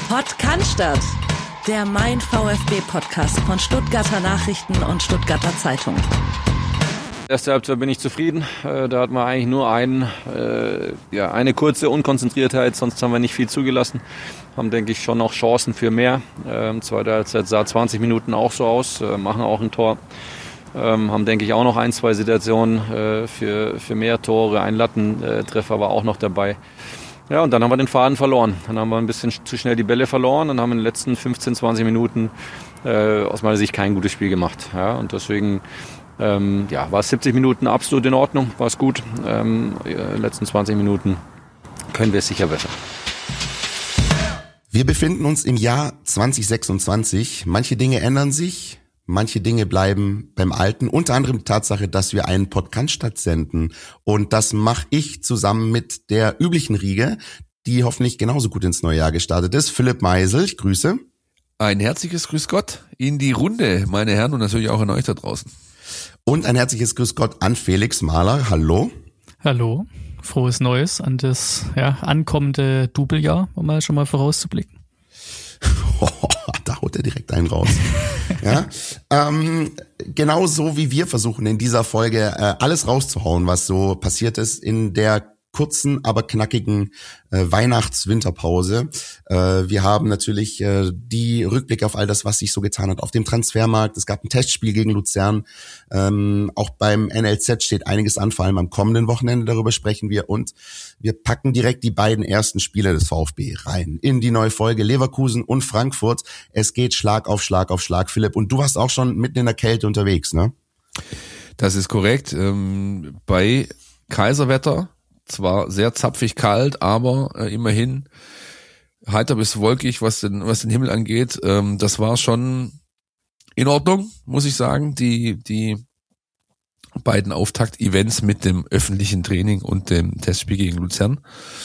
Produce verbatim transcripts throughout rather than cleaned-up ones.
Pod Cannstatt, der Mein VfB-Podcast von Stuttgarter Nachrichten und Stuttgarter Zeitung. Erste Halbzeit bin ich zufrieden. Da hatten wir eigentlich nur einen, äh, ja, eine kurze Unkonzentriertheit, sonst haben wir nicht viel zugelassen. Haben, denke ich, schon noch Chancen für mehr. Ähm, zweite Halbzeit sah zwanzig Minuten auch so aus, äh, machen auch ein Tor. Ähm, haben, denke ich, auch noch ein, zwei Situationen äh, für, für mehr Tore. Ein Lattentreffer war auch noch dabei. Ja, und dann haben wir den Faden verloren. Dann haben wir ein bisschen zu schnell die Bälle verloren und haben in den letzten fünfzehn, zwanzig Minuten äh, aus meiner Sicht kein gutes Spiel gemacht. Ja, und deswegen ähm, ja, war es siebzig Minuten absolut in Ordnung, war es gut. Ähm, in den letzten zwanzig Minuten können wir es sicher besser. Wir befinden uns im Jahr zwanzig sechsundzwanzig. Manche Dinge ändern sich. Manche Dinge bleiben beim Alten, unter anderem die Tatsache, dass wir einen Pod Cannstatt senden. Und das mache ich zusammen mit der üblichen Riege, die hoffentlich genauso gut ins neue Jahr gestartet ist. Philipp Meisel, ich grüße. Ein herzliches Grüß Gott in die Runde, meine Herren, und natürlich auch an euch da draußen. Und ein herzliches Grüß Gott an Felix Mahler. Hallo. Hallo. Frohes Neues an das ja, ankommende Doublejahr, um mal schon mal vorauszublicken. Da haut er direkt einen raus. Ja, ähm, genauso wie wir versuchen in dieser Folge äh, alles rauszuhauen, was so passiert ist in der kurzen, aber knackigen äh, Weihnachts-Winterpause. Äh, wir haben natürlich äh, die Rückblicke auf all das, was sich so getan hat auf dem Transfermarkt. Es gab ein Testspiel gegen Luzern. Ähm, auch beim N L Z steht einiges an, vor allem am kommenden Wochenende. Darüber sprechen wir. Und wir packen direkt die beiden ersten Spiele des VfB rein in die neue Folge Leverkusen und Frankfurt. Es geht Schlag auf Schlag auf Schlag, Philipp. Und du warst auch schon mitten in der Kälte unterwegs, ne? Das ist korrekt. Ähm, bei Kaiserwetter, zwar sehr zapfig kalt, aber äh, immerhin heiter bis wolkig, was den was den Himmel angeht. Ähm, das war schon in Ordnung, muss ich sagen. Die die beiden Auftakt-Events mit dem öffentlichen Training und dem Testspiel gegen Luzern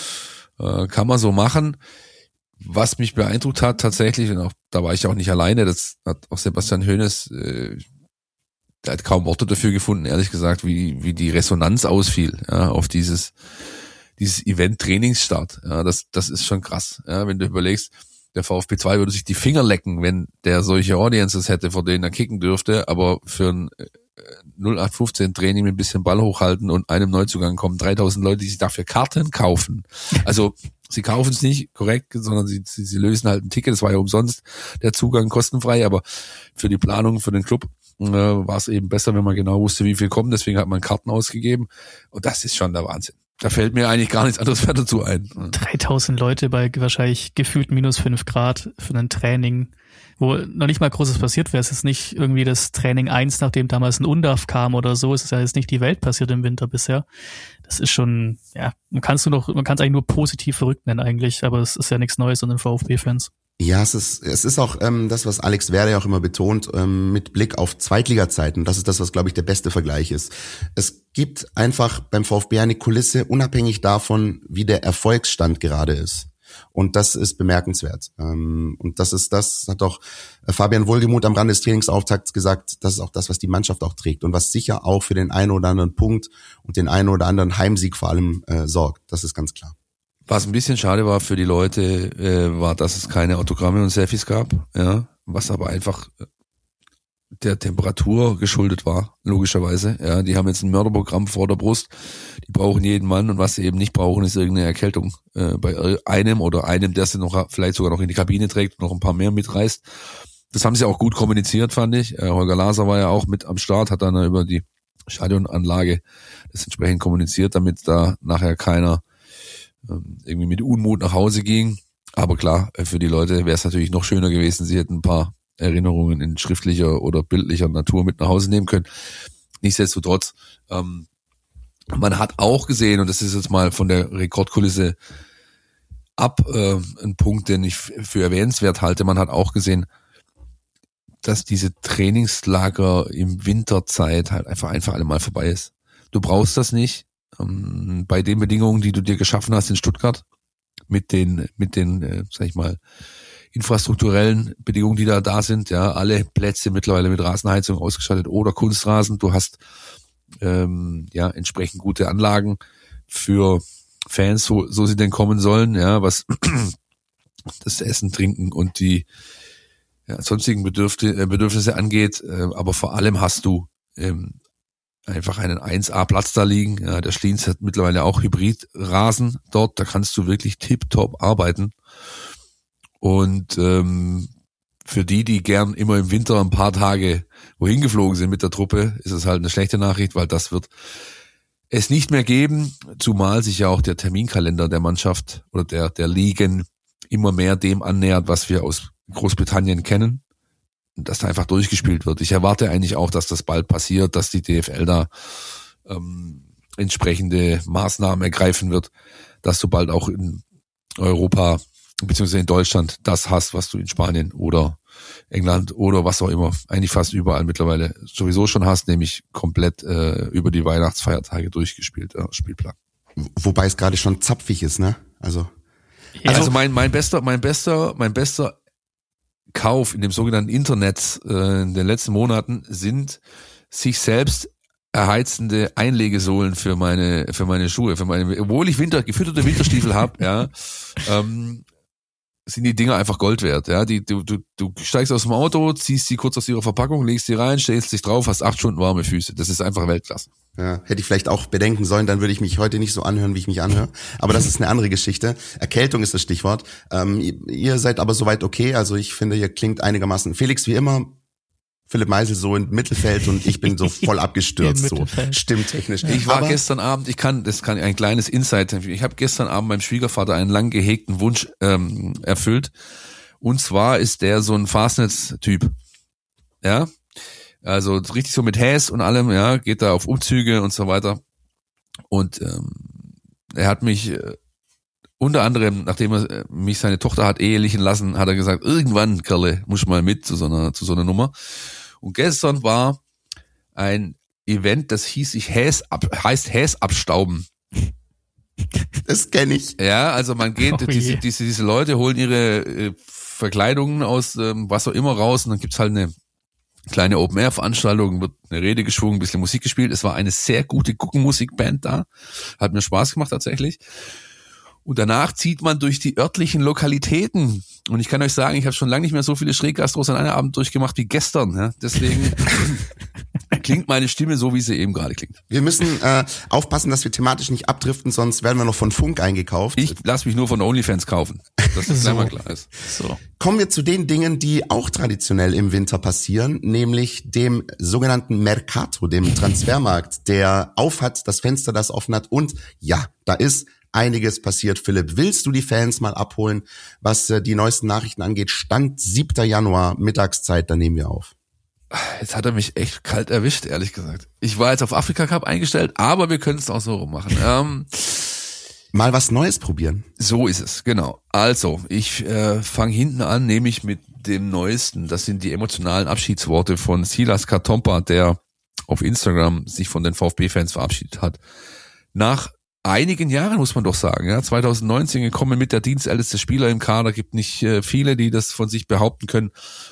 äh, kann man so machen. Was mich beeindruckt hat tatsächlich, und auch da war ich auch nicht alleine, das hat auch Sebastian Hoeneß, äh, der hat kaum Worte dafür gefunden, ehrlich gesagt, wie wie die Resonanz ausfiel, ja, auf dieses dieses Event Trainingsstart. Ja, das das ist schon krass, ja, wenn du überlegst, der VfB zwei würde sich die Finger lecken, wenn der solche Audiences hätte, vor denen er kicken dürfte, aber für ein null acht fünfzehn Training mit ein bisschen Ball hochhalten und einem Neuzugang kommen dreitausend Leute, die sich dafür Karten kaufen. Also sie kaufen es nicht, korrekt, sondern sie, sie sie lösen halt ein Ticket, das war ja umsonst, der Zugang kostenfrei, aber für die Planung, für den Club äh, war es eben besser, wenn man genau wusste, wie viel kommen, deswegen hat man Karten ausgegeben und das ist schon der Wahnsinn. Da fällt mir eigentlich gar nichts anderes mehr dazu ein. dreitausend Leute bei wahrscheinlich gefühlt minus fünf Grad für ein Training, wo noch nicht mal Großes passiert wäre. Es ist nicht irgendwie das Training eins, nachdem damals ein Undaf kam oder so. Es ist ja jetzt nicht die Welt passiert im Winter bisher. Das ist schon, ja, man kann es nur noch, man kann es eigentlich nur positiv verrückt nennen eigentlich, aber es ist ja nichts Neues an den VfB-Fans. Ja, es ist es ist auch ähm, das, was Alex Werder ja auch immer betont, ähm, mit Blick auf Zweitliga-Zeiten. Das ist das, was, glaube ich, der beste Vergleich ist. Es gibt einfach beim VfB eine Kulisse, unabhängig davon, wie der Erfolgsstand gerade ist. Und das ist bemerkenswert. Ähm, und das ist das, hat auch Fabian Wohlgemuth am Rande des Trainingsauftakts gesagt, das ist auch das, was die Mannschaft auch trägt und was sicher auch für den einen oder anderen Punkt und den einen oder anderen Heimsieg vor allem äh, sorgt. Das ist ganz klar. Was ein bisschen schade war für die Leute, äh, war, dass es keine Autogramme und Selfies gab, ja, was aber einfach der Temperatur geschuldet war, logischerweise. Ja, die haben jetzt ein Mörderprogramm vor der Brust, die brauchen jeden Mann und was sie eben nicht brauchen, ist irgendeine Erkältung äh, bei einem oder einem, der sie noch vielleicht sogar noch in die Kabine trägt und noch ein paar mehr mitreißt. Das haben sie auch gut kommuniziert, fand ich. Äh, Holger Laser war ja auch mit am Start, hat dann über die Stadionanlage das entsprechend kommuniziert, damit da nachher keiner irgendwie mit Unmut nach Hause ging. Aber klar, für die Leute wäre es natürlich noch schöner gewesen, sie hätten ein paar Erinnerungen in schriftlicher oder bildlicher Natur mit nach Hause nehmen können. Nichtsdestotrotz, ähm, man hat auch gesehen, und das ist jetzt mal von der Rekordkulisse ab, äh, ein Punkt, den ich für erwähnenswert halte, man hat auch gesehen, dass diese Trainingslager im Winterzeit halt einfach einfach alle mal vorbei ist. Du brauchst das nicht. Bei den Bedingungen, die du dir geschaffen hast in Stuttgart, mit den, mit den, äh, sag ich mal, infrastrukturellen Bedingungen, die da da sind, ja, alle Plätze mittlerweile mit Rasenheizung ausgestattet oder Kunstrasen. Du hast ähm, ja entsprechend gute Anlagen für Fans, so, so sie denn kommen sollen, ja, was das Essen, Trinken und die ja, sonstigen Bedürfnisse, Bedürfnisse angeht. Aber vor allem hast du ähm, einfach einen eins A Platz da liegen. Ja, der Schliens hat mittlerweile auch Hybridrasen dort. Da kannst du wirklich tipptopp arbeiten. Und ähm, für die, die gern immer im Winter ein paar Tage wohin geflogen sind mit der Truppe, ist es halt eine schlechte Nachricht, weil das wird es nicht mehr geben, zumal sich ja auch der Terminkalender der Mannschaft oder der der Ligen immer mehr dem annähert, was wir aus Großbritannien kennen, dass da einfach durchgespielt wird. Ich erwarte eigentlich auch, dass das bald passiert, dass die D F L da ähm, entsprechende Maßnahmen ergreifen wird, dass du bald auch in Europa beziehungsweise in Deutschland das hast, was du in Spanien oder England oder was auch immer, eigentlich fast überall mittlerweile sowieso schon hast, nämlich komplett äh, über die Weihnachtsfeiertage durchgespielt, äh, Spielplan. Wobei es gerade schon zapfig ist, ne? Also, ja. also mein mein bester, mein bester, mein bester Kauf in dem sogenannten Internet äh, in den letzten Monaten sind sich selbst erheizende Einlegesohlen für meine für meine Schuhe, für meine, obwohl ich Winter gefütterte Winterstiefel habe, ja. Ähm, sind die Dinger einfach Gold wert, ja, die, du, du, du steigst aus dem Auto, ziehst die kurz aus ihrer Verpackung, legst die rein, stellst dich drauf, hast acht Stunden warme Füße, das ist einfach Weltklasse. Ja, hätte ich vielleicht auch bedenken sollen, dann würde ich mich heute nicht so anhören, wie ich mich anhöre, aber das ist eine andere Geschichte. Erkältung ist das Stichwort. Ähm, ihr, ihr seid aber soweit okay, also ich finde, ihr klingt einigermaßen, Felix wie immer, Philipp Meisel so im Mittelfeld und ich bin so voll abgestürzt, so stimmtechnisch. Ich war aber gestern Abend, ich kann, das kann ein kleines Insight, ich habe gestern Abend meinem Schwiegervater einen lang gehegten Wunsch ähm, erfüllt. Und zwar ist der so ein Fastnetz-Typ. Ja, also richtig so mit Häs und allem, ja, geht da auf Umzüge und so weiter. Und ähm, er hat mich äh, unter anderem, nachdem er mich seine Tochter hat ehelichen lassen, hat er gesagt, irgendwann, Kerle, muss ich mal mit zu so einer, zu so einer Nummer. Und gestern war ein Event, das hieß sich Häs ab, heißt Häs abstauben. Das kenne ich. Ja, also man geht, Oh diese, je. diese, diese Leute holen ihre äh, Verkleidungen aus ähm, was auch immer raus und dann gibt's halt eine kleine Open-Air-Veranstaltung, wird eine Rede geschwungen, ein bisschen Musik gespielt. Es war eine sehr gute Guckenmusikband da. Hat mir Spaß gemacht tatsächlich. Und danach zieht man durch die örtlichen Lokalitäten. Und ich kann euch sagen, ich habe schon lange nicht mehr so viele Schräggastros an einem Abend durchgemacht wie gestern. Ja? Deswegen klingt meine Stimme so, wie sie eben gerade klingt. Wir müssen äh, aufpassen, dass wir thematisch nicht abdriften, sonst werden wir noch von Funk eingekauft. Ich lasse mich nur von OnlyFans kaufen, dass das So. gleich mal klar ist. So. Kommen wir zu den Dingen, die auch traditionell im Winter passieren, nämlich dem sogenannten Mercato, dem Transfermarkt, der aufhat, das Fenster, das offen hat. Und ja, da ist einiges passiert. Philipp, willst du die Fans mal abholen, was äh, die neuesten Nachrichten angeht? Stand siebter Januar, Mittagszeit, da nehmen wir auf. Jetzt hat er mich echt kalt erwischt, ehrlich gesagt. Ich war jetzt auf Afrika Cup eingestellt, aber wir können es auch so rummachen. Ähm, Mal was Neues probieren. so ist es, genau. Also, ich äh, fange hinten an, nämlich mit dem Neuesten. Das sind die emotionalen Abschiedsworte von Silas Katompa, der auf Instagram sich von den VfB-Fans verabschiedet hat. Nach einigen Jahren, muss man doch sagen, ja, zwanzig neunzehn gekommen mit der dienstälteste Spieler im Kader, gibt nicht äh, viele, die das von sich behaupten können.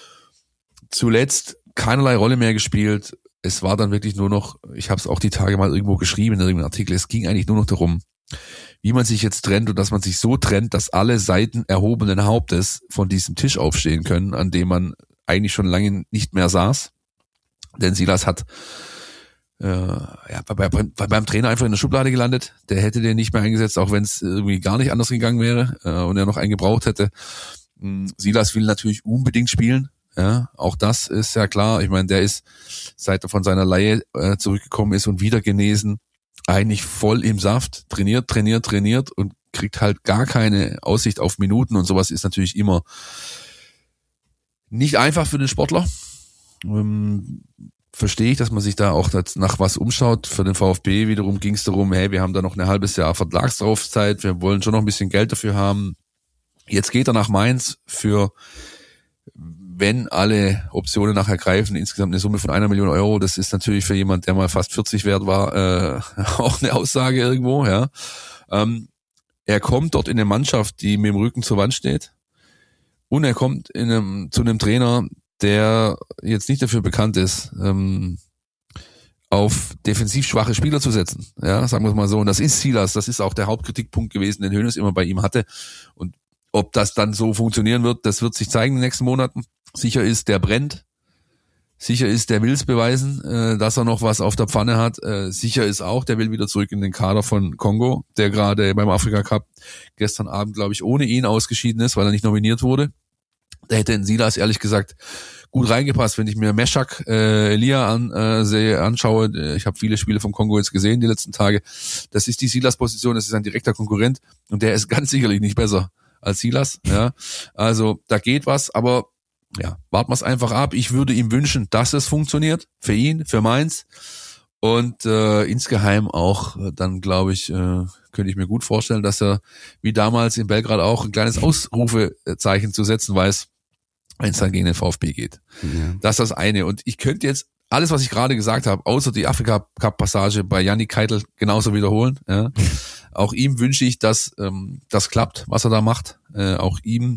Zuletzt keinerlei Rolle mehr gespielt. Es war dann wirklich nur noch, ich habe es auch die Tage mal irgendwo geschrieben in irgendeinem Artikel, es ging eigentlich nur noch darum, wie man sich jetzt trennt und dass man sich so trennt, dass alle Seiten erhobenen Hauptes von diesem Tisch aufstehen können, an dem man eigentlich schon lange nicht mehr saß. Denn Silas hat äh, ja, bei, bei, beim Trainer einfach in der Schublade gelandet. Der hätte den nicht mehr eingesetzt, auch wenn es irgendwie gar nicht anders gegangen wäre äh, und er noch einen gebraucht hätte. Silas will natürlich unbedingt spielen. Ja, auch das ist ja klar. Ich meine, der ist, seit er von seiner Leihe äh, zurückgekommen ist und wieder genesen, eigentlich voll im Saft, trainiert, trainiert, trainiert und kriegt halt gar keine Aussicht auf Minuten und sowas ist natürlich immer nicht einfach für den Sportler. Ähm, verstehe ich, dass man sich da auch nach was umschaut. Für den VfB wiederum ging es darum, hey, wir haben da noch ein halbes Jahr Vertragslaufzeit, wir wollen schon noch ein bisschen Geld dafür haben. Jetzt geht er nach Mainz für, wenn alle Optionen nachher greifen, insgesamt eine Summe von einer Million Euro. Das ist natürlich für jemand, der mal fast vierzig wert war, äh, auch eine Aussage irgendwo. Ja, ähm, er kommt dort in eine Mannschaft, die mit dem Rücken zur Wand steht, und er kommt in einem, zu einem Trainer, der jetzt nicht dafür bekannt ist, ähm, auf defensiv schwache Spieler zu setzen. Ja, sagen wir es mal so. Und das ist Silas. Das ist auch der Hauptkritikpunkt gewesen, den Hoeneß immer bei ihm hatte. Und ob das dann so funktionieren wird, das wird sich zeigen in den nächsten Monaten. Sicher ist, der brennt. Sicher ist, der will es beweisen, äh, dass er noch was auf der Pfanne hat. Äh, sicher ist auch, der will wieder zurück in den Kader von Kongo, der gerade beim Afrika Cup gestern Abend, glaube ich, ohne ihn ausgeschieden ist, weil er nicht nominiert wurde. Da hätte in Silas ehrlich gesagt gut reingepasst, wenn ich mir Meshak äh, Elia an, äh, sehe, anschaue. Ich habe viele Spiele vom Kongo jetzt gesehen die letzten Tage. Das ist die Silas-Position, das ist ein direkter Konkurrent und der ist ganz sicherlich nicht besser als Silas. Ja, also da geht was, aber ja, warten wir es einfach ab. Ich würde ihm wünschen, dass es funktioniert. Für ihn, für Mainz. Und äh, insgeheim auch, dann glaube ich, äh, könnte ich mir gut vorstellen, dass er wie damals in Belgrad auch ein kleines Ausrufezeichen zu setzen weiß, wenn es dann gegen den VfB geht. Ja. Das ist das eine. Und ich könnte jetzt alles, was ich gerade gesagt habe, außer die Afrika-Cup-Passage bei Yannick Keitel genauso wiederholen. Ja. Auch ihm wünsche ich, dass ähm, das klappt, was er da macht. Äh, auch ihm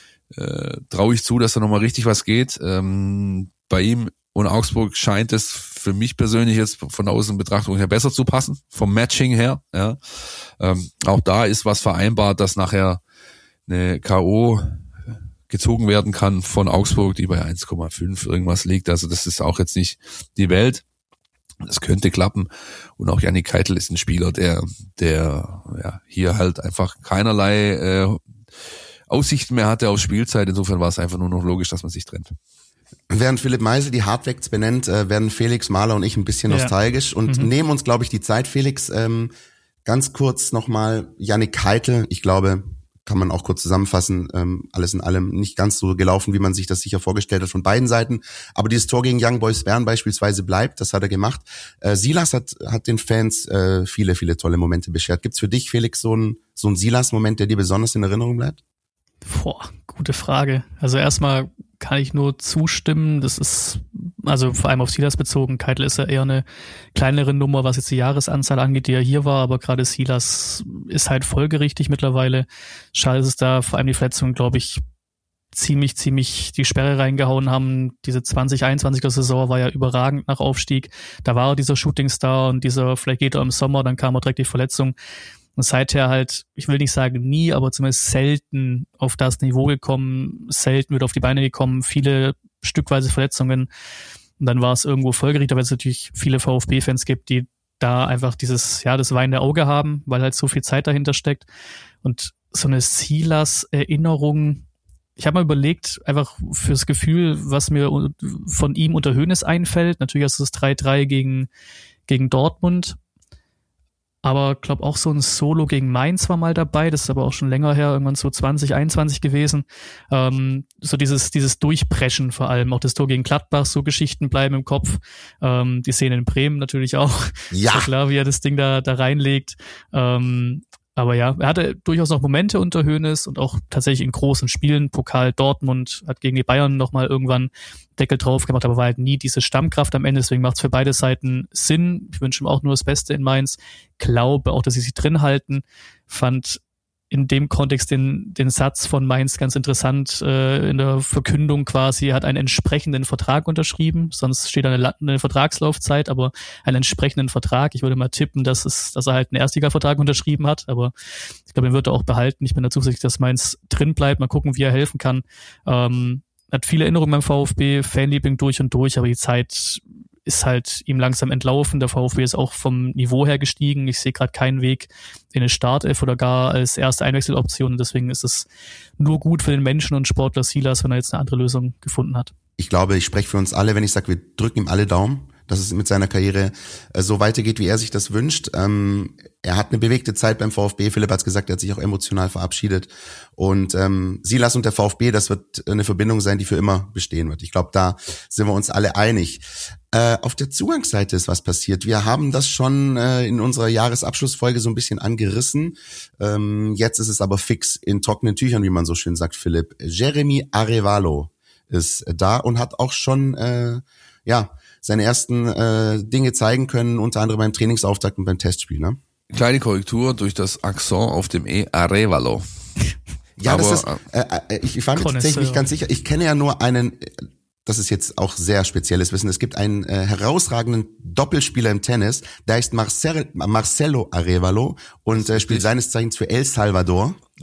Äh, traue ich zu, dass da nochmal richtig was geht. Ähm, bei ihm und Augsburg scheint es für mich persönlich jetzt von der Außenbetrachtung her besser zu passen, vom Matching her. Ja. Ähm, auch da ist was vereinbart, dass nachher eine K O gezogen werden kann von Augsburg, die bei eins Komma fünf irgendwas liegt. Also das ist auch jetzt nicht die Welt. Das könnte klappen. Und auch Yannick Keitel ist ein Spieler, der, der ja hier halt einfach keinerlei äh, Aussichten mehr hatte auf Spielzeit. Insofern war es einfach nur noch logisch, dass man sich trennt. Während Philipp Meisel die Hardfacts benennt, äh, werden Felix Mahler und ich ein bisschen ja. nostalgisch und mhm. nehmen uns, glaube ich, die Zeit. Felix, ähm, ganz kurz nochmal, Yannick Keitel, ich glaube, kann man auch kurz zusammenfassen, ähm, alles in allem nicht ganz so gelaufen, wie man sich das sicher vorgestellt hat von beiden Seiten. Aber dieses Tor gegen Young Boys Bern beispielsweise bleibt, das hat er gemacht. Äh, Silas hat hat den Fans äh, viele, viele tolle Momente beschert. Gibt's für dich, Felix, so ein so ein Silas-Moment, der dir besonders in Erinnerung bleibt? Boah, gute Frage. Also erstmal kann ich nur zustimmen, das ist, also vor allem auf Silas bezogen, Keitel ist ja eher eine kleinere Nummer, was jetzt die Jahresanzahl angeht, die er hier war, aber gerade Silas ist halt folgerichtig mittlerweile. Schade ist es da, vor allem die Verletzungen, glaube ich, ziemlich, ziemlich die Sperre reingehauen haben. Diese zwanzig einundzwanziger Saison war ja überragend nach Aufstieg. Da war er dieser Shootingstar und dieser, vielleicht geht er im Sommer, dann kam er direkt die Verletzung. Und seither halt, ich will nicht sagen nie, aber zumindest selten auf das Niveau gekommen, selten wird auf die Beine gekommen, viele stückweise Verletzungen. Und dann war es irgendwo folgerichtig, weil es natürlich viele VfB-Fans gibt, die da einfach dieses, ja, das weinende Auge haben, weil halt so viel Zeit dahinter steckt. Und so eine Silas-Erinnerung, ich habe mal überlegt, einfach fürs Gefühl, was mir von ihm unter Hoeneß einfällt. Natürlich ist es das drei drei gegen, gegen Dortmund. Aber glaube auch so ein Solo gegen Mainz war mal dabei, das ist aber auch schon länger her, irgendwann so zwanzig einundzwanzig gewesen. Ähm, so dieses dieses Durchpreschen vor allem, auch das Tor gegen Gladbach, so Geschichten bleiben im Kopf. Ähm, die Szene in Bremen natürlich auch. Ja. Ist ja klar, wie er das Ding da da reinlegt. Ähm, aber ja, er hatte durchaus auch Momente unter Hoeneß und auch tatsächlich in großen Spielen. Pokal Dortmund hat gegen die Bayern nochmal irgendwann Deckel drauf gemacht, aber war halt nie diese Stammkraft am Ende. Deswegen macht es für beide Seiten Sinn. Ich wünsche ihm auch nur das Beste in Mainz. Glaube auch, dass sie sich drin halten. Fand in dem Kontext den, den Satz von Mainz ganz interessant. Äh, in der Verkündung quasi hat einen entsprechenden Vertrag unterschrieben. Sonst steht eine, eine Vertragslaufzeit, aber einen entsprechenden Vertrag. Ich würde mal tippen, dass es, dass er halt einen Erstliga-Vertrag unterschrieben hat, aber ich glaube, den wird er auch behalten. Ich bin da zuversichtlich, dass Mainz drin bleibt. Mal gucken, wie er helfen kann. Ähm, hat viele Erinnerungen beim VfB, Fanliebling durch und durch, aber die Zeit ist halt ihm langsam entlaufen. Der VfB ist auch vom Niveau her gestiegen. Ich sehe gerade keinen Weg in eine Startelf oder gar als erste Einwechseloption. Deswegen ist es nur gut für den Menschen und Sportler Silas, wenn er jetzt eine andere Lösung gefunden hat. Ich glaube, ich spreche für uns alle, wenn ich sage, wir drücken ihm alle Daumen, dass es mit seiner Karriere äh, so weitergeht, wie er sich das wünscht. Ähm, er hat eine bewegte Zeit beim VfB. Philipp hat es gesagt, er hat sich auch emotional verabschiedet. Und ähm, Silas und der VfB, das wird eine Verbindung sein, die für immer bestehen wird. Ich glaube, da sind wir uns alle einig. Äh, auf der Zugangsseite ist was passiert. Wir haben das schon äh, in unserer Jahresabschlussfolge so ein bisschen angerissen. Ähm, jetzt ist es aber fix in trockenen Tüchern, wie man so schön sagt, Philipp. Jeremy Arevalo ist da und hat auch schon äh, ja seine ersten äh, Dinge zeigen können, unter anderem beim Trainingsauftakt und beim Testspiel, ne? Kleine Korrektur durch das Accent auf dem E, Arevalo. Ja, aber das ist, äh, äh, ich, ich war mir tatsächlich nicht ganz sicher, ich kenne ja nur einen, das ist jetzt auch sehr spezielles Wissen, es gibt einen äh, herausragenden Doppelspieler im Tennis, der heißt Marcel, Marcelo Arevalo und äh, spielt seines Zeichens für El Salvador.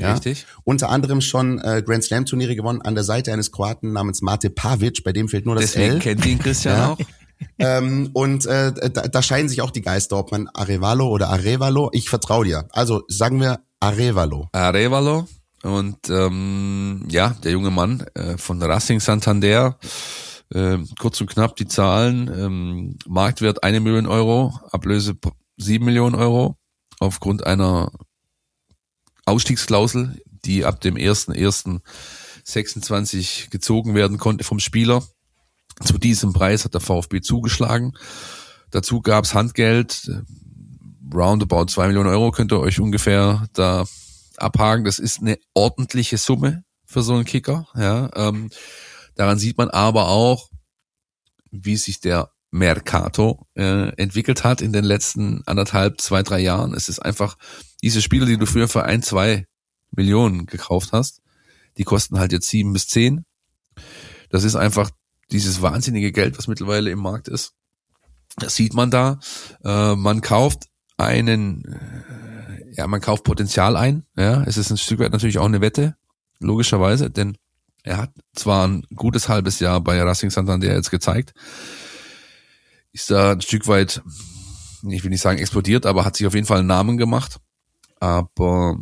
Ja? Richtig. Unter anderem schon äh, Grand Slam Turniere gewonnen an der Seite eines Kroaten namens Mate Pavic, bei dem fehlt nur das Deswegen L. kennt ihn Christian Ja. auch. ähm, und äh, da, da scheiden sich auch die Geister, ob man Arevalo oder Arevalo. Ich vertraue dir. Also sagen wir Arevalo. Arevalo. Und ähm, ja, der junge Mann äh, von Racing Santander, äh, kurz und knapp die Zahlen, ähm, Marktwert eine Million Euro, Ablöse sieben Millionen Euro, aufgrund einer Ausstiegsklausel, die ab dem ersten ersten sechsundzwanzig gezogen werden konnte vom Spieler. Zu diesem Preis hat der VfB zugeschlagen. Dazu gab's Handgeld, roundabout zwei Millionen Euro, könnt ihr euch ungefähr da abhaken. Das ist eine ordentliche Summe für so einen Kicker. Ja, ähm, daran sieht man aber auch, wie sich der Mercato äh, entwickelt hat in den letzten anderthalb, zwei, drei Jahren. Es ist einfach, diese Spieler, die du früher für ein, zwei Millionen gekauft hast, die kosten halt jetzt sieben bis zehn. Das ist einfach dieses wahnsinnige Geld, was mittlerweile im Markt ist. Das sieht man da. Äh, man kauft einen, äh, ja, man kauft Potenzial ein. Ja, es ist ein Stück weit natürlich auch eine Wette, logischerweise, denn er hat zwar ein gutes halbes Jahr bei Racing Santander jetzt gezeigt, ist da ein Stück weit, ich will nicht sagen explodiert, aber hat sich auf jeden Fall einen Namen gemacht. Aber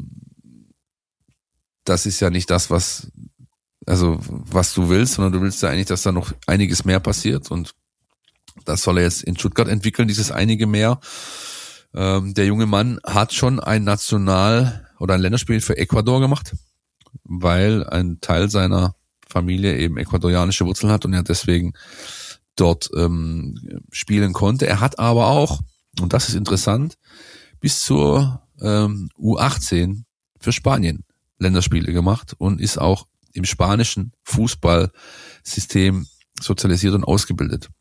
das ist ja nicht das, was, also was du willst, sondern du willst ja eigentlich, dass da noch einiges mehr passiert, und das soll er jetzt in Stuttgart entwickeln, dieses einige mehr. Ähm, der junge Mann hat schon ein National- oder ein Länderspiel für Ecuador gemacht, weil ein Teil seiner Familie eben ecuadorianische Wurzeln hat und er deswegen dort ähm, spielen konnte. Er hat aber auch, und das ist interessant, bis zur ähm, U achtzehn für Spanien Länderspiele gemacht und ist auch im spanischen Fußballsystem sozialisiert und ausgebildet.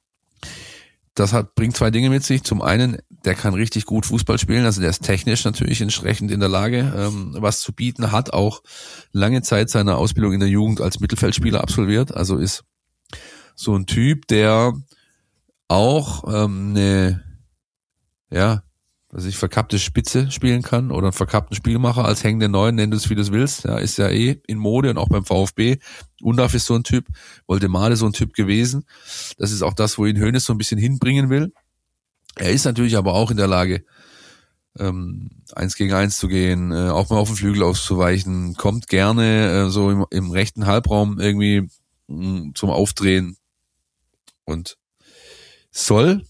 Das hat, bringt zwei Dinge mit sich. Zum einen, der kann richtig gut Fußball spielen, also der ist technisch natürlich entsprechend in der Lage, ähm, was zu bieten, hat auch lange Zeit seine Ausbildung in der Jugend als Mittelfeldspieler absolviert, also ist so ein Typ, der auch ähm, eine, ja, dass ich verkappte Spitze spielen kann oder einen verkappten Spielmacher als hängende Neun, nenn du es wie du es willst, ja, ist ja eh in Mode und auch beim VfB. Undaf ist so ein Typ, Woldemade so ein Typ gewesen. Das ist auch das, wo ihn Hoeneß so ein bisschen hinbringen will. Er ist natürlich aber auch in der Lage, ähm, eins gegen eins zu gehen, äh, auch mal auf den Flügel auszuweichen, kommt gerne äh, so im, im rechten Halbraum irgendwie mh, zum Aufdrehen und soll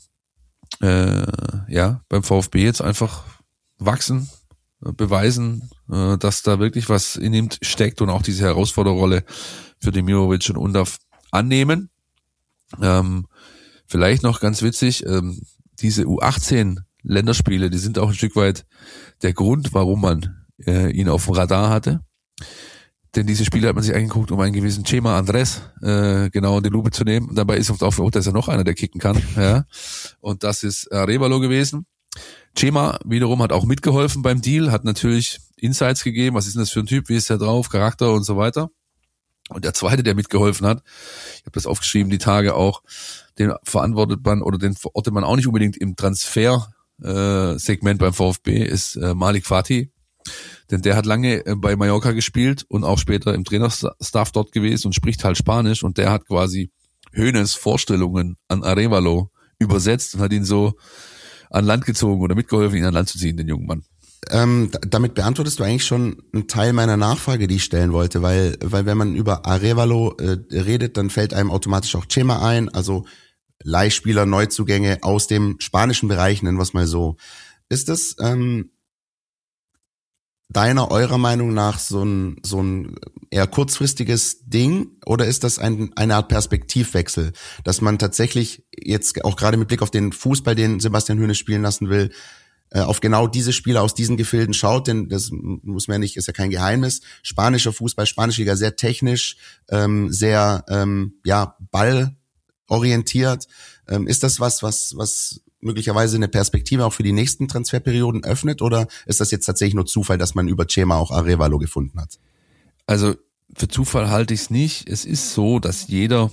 äh, ja beim VfB jetzt einfach wachsen, äh, beweisen, äh, dass da wirklich was in ihm steckt und auch diese Herausforderrolle für Demirovic und Undaf annehmen. Ähm, vielleicht noch ganz witzig, ähm, diese U achtzehn Länderspiele, die sind auch ein Stück weit der Grund, warum man äh, ihn auf dem Radar hatte. Denn diese Spiele hat man sich angeguckt, um einen gewissen Chema Andres äh, genau in die Lupe zu nehmen. Und dabei ist oft aufgehört, dass er noch einer, der kicken kann. Ja. Und das ist Arevalo gewesen. Chema wiederum hat auch mitgeholfen beim Deal, hat natürlich Insights gegeben, was ist denn das für ein Typ, wie ist der drauf, Charakter und so weiter. Und der zweite, der mitgeholfen hat, ich habe das aufgeschrieben, die Tage auch, den verantwortet man oder den verortet man auch nicht unbedingt im Transfer-Segment äh, beim VfB, ist äh, Malik Fatih. Denn der hat lange äh, bei Mallorca gespielt und auch später im Trainerstaff dort gewesen und spricht halt Spanisch. Und der hat quasi Hoeneß Vorstellungen an Arevalo übersetzt und hat ihn so an Land gezogen oder mitgeholfen, ihn an Land zu ziehen, den jungen Mann. Ähm, damit beantwortest du eigentlich schon einen Teil meiner Nachfrage, die ich stellen wollte, weil weil wenn man über Arevalo äh, redet, dann fällt einem automatisch auch Chema ein, also Leihspieler, Neuzugänge aus dem spanischen Bereich, nennen wir es mal so. Ist das ähm, deiner, eurer Meinung nach so ein so ein eher kurzfristiges Ding oder ist das ein, eine Art Perspektivwechsel, dass man tatsächlich jetzt auch gerade mit Blick auf den Fußball, den Sebastian Hoeneß spielen lassen will, auf genau diese Spieler aus diesen Gefilden schaut, denn das muss man ja nicht, ist ja kein Geheimnis. Spanischer Fußball, spanische Liga, sehr technisch, ähm, sehr ähm, ja ballorientiert. Ähm, ist das was, was, was möglicherweise eine Perspektive auch für die nächsten Transferperioden öffnet, oder ist das jetzt tatsächlich nur Zufall, dass man über Chema auch Arevalo gefunden hat? Also für Zufall halte ich es nicht. Es ist so, dass jeder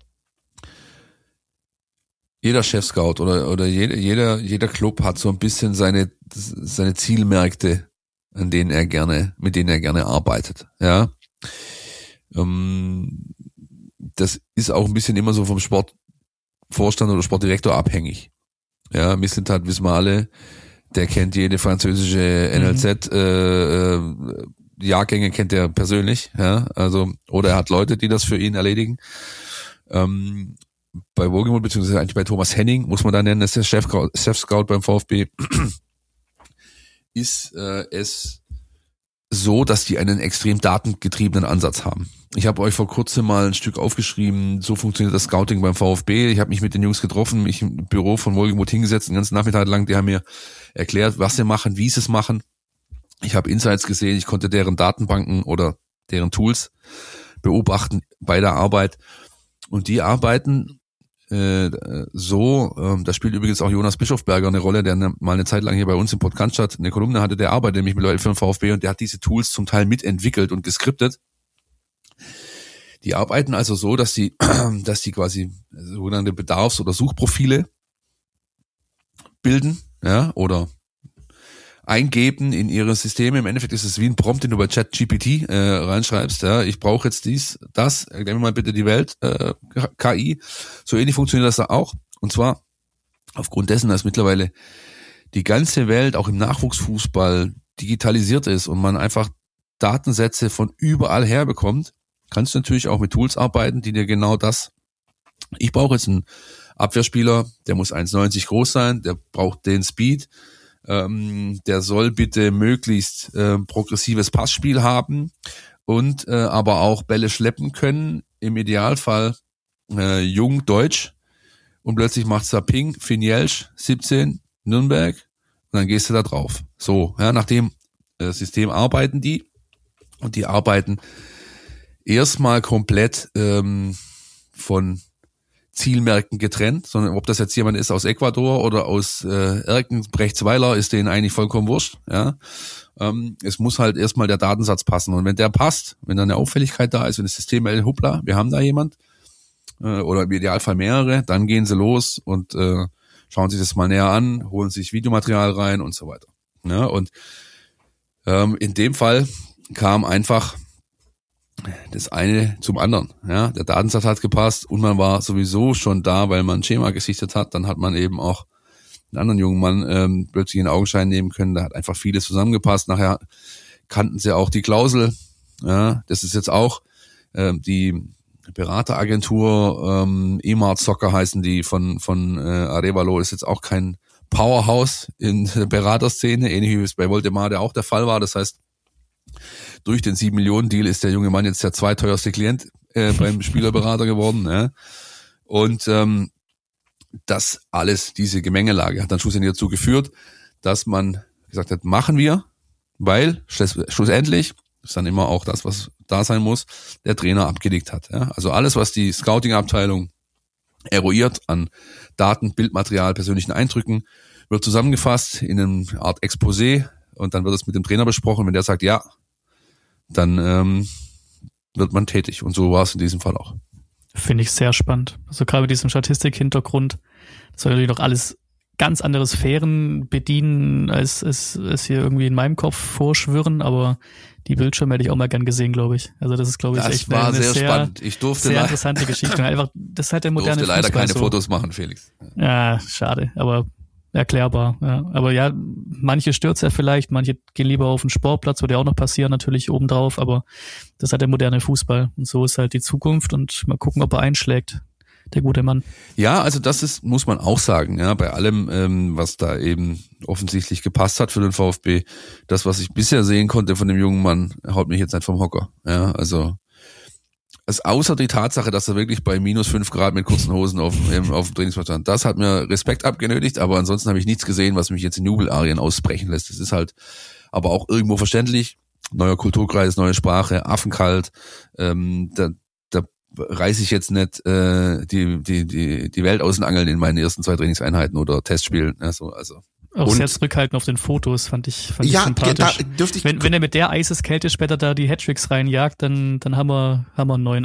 Jeder Chef-Scout oder oder jeder jeder jeder Club hat so ein bisschen seine seine Zielmärkte an denen er gerne, mit denen er gerne arbeitet. Ja, ähm, das ist auch ein bisschen immer so vom Sportvorstand oder Sportdirektor abhängig. Ja, Mislintat wissen wir alle, der kennt jede französische N L Z mhm. äh, äh, Jahrgänge kennt er persönlich, ja, also oder er hat Leute, die das für ihn erledigen. Ähm, bei Wohlgemuth beziehungsweise eigentlich bei Thomas Henning muss man da nennen, das ist der Chef, Chef-Scout beim VfB. Ist äh, es so, dass die einen extrem datengetriebenen Ansatz haben. Ich habe euch vor kurzem mal ein Stück aufgeschrieben, so funktioniert das Scouting beim VfB. Ich habe mich mit den Jungs getroffen, mich im Büro von Wohlgemuth hingesetzt, den ganzen Nachmittag lang. Die haben mir erklärt, was sie machen, wie sie es machen. Ich habe Insights gesehen, ich konnte deren Datenbanken oder deren Tools beobachten bei der Arbeit. Und die arbeiten äh, so, äh, da spielt übrigens auch Jonas Bischofberger eine Rolle, der ne, mal eine Zeit lang hier bei uns im Podcast statt eine Kolumne hatte, der arbeitet nämlich mit Leuten für den VfB und der hat diese Tools zum Teil mitentwickelt und geskriptet. Die arbeiten also so, dass die, dass die quasi sogenannte Bedarfs- oder Suchprofile bilden, ja, oder eingeben in ihre Systeme. Im Endeffekt ist es wie ein Prompt, den du bei ChatGPT äh, reinschreibst. Ja, ich brauche jetzt dies, das. Erklär mir mal bitte die Welt, äh, K I. So ähnlich funktioniert das da auch. Und zwar aufgrund dessen, dass mittlerweile die ganze Welt auch im Nachwuchsfußball digitalisiert ist und man einfach Datensätze von überall her bekommt, kannst du natürlich auch mit Tools arbeiten, die dir genau das. Ich brauche jetzt einen Abwehrspieler, der muss eins neunzig groß sein, der braucht den Speed. Ähm, der soll bitte möglichst äh, progressives Passspiel haben und äh, aber auch Bälle schleppen können, im Idealfall äh, jung, deutsch, und plötzlich macht's da Ping, Finjelsch, siebzehn, Nürnberg, und dann gehst du da drauf. So, ja, nach dem äh, System arbeiten die, und die arbeiten erstmal komplett ähm, von Zielmärkten getrennt, sondern ob das jetzt jemand ist aus Ecuador oder aus äh, Erkenbrechtsweiler, ist denen eigentlich vollkommen wurscht. Ja, ähm, es muss halt erstmal der Datensatz passen, und wenn der passt, wenn da eine Auffälligkeit da ist, wenn das System meldet, hoppla, wir haben da jemand äh, oder im Idealfall mehrere, dann gehen sie los und äh, schauen sich das mal näher an, holen sich Videomaterial rein und so weiter. Ja, und ähm, in dem Fall kam einfach das eine zum anderen. Ja, der Datensatz hat gepasst und man war sowieso schon da, weil man ein Schema gesichtet hat. Dann hat man eben auch einen anderen jungen Mann ähm, plötzlich in Augenschein nehmen können. Da hat einfach vieles zusammengepasst. Nachher kannten sie auch die Klausel. Ja, das ist jetzt auch ähm, die Berateragentur, ähm, E-Mart Soccer heißen die, von von äh, Arevalo, ist jetzt auch kein Powerhouse in der Beraterszene, ähnlich wie es bei Voldemar auch der Fall war. Das heißt, durch den sieben Millionen Deal ist der junge Mann jetzt der zweiteuerste Klient äh, beim Spielerberater geworden. Ja. Und ähm, das alles, diese Gemengelage hat dann schlussendlich dazu geführt, dass man gesagt hat, machen wir, weil schlussendlich ist dann immer auch das, was da sein muss, der Trainer abgelegt hat. Ja. Also alles, was die Scouting-Abteilung eruiert an Daten, Bildmaterial, persönlichen Eindrücken, wird zusammengefasst in eine Art Exposé, und dann wird es mit dem Trainer besprochen. Wenn der sagt, ja, dann ähm, wird man tätig. Und so war es in diesem Fall auch. Finde ich sehr spannend. Also gerade mit diesem Statistik-Hintergrund, das soll natürlich noch alles ganz andere Sphären bedienen, als es, es hier irgendwie in meinem Kopf vorschwirren, aber die Bildschirme hätte ich auch mal gern gesehen, glaube ich. Also das ist, glaube ich, das echt war eine sehr, sehr spannend. Ich durfte sehr le- interessante Geschichte. Einfach, das hat der moderne durfte leider Fußball keine so. Fotos machen, Felix. Ja, schade, aber erklärbar. Ja. Aber ja, manche stört's ja vielleicht, manche gehen lieber auf den Sportplatz, würde ja auch noch passieren, natürlich obendrauf, aber das hat der moderne Fußball, und so ist halt die Zukunft, und mal gucken, ob er einschlägt, der gute Mann. Ja, also das ist, muss man auch sagen, ja, bei allem, ähm, was da eben offensichtlich gepasst hat für den VfB, das, was ich bisher sehen konnte von dem jungen Mann, haut mich jetzt nicht vom Hocker. Ja, also Also außer die Tatsache, dass er wirklich bei minus fünf Grad mit kurzen Hosen auf, auf dem Trainingsplatz stand, das hat mir Respekt abgenötigt, aber ansonsten habe ich nichts gesehen, was mich jetzt in Jubelarien ausbrechen lässt. Das ist halt aber auch irgendwo verständlich. Neuer Kulturkreis, neue Sprache, affenkalt, ähm, da, da reiße ich jetzt nicht äh, die, die, die, die Welt aus den Angeln in meinen ersten zwei Trainingseinheiten oder Testspielen. Also, also. Auch Und- sehr zurückhaltend auf den Fotos, fand ich, fand Ja, ich sympathisch. da dürfte ich wenn, wenn er mit der Eiseskälte später da die Hattricks reinjagt, dann, dann haben wir, haben wir einen neuen, ey.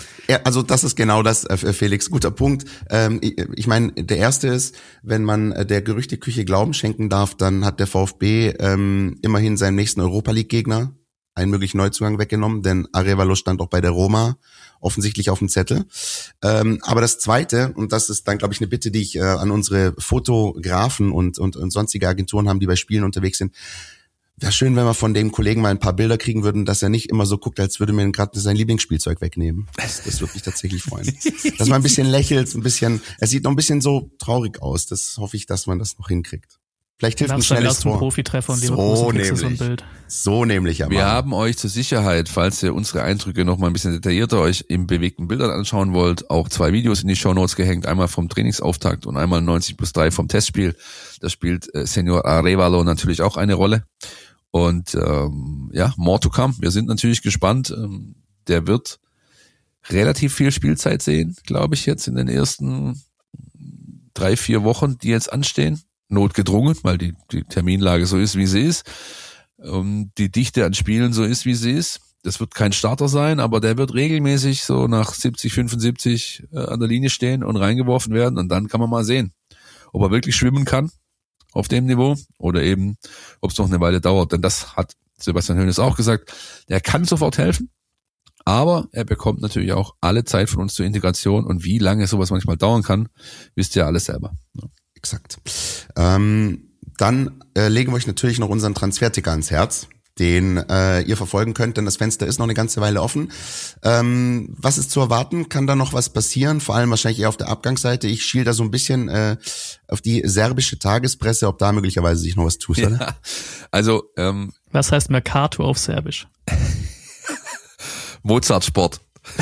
Ja, also das ist genau das, Felix, guter Punkt. Ähm, ich ich meine, der erste ist, wenn man der Gerüchteküche Glauben schenken darf, dann hat der VfB ähm, immerhin seinen nächsten Europa-League-Gegner einen möglichen Neuzugang weggenommen, denn Arévalo stand auch bei der Roma offensichtlich auf dem Zettel. Ähm, aber das Zweite, und das ist dann, glaube ich, eine Bitte, die ich äh, an unsere Fotografen und, und, und sonstige Agenturen haben, die bei Spielen unterwegs sind, wäre schön, wenn wir von dem Kollegen mal ein paar Bilder kriegen würden, dass er nicht immer so guckt, als würde mir gerade sein Lieblingsspielzeug wegnehmen. Das, das würde mich tatsächlich freuen. Dass man ein bisschen lächelt, ein bisschen, er sieht noch ein bisschen so traurig aus. Das hoffe ich, dass man das noch hinkriegt. Vielleicht hilft ein schnelles Tor. Profitreffer und so nämlich. So, ein Bild. so nämlich. Ja, wir haben euch zur Sicherheit, falls ihr unsere Eindrücke noch mal ein bisschen detaillierter euch im bewegten Bildern anschauen wollt, auch zwei Videos in die Shownotes gehängt. Einmal vom Trainingsauftakt und einmal neunzig plus drei vom Testspiel. Da spielt äh, Senior Arévalo natürlich auch eine Rolle. Und ähm, ja, more to come. Wir sind natürlich gespannt. Ähm, der wird relativ viel Spielzeit sehen, glaube ich, jetzt in den ersten drei, vier Wochen, die jetzt anstehen. Notgedrungen, weil die, die Terminlage so ist, wie sie ist. Ähm, die Dichte an Spielen so ist, wie sie ist. Das wird kein Starter sein, aber der wird regelmäßig so nach siebzig, fünfundsiebzig äh, an der Linie stehen und reingeworfen werden. Und dann kann man mal sehen, ob er wirklich schwimmen kann auf dem Niveau oder eben, ob es noch eine Weile dauert. Denn das hat Sebastian Hoeneß auch gesagt. Der kann sofort helfen, aber er bekommt natürlich auch alle Zeit von uns zur Integration. Und wie lange sowas manchmal dauern kann, wisst ihr alles selber. Ja. Exakt. Ähm, dann äh, legen wir euch natürlich noch unseren Transferticker ans Herz, den äh, ihr verfolgen könnt, denn das Fenster ist noch eine ganze Weile offen. Ähm, was ist zu erwarten? Kann da noch was passieren? Vor allem wahrscheinlich eher auf der Abgangsseite. Ich schiel da so ein bisschen äh, auf die serbische Tagespresse, ob da möglicherweise sich noch was tut. Ja, oder? Also ähm, was heißt Mercato auf Serbisch? Mozart-Sport.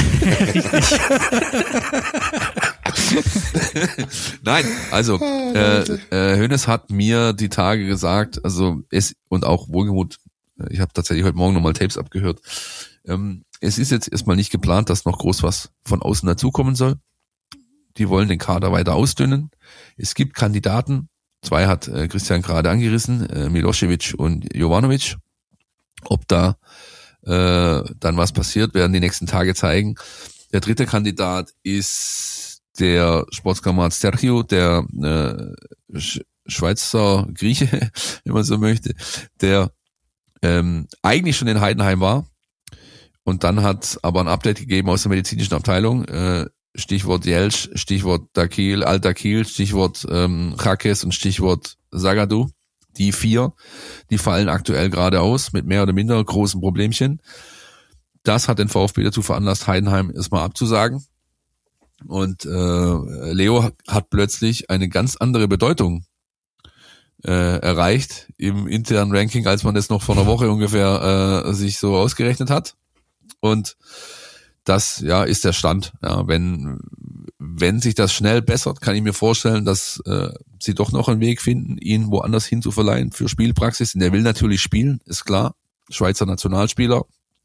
Nein, also äh, äh, Hoeneß hat mir die Tage gesagt, also es und auch wohlgemut, ich habe tatsächlich heute Morgen nochmal Tapes abgehört, ähm, es ist jetzt erstmal nicht geplant, dass noch groß was von außen dazukommen soll. Die wollen den Kader weiter ausdünnen. Es gibt Kandidaten, zwei hat äh, Christian gerade angerissen, äh, Milosevic und Jovanovic. Ob da äh, dann was passiert, werden die nächsten Tage zeigen. Der dritte Kandidat ist der Sportskamerad Sergio, der äh, Sch- Schweizer Grieche, wenn man so möchte, der ähm, eigentlich schon in Heidenheim war und dann hat aber ein Update gegeben aus der medizinischen Abteilung, äh, Stichwort Jelsch, Stichwort Dakil, Al-Dakil, Stichwort ähm, Chakes und Stichwort Zagadou. Die vier, die fallen aktuell gerade aus mit mehr oder minder großen Problemchen. Das hat den VfB dazu veranlasst, Heidenheim erstmal abzusagen. Und äh, Leo hat plötzlich eine ganz andere Bedeutung äh, erreicht im internen Ranking, als man das noch vor einer Woche ungefähr äh, sich so ausgerechnet hat. Und das ja ist der Stand. Ja, wenn wenn sich das schnell bessert, kann ich mir vorstellen, dass äh, sie doch noch einen Weg finden, ihn woanders hin zu verleihen für Spielpraxis. Und er will natürlich spielen, ist klar. Schweizer Nationalspieler.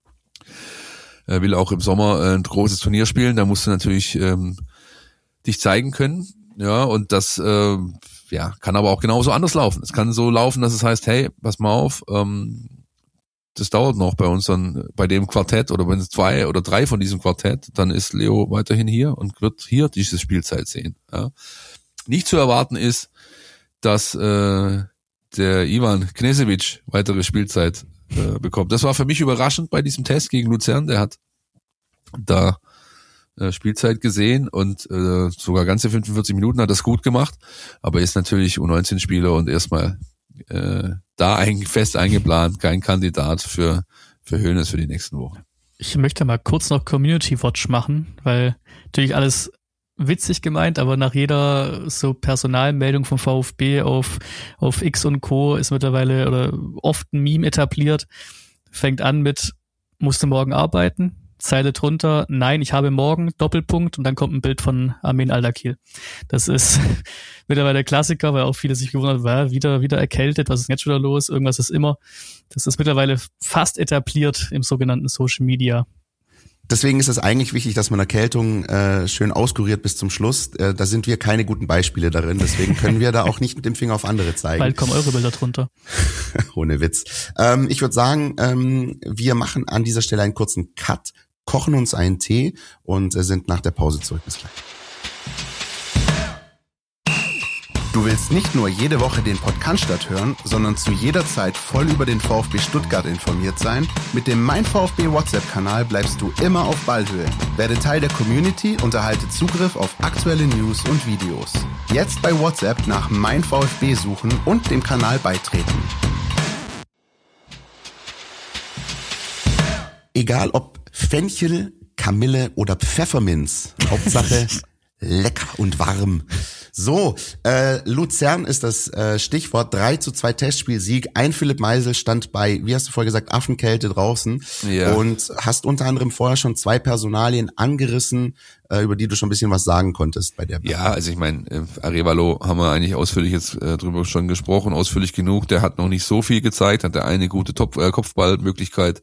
Er will auch im Sommer ein großes Turnier spielen. Da musst du natürlich ähm, dich zeigen können. Ja, und das äh, ja kann aber auch genauso anders laufen. Es kann so laufen, dass es heißt, hey, pass mal auf, ähm, das dauert noch bei uns dann, bei dem Quartett oder wenn es zwei oder drei von diesem Quartett, dann ist Leo weiterhin hier und wird hier diese Spielzeit sehen. Ja. Nicht zu erwarten ist, dass äh, der Ivan Knežević weitere Spielzeit äh, bekommt. Das war für mich überraschend bei diesem Test gegen Luzern. Der hat da äh, Spielzeit gesehen und äh, sogar ganze fünfundvierzig Minuten hat das gut gemacht, aber ist natürlich U neunzehn Spieler und erstmal äh, da eigentlich fest eingeplant, kein Kandidat für für Hoeneß für die nächsten Wochen. Ich möchte mal kurz noch Community Watch machen, weil natürlich alles witzig gemeint, aber nach jeder so Personalmeldung vom VfB auf auf X und Co. ist mittlerweile oder oft ein Meme etabliert. Fängt an mit, musste morgen arbeiten, Zeile drunter, nein, ich habe morgen, Doppelpunkt, und dann kommt ein Bild von Armin Al-Dakil. Das ist mittlerweile der Klassiker, weil auch viele sich gewundert haben, wieder, wieder erkältet, was ist denn jetzt wieder los? Irgendwas ist immer. Das ist mittlerweile fast etabliert im sogenannten Social Media. Deswegen ist es eigentlich wichtig, dass man Erkältung äh, schön auskuriert bis zum Schluss. Äh, da sind wir keine guten Beispiele darin. Deswegen können wir da auch nicht mit dem Finger auf andere zeigen. Bald kommen eure Bilder drunter. Ohne Witz. Ähm, ich würde sagen, ähm, wir machen an dieser Stelle einen kurzen Cut. kochen uns einen Tee und äh, sind nach der Pause zurück. Bis gleich. Du willst nicht nur jede Woche den Podcast hören, sondern zu jeder Zeit voll über den VfB Stuttgart informiert sein? Mit dem Mein VfB WhatsApp-Kanal bleibst du immer auf Ballhöhe. Werde Teil der Community und erhalte Zugriff auf aktuelle News und Videos. Jetzt bei WhatsApp nach Mein VfB suchen und dem Kanal beitreten. Egal ob Fenchel, Kamille oder Pfefferminz, Hauptsache lecker und warm. So, äh, Luzern ist das äh, Stichwort. drei zu zwei Testspielsieg. Ein Philipp Meisel stand bei, wie hast du vorher gesagt, Affenkälte draußen. Ja. Und hast unter anderem vorher schon zwei Personalien angerissen, äh, über die du schon ein bisschen was sagen konntest bei der Ball. Ja, also ich meine, äh, Arévalo haben wir eigentlich ausführlich jetzt äh, drüber schon gesprochen, ausführlich genug. Der hat noch nicht so viel gezeigt, hat der eine gute Top- äh, Kopfballmöglichkeit,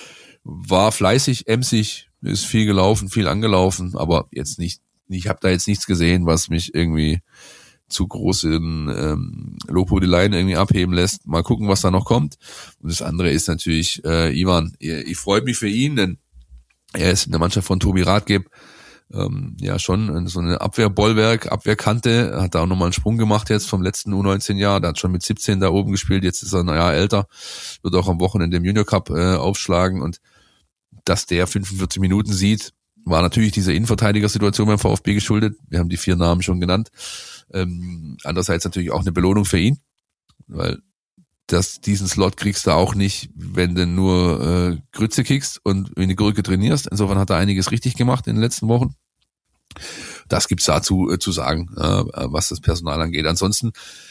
war fleißig, emsig, ist viel gelaufen, viel angelaufen, aber jetzt nicht Ich habe da jetzt nichts gesehen, was mich irgendwie zu großen ähm, Lobhudeleien irgendwie abheben lässt. Mal gucken, was da noch kommt. Und das andere ist natürlich äh, Ivan. Ich, ich freue mich für ihn, denn er ist in der Mannschaft von Tobi Rathgeb ähm, ja schon so eine Abwehrbollwerk, Abwehrkante. Hat da auch nochmal einen Sprung gemacht jetzt vom letzten U neunzehn Jahr. Der hat schon mit siebzehn da oben gespielt. Jetzt ist er ein Jahr älter. Wird auch am Wochenende im Junior Cup äh, aufschlagen. Und dass der fünfundvierzig Minuten sieht, war natürlich diese Innenverteidiger-Situation beim VfB geschuldet. Wir haben die vier Namen schon genannt. Ähm, andererseits natürlich auch eine Belohnung für ihn, weil das, diesen Slot kriegst du auch nicht, wenn du nur äh, Grütze kickst und wie eine Gurke trainierst. Insofern hat er einiges richtig gemacht in den letzten Wochen. Das gibt's dazu äh, zu sagen, äh, was das Personal angeht. Ansonsten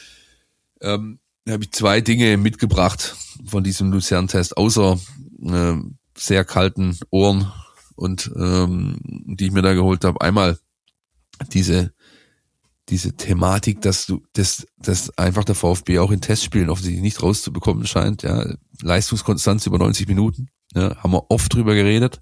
ähm, habe ich zwei Dinge mitgebracht von diesem Luzern-Test, außer äh, sehr kalten Ohren und ähm, die ich mir da geholt habe. Einmal diese diese Thematik, dass du dass dass einfach der VfB auch in Testspielen offensichtlich nicht rauszubekommen scheint. Ja, Leistungskonstanz über neunzig Minuten, ja, haben wir oft drüber geredet.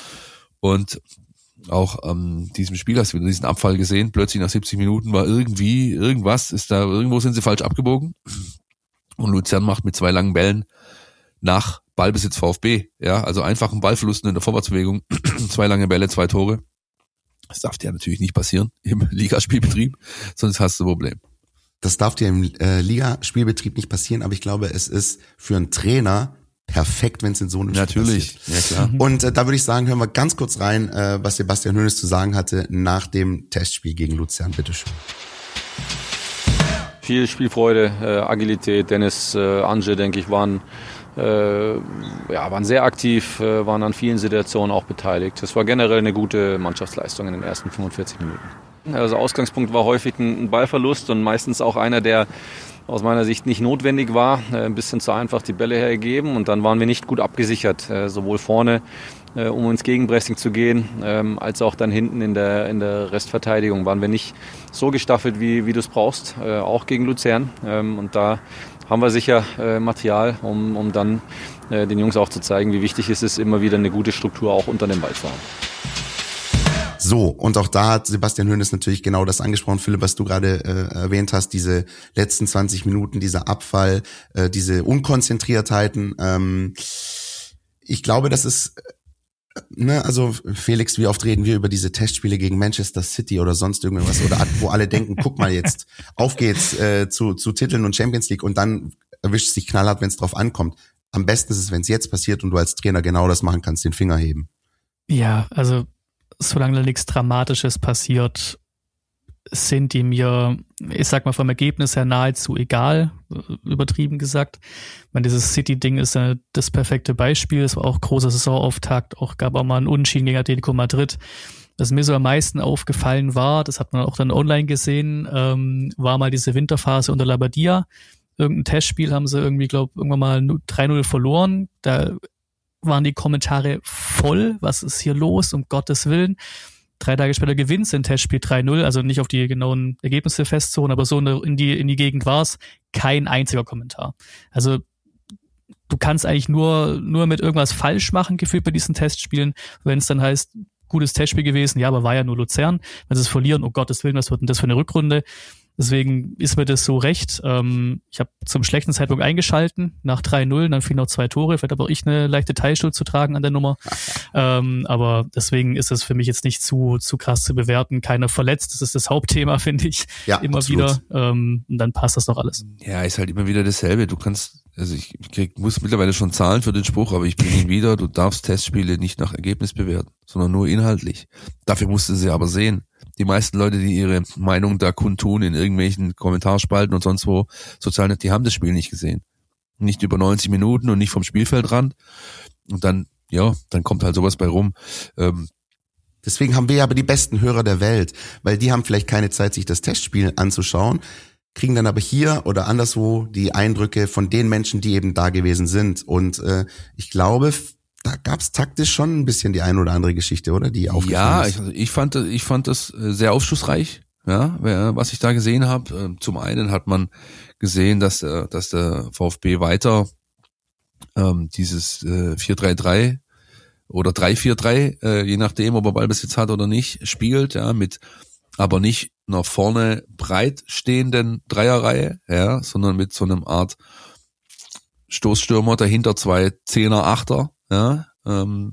Und auch ähm, diesem Spiel hast du wieder diesen Abfall gesehen. Plötzlich nach siebzig Minuten war irgendwie irgendwas ist da irgendwo sind sie falsch abgebogen. Und Luzern macht mit zwei langen Bällen nach Ballbesitz VfB, ja, also einfachen Ballverlusten in der Vorwärtsbewegung, zwei lange Bälle, zwei Tore. Das darf dir natürlich nicht passieren im Ligaspielbetrieb, sonst hast du ein Problem. Das darf dir im äh, Ligaspielbetrieb nicht passieren, aber ich glaube, es ist für einen Trainer perfekt, wenn es in so einem natürlich. Spiel passiert. Ja, klar. Und äh, da würde ich sagen, hören wir ganz kurz rein, äh, was Sebastian Hoeneß zu sagen hatte nach dem Testspiel gegen Luzern. Bitteschön. Viel Spielfreude, äh, Agilität. Dennis, äh, Anje, denke ich, waren Äh, ja, waren sehr aktiv, äh, waren an vielen Situationen auch beteiligt. Das war generell eine gute Mannschaftsleistung in den ersten fünfundvierzig Minuten. Also Ausgangspunkt war häufig ein, ein Ballverlust und meistens auch einer, der aus meiner Sicht nicht notwendig war. Äh, ein bisschen zu einfach die Bälle hergegeben und dann waren wir nicht gut abgesichert, äh, sowohl vorne, äh, um ins Gegenpressing zu gehen, ähm, als auch dann hinten in der, in der Restverteidigung waren wir nicht so gestaffelt, wie, wie du es brauchst, äh, auch gegen Luzern. Ähm, und da haben wir sicher äh, Material, um, um dann äh, den Jungs auch zu zeigen, wie wichtig es ist, immer wieder eine gute Struktur auch unter dem Ball zu haben. So, und auch da hat Sebastian Hoeneß natürlich genau das angesprochen, Philipp, was du gerade äh, erwähnt hast, diese letzten zwanzig Minuten, dieser Abfall, äh, diese Unkonzentriertheiten. Ähm, ich glaube, das ist, ne, also Felix, wie oft reden wir über diese Testspiele gegen Manchester City oder sonst irgendwas, oder wo alle denken, guck mal jetzt, auf geht's äh, zu, zu Titeln und Champions League und dann erwischt es dich knallhart, wenn es drauf ankommt. Am besten ist es, wenn es jetzt passiert und du als Trainer genau das machen kannst, den Finger heben. Ja, also solange da nichts Dramatisches passiert, sind die mir, ich sag mal vom Ergebnis her nahezu egal, übertrieben gesagt. Ich meine, dieses City-Ding ist ja das perfekte Beispiel. Es war auch großer Saisonauftakt, auch gab auch mal einen Unentschieden gegen Atletico Madrid. Was mir so am meisten aufgefallen war, das hat man auch dann online gesehen, ähm, war mal diese Winterphase unter Labadia. Irgendein Testspiel haben sie irgendwie, glaube irgendwann mal drei null verloren. Da waren die Kommentare voll. Was ist hier los? Um Gottes Willen. Drei Tage später gewinnt sie ein Testspiel drei null, also nicht auf die genauen Ergebnisse festzonen, aber so in die, in die Gegend war es. Kein einziger Kommentar. Also du kannst eigentlich nur, nur mit irgendwas falsch machen, gefühlt bei diesen Testspielen. Wenn es dann heißt, gutes Testspiel gewesen, ja, aber war ja nur Luzern. Wenn sie es verlieren, um Gottes Willen, was wird denn das für eine Rückrunde? Deswegen ist mir das so recht. Ähm, ich habe zum schlechten Zeitpunkt eingeschalten, nach drei null, dann fielen noch zwei Tore. Vielleicht habe auch ich eine leichte Teilschuld zu tragen an der Nummer. ähm, aber deswegen ist es für mich jetzt nicht zu zu krass zu bewerten. Keiner verletzt, das ist das Hauptthema, finde ich, ja, immer absolut. wieder. Ähm, und dann passt das doch alles. Ja, ist halt immer wieder dasselbe. Du kannst, also ich krieg, muss mittlerweile schon zahlen für den Spruch, aber ich bringe ihn wieder, du darfst Testspiele nicht nach Ergebnis bewerten, sondern nur inhaltlich. Dafür musst du sie aber sehen. Die meisten Leute, die ihre Meinung da kundtun in irgendwelchen Kommentarspalten und sonst wo, sozial, die haben das Spiel nicht gesehen. Nicht über neunzig Minuten und nicht vom Spielfeldrand. Und dann, ja, dann kommt halt sowas bei rum. Ähm, Deswegen haben wir ja aber die besten Hörer der Welt, weil die haben vielleicht keine Zeit, sich das Testspiel anzuschauen, kriegen dann aber hier oder anderswo die Eindrücke von den Menschen, die eben da gewesen sind. Und äh, ich glaube, da gab's taktisch schon ein bisschen die eine oder andere Geschichte, oder? Die aufgefallen ja, ist. ich, also ich fand, ich fand das sehr aufschlussreich, ja, was ich da gesehen habe. Zum einen hat man gesehen, dass, dass der VfB weiter ähm, dieses äh, vier drei drei oder drei vier drei, äh, je nachdem, ob er Ballbesitz hat oder nicht, spielt, ja, mit aber nicht nach vorne breit stehenden Dreierreihe, ja, sondern mit so einem Art Stoßstürmer, dahinter zwei Zehner, Achter, ja, ähm,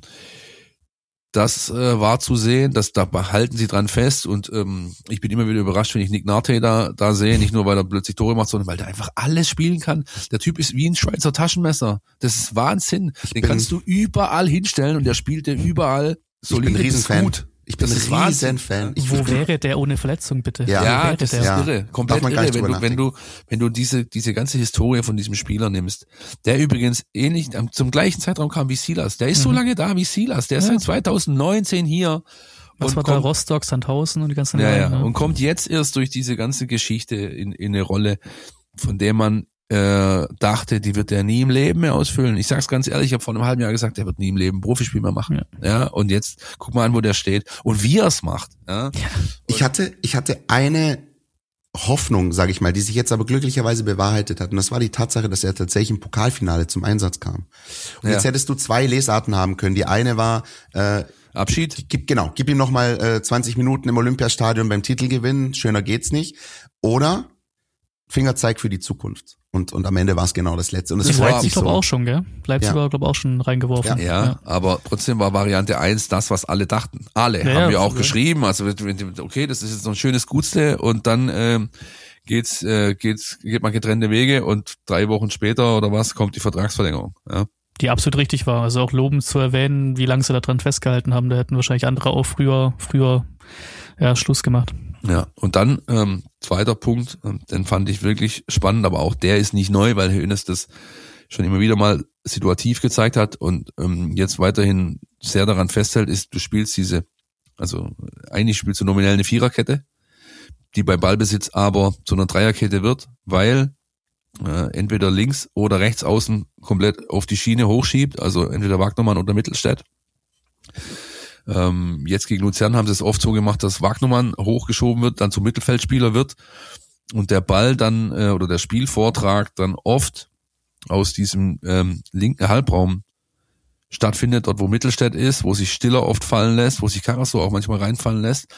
das äh, war zu sehen, dass da halten sie dran fest und ähm, ich bin immer wieder überrascht, wenn ich Nick Narte da, da sehe, nicht nur weil er plötzlich Tore macht, sondern weil der einfach alles spielen kann. Der Typ ist wie ein Schweizer Taschenmesser. Das ist Wahnsinn. Ich Den bin, kannst du überall hinstellen und der spielt dir überall solide. Ich bin ein Riesenfan. Gut. Ich bin das ein Riesenfan. Ich Wo wäre der ohne Verletzung, bitte? Ja, Wo Ja, wäre das der? ist Ja. irre, komplett Darf man gar irre, nicht wenn drüber du, wenn du, wenn du diese, diese ganze Historie von diesem Spieler nimmst, der übrigens ähnlich, zum gleichen Zeitraum kam wie Silas, der ist Mhm. so lange da wie Silas, der ist Ja. seit zweitausendneunzehn hier. Was und war da? kommt, Rostock, Sandhausen und die ganzen ja, ja, Reihen, ne? und kommt jetzt erst durch diese ganze Geschichte in, in eine Rolle, von der man äh, dachte, die wird er nie im Leben mehr ausfüllen. Ich sag's ganz ehrlich, ich habe vor einem halben Jahr gesagt, der wird nie im Leben Profispiel mehr machen. Ja. ja, und jetzt guck mal an, wo der steht und wie er es macht. Ja. Ich hatte, ich hatte eine Hoffnung, sage ich mal, die sich jetzt aber glücklicherweise bewahrheitet hat. Und das war die Tatsache, dass er tatsächlich im Pokalfinale zum Einsatz kam. Und Ja. jetzt hättest du zwei Lesarten haben können. Die eine war, äh, Abschied. gib, genau, gib ihm nochmal äh, zwanzig Minuten im Olympiastadion beim Titelgewinn. Schöner geht's nicht. Oder Fingerzeig für die Zukunft. Und, und am Ende war es genau das Letzte. Und es Das freut Leipzig, sich glaube so. auch schon, gell? Leipzig Ja. war, glaube auch schon reingeworfen. Ja. Ja, aber trotzdem war Variante eins das, was alle dachten. Alle Ja, haben ja, wir auch ja. geschrieben. Also okay, das ist jetzt noch ein schönes Gutste und dann ähm, geht's, äh, geht's, geht man getrennte Wege und drei Wochen später oder was kommt die Vertragsverlängerung. Ja, Die absolut richtig war. Also auch lobend zu erwähnen, wie lange sie da dran festgehalten haben. Da hätten wahrscheinlich andere auch früher, früher ja, Schluss gemacht. ja. Und dann ähm, zweiter Punkt, ähm, den fand ich wirklich spannend, aber auch der ist nicht neu, weil Hoeneß das schon immer wieder mal situativ gezeigt hat und ähm, jetzt weiterhin sehr daran festhält, ist, du spielst diese, also eigentlich spielst du nominell eine Viererkette, die bei Ballbesitz aber zu einer Dreierkette wird, weil äh, entweder links oder rechts außen komplett auf die Schiene hochschiebt, also entweder Wagnermann oder Mittelstädt. Ähm, jetzt gegen Luzern haben sie es oft so gemacht, dass Wagnermann hochgeschoben wird, dann zum Mittelfeldspieler wird und der Ball dann äh, oder der Spielvortrag dann oft aus diesem ähm, linken Halbraum stattfindet, dort wo Mittelstädt ist, wo sich Stiller oft fallen lässt, wo sich Karasor auch manchmal reinfallen lässt.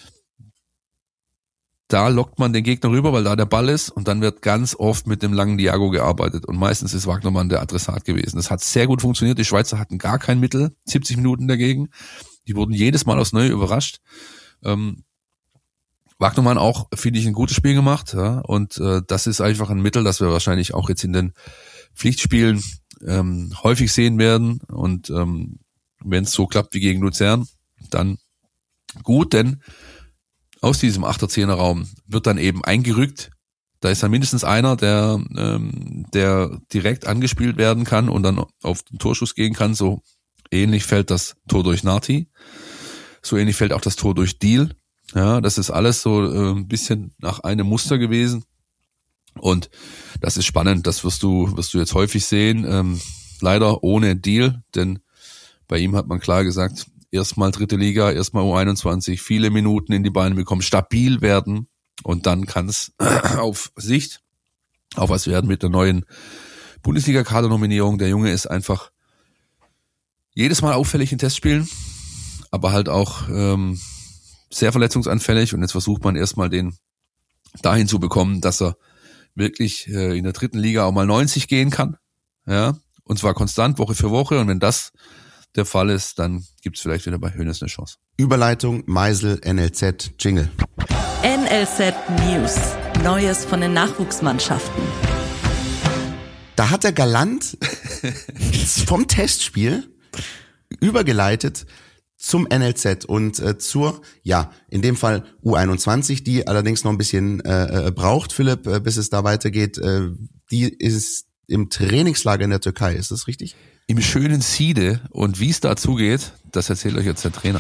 Da lockt man den Gegner rüber, weil da der Ball ist und dann wird ganz oft mit dem langen Diago gearbeitet und meistens ist Wagnermann der Adressat gewesen. Das hat sehr gut funktioniert, die Schweizer hatten gar kein Mittel, siebzig Minuten dagegen. Die wurden jedes Mal aufs Neue überrascht. Ähm, Wagnermann auch, finde ich, ein gutes Spiel gemacht, ja, und äh, das ist einfach ein Mittel, das wir wahrscheinlich auch jetzt in den Pflichtspielen ähm, häufig sehen werden und ähm, wenn es so klappt wie gegen Luzern, dann gut, denn aus diesem Achter-Zehner-Raum wird dann eben eingerückt. Da ist dann mindestens einer, der ähm, der direkt angespielt werden kann und dann auf den Torschuss gehen kann. So ähnlich fällt das Tor durch Nati. So ähnlich fällt auch das Tor durch Deal. Ja, das ist alles so äh, ein bisschen nach einem Muster gewesen. Und das ist spannend. Das wirst du wirst du jetzt häufig sehen. Ähm, leider ohne Deal, denn bei ihm hat man klar gesagt, erstmal dritte Liga, erstmal U einundzwanzig, viele Minuten in die Beine bekommen, stabil werden und dann kann es auf Sicht auch was werden mit der neuen Bundesliga-Kadernominierung. Der Junge ist einfach jedes Mal auffällig in Testspielen, aber halt auch ähm, sehr verletzungsanfällig und jetzt versucht man erstmal den dahin zu bekommen, dass er wirklich äh, in der dritten Liga auch mal neunzig gehen kann, ja, und zwar konstant Woche für Woche, und wenn das der Fall ist, dann gibt's vielleicht wieder bei Hoeneß eine Chance. Überleitung, Meisel, N L Z, Jingle. N L Z News. Neues von den Nachwuchsmannschaften. Da hat er galant vom Testspiel übergeleitet zum N L Z und äh, zur, ja, in dem Fall U einundzwanzig, die allerdings noch ein bisschen äh, braucht, Philipp, äh, bis es da weitergeht. Äh, die ist im Trainingslager in der Türkei, ist das richtig? Im schönen Side, und wie es da zugeht, das erzählt euch jetzt der Trainer.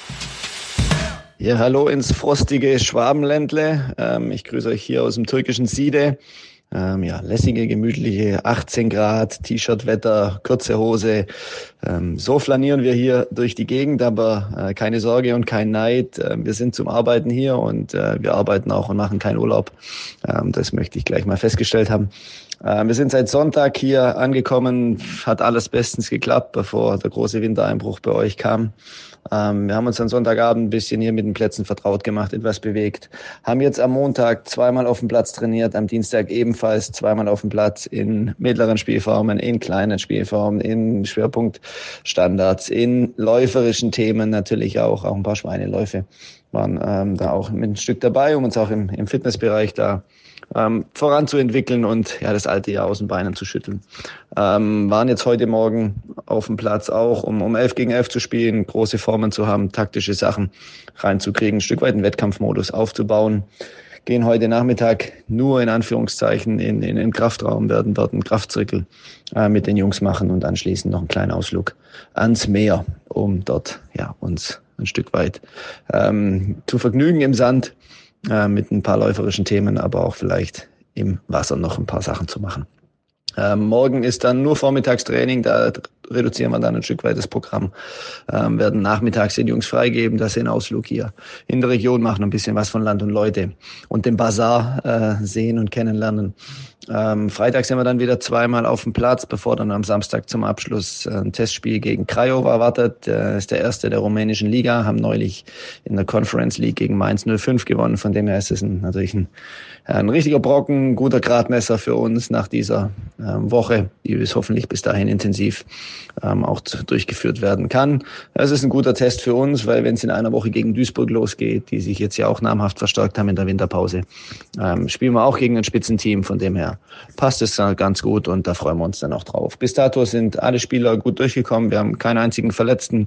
Ja, hallo ins frostige Schwabenländle. Ähm, ich grüße euch hier aus dem türkischen Side. Ähm, ja, lässige, gemütliche achtzehn Grad, T-Shirt-Wetter, kurze Hose. Ähm, so flanieren wir hier durch die Gegend, aber äh, keine Sorge und kein Neid. Äh, wir sind zum Arbeiten hier und äh, wir arbeiten auch und machen keinen Urlaub. Ähm, das möchte ich gleich mal festgestellt haben. Ähm, wir sind seit Sonntag hier angekommen, hat alles bestens geklappt, bevor der große Wintereinbruch bei euch kam. Ähm, wir haben uns am Sonntagabend ein bisschen hier mit den Plätzen vertraut gemacht, etwas bewegt. Haben jetzt am Montag zweimal auf dem Platz trainiert, am Dienstag ebenfalls zweimal auf dem Platz in mittleren Spielformen, in kleinen Spielformen, in Schwerpunktstandards, in läuferischen Themen natürlich auch, auch ein paar Schweineläufe waren ähm, da auch mit ein Stück dabei, um uns auch im, im Fitnessbereich da ähm, voranzuentwickeln und ja das alte Jahr aus den Beinen zu schütteln. Ähm, waren jetzt heute Morgen auf dem Platz auch, um um elf gegen elf zu spielen, große Formen zu haben, taktische Sachen reinzukriegen, ein Stück weit einen Wettkampfmodus aufzubauen. Gehen heute Nachmittag nur in Anführungszeichen in, in den Kraftraum, werden dort einen Kraftzirkel äh, mit den Jungs machen und anschließend noch einen kleinen Ausflug ans Meer, um dort ja uns ein Stück weit ähm, zu vergnügen im Sand äh, mit ein paar läuferischen Themen, aber auch vielleicht im Wasser noch ein paar Sachen zu machen. Ähm, morgen ist dann nur Vormittagstraining, da reduzieren wir dann ein Stück weit das Programm, ähm, werden nachmittags den Jungs freigeben, dass sie einen Ausflug hier in der Region machen, ein bisschen was von Land und Leute und den Bazar äh, sehen und kennenlernen. Ähm, Freitag sind wir dann wieder zweimal auf dem Platz, bevor dann am Samstag zum Abschluss ein Testspiel gegen Craiova wartet. Das ist der erste der rumänischen Liga, haben neulich in der Conference League gegen Mainz null fünf gewonnen. Von dem her ist es ein, natürlich ein, ein richtiger Brocken, guter Gradmesser für uns nach dieser ähm, Woche, die bis hoffentlich bis dahin intensiv ähm, auch durchgeführt werden kann. Es ist ein guter Test für uns, weil wenn es in einer Woche gegen Duisburg losgeht, die sich jetzt ja auch namhaft verstärkt haben in der Winterpause, ähm, spielen wir auch gegen ein Spitzenteam. Von dem her passt es ganz gut und da freuen wir uns dann auch drauf. Bis dato sind alle Spieler gut durchgekommen. Wir haben keinen einzigen Verletzten,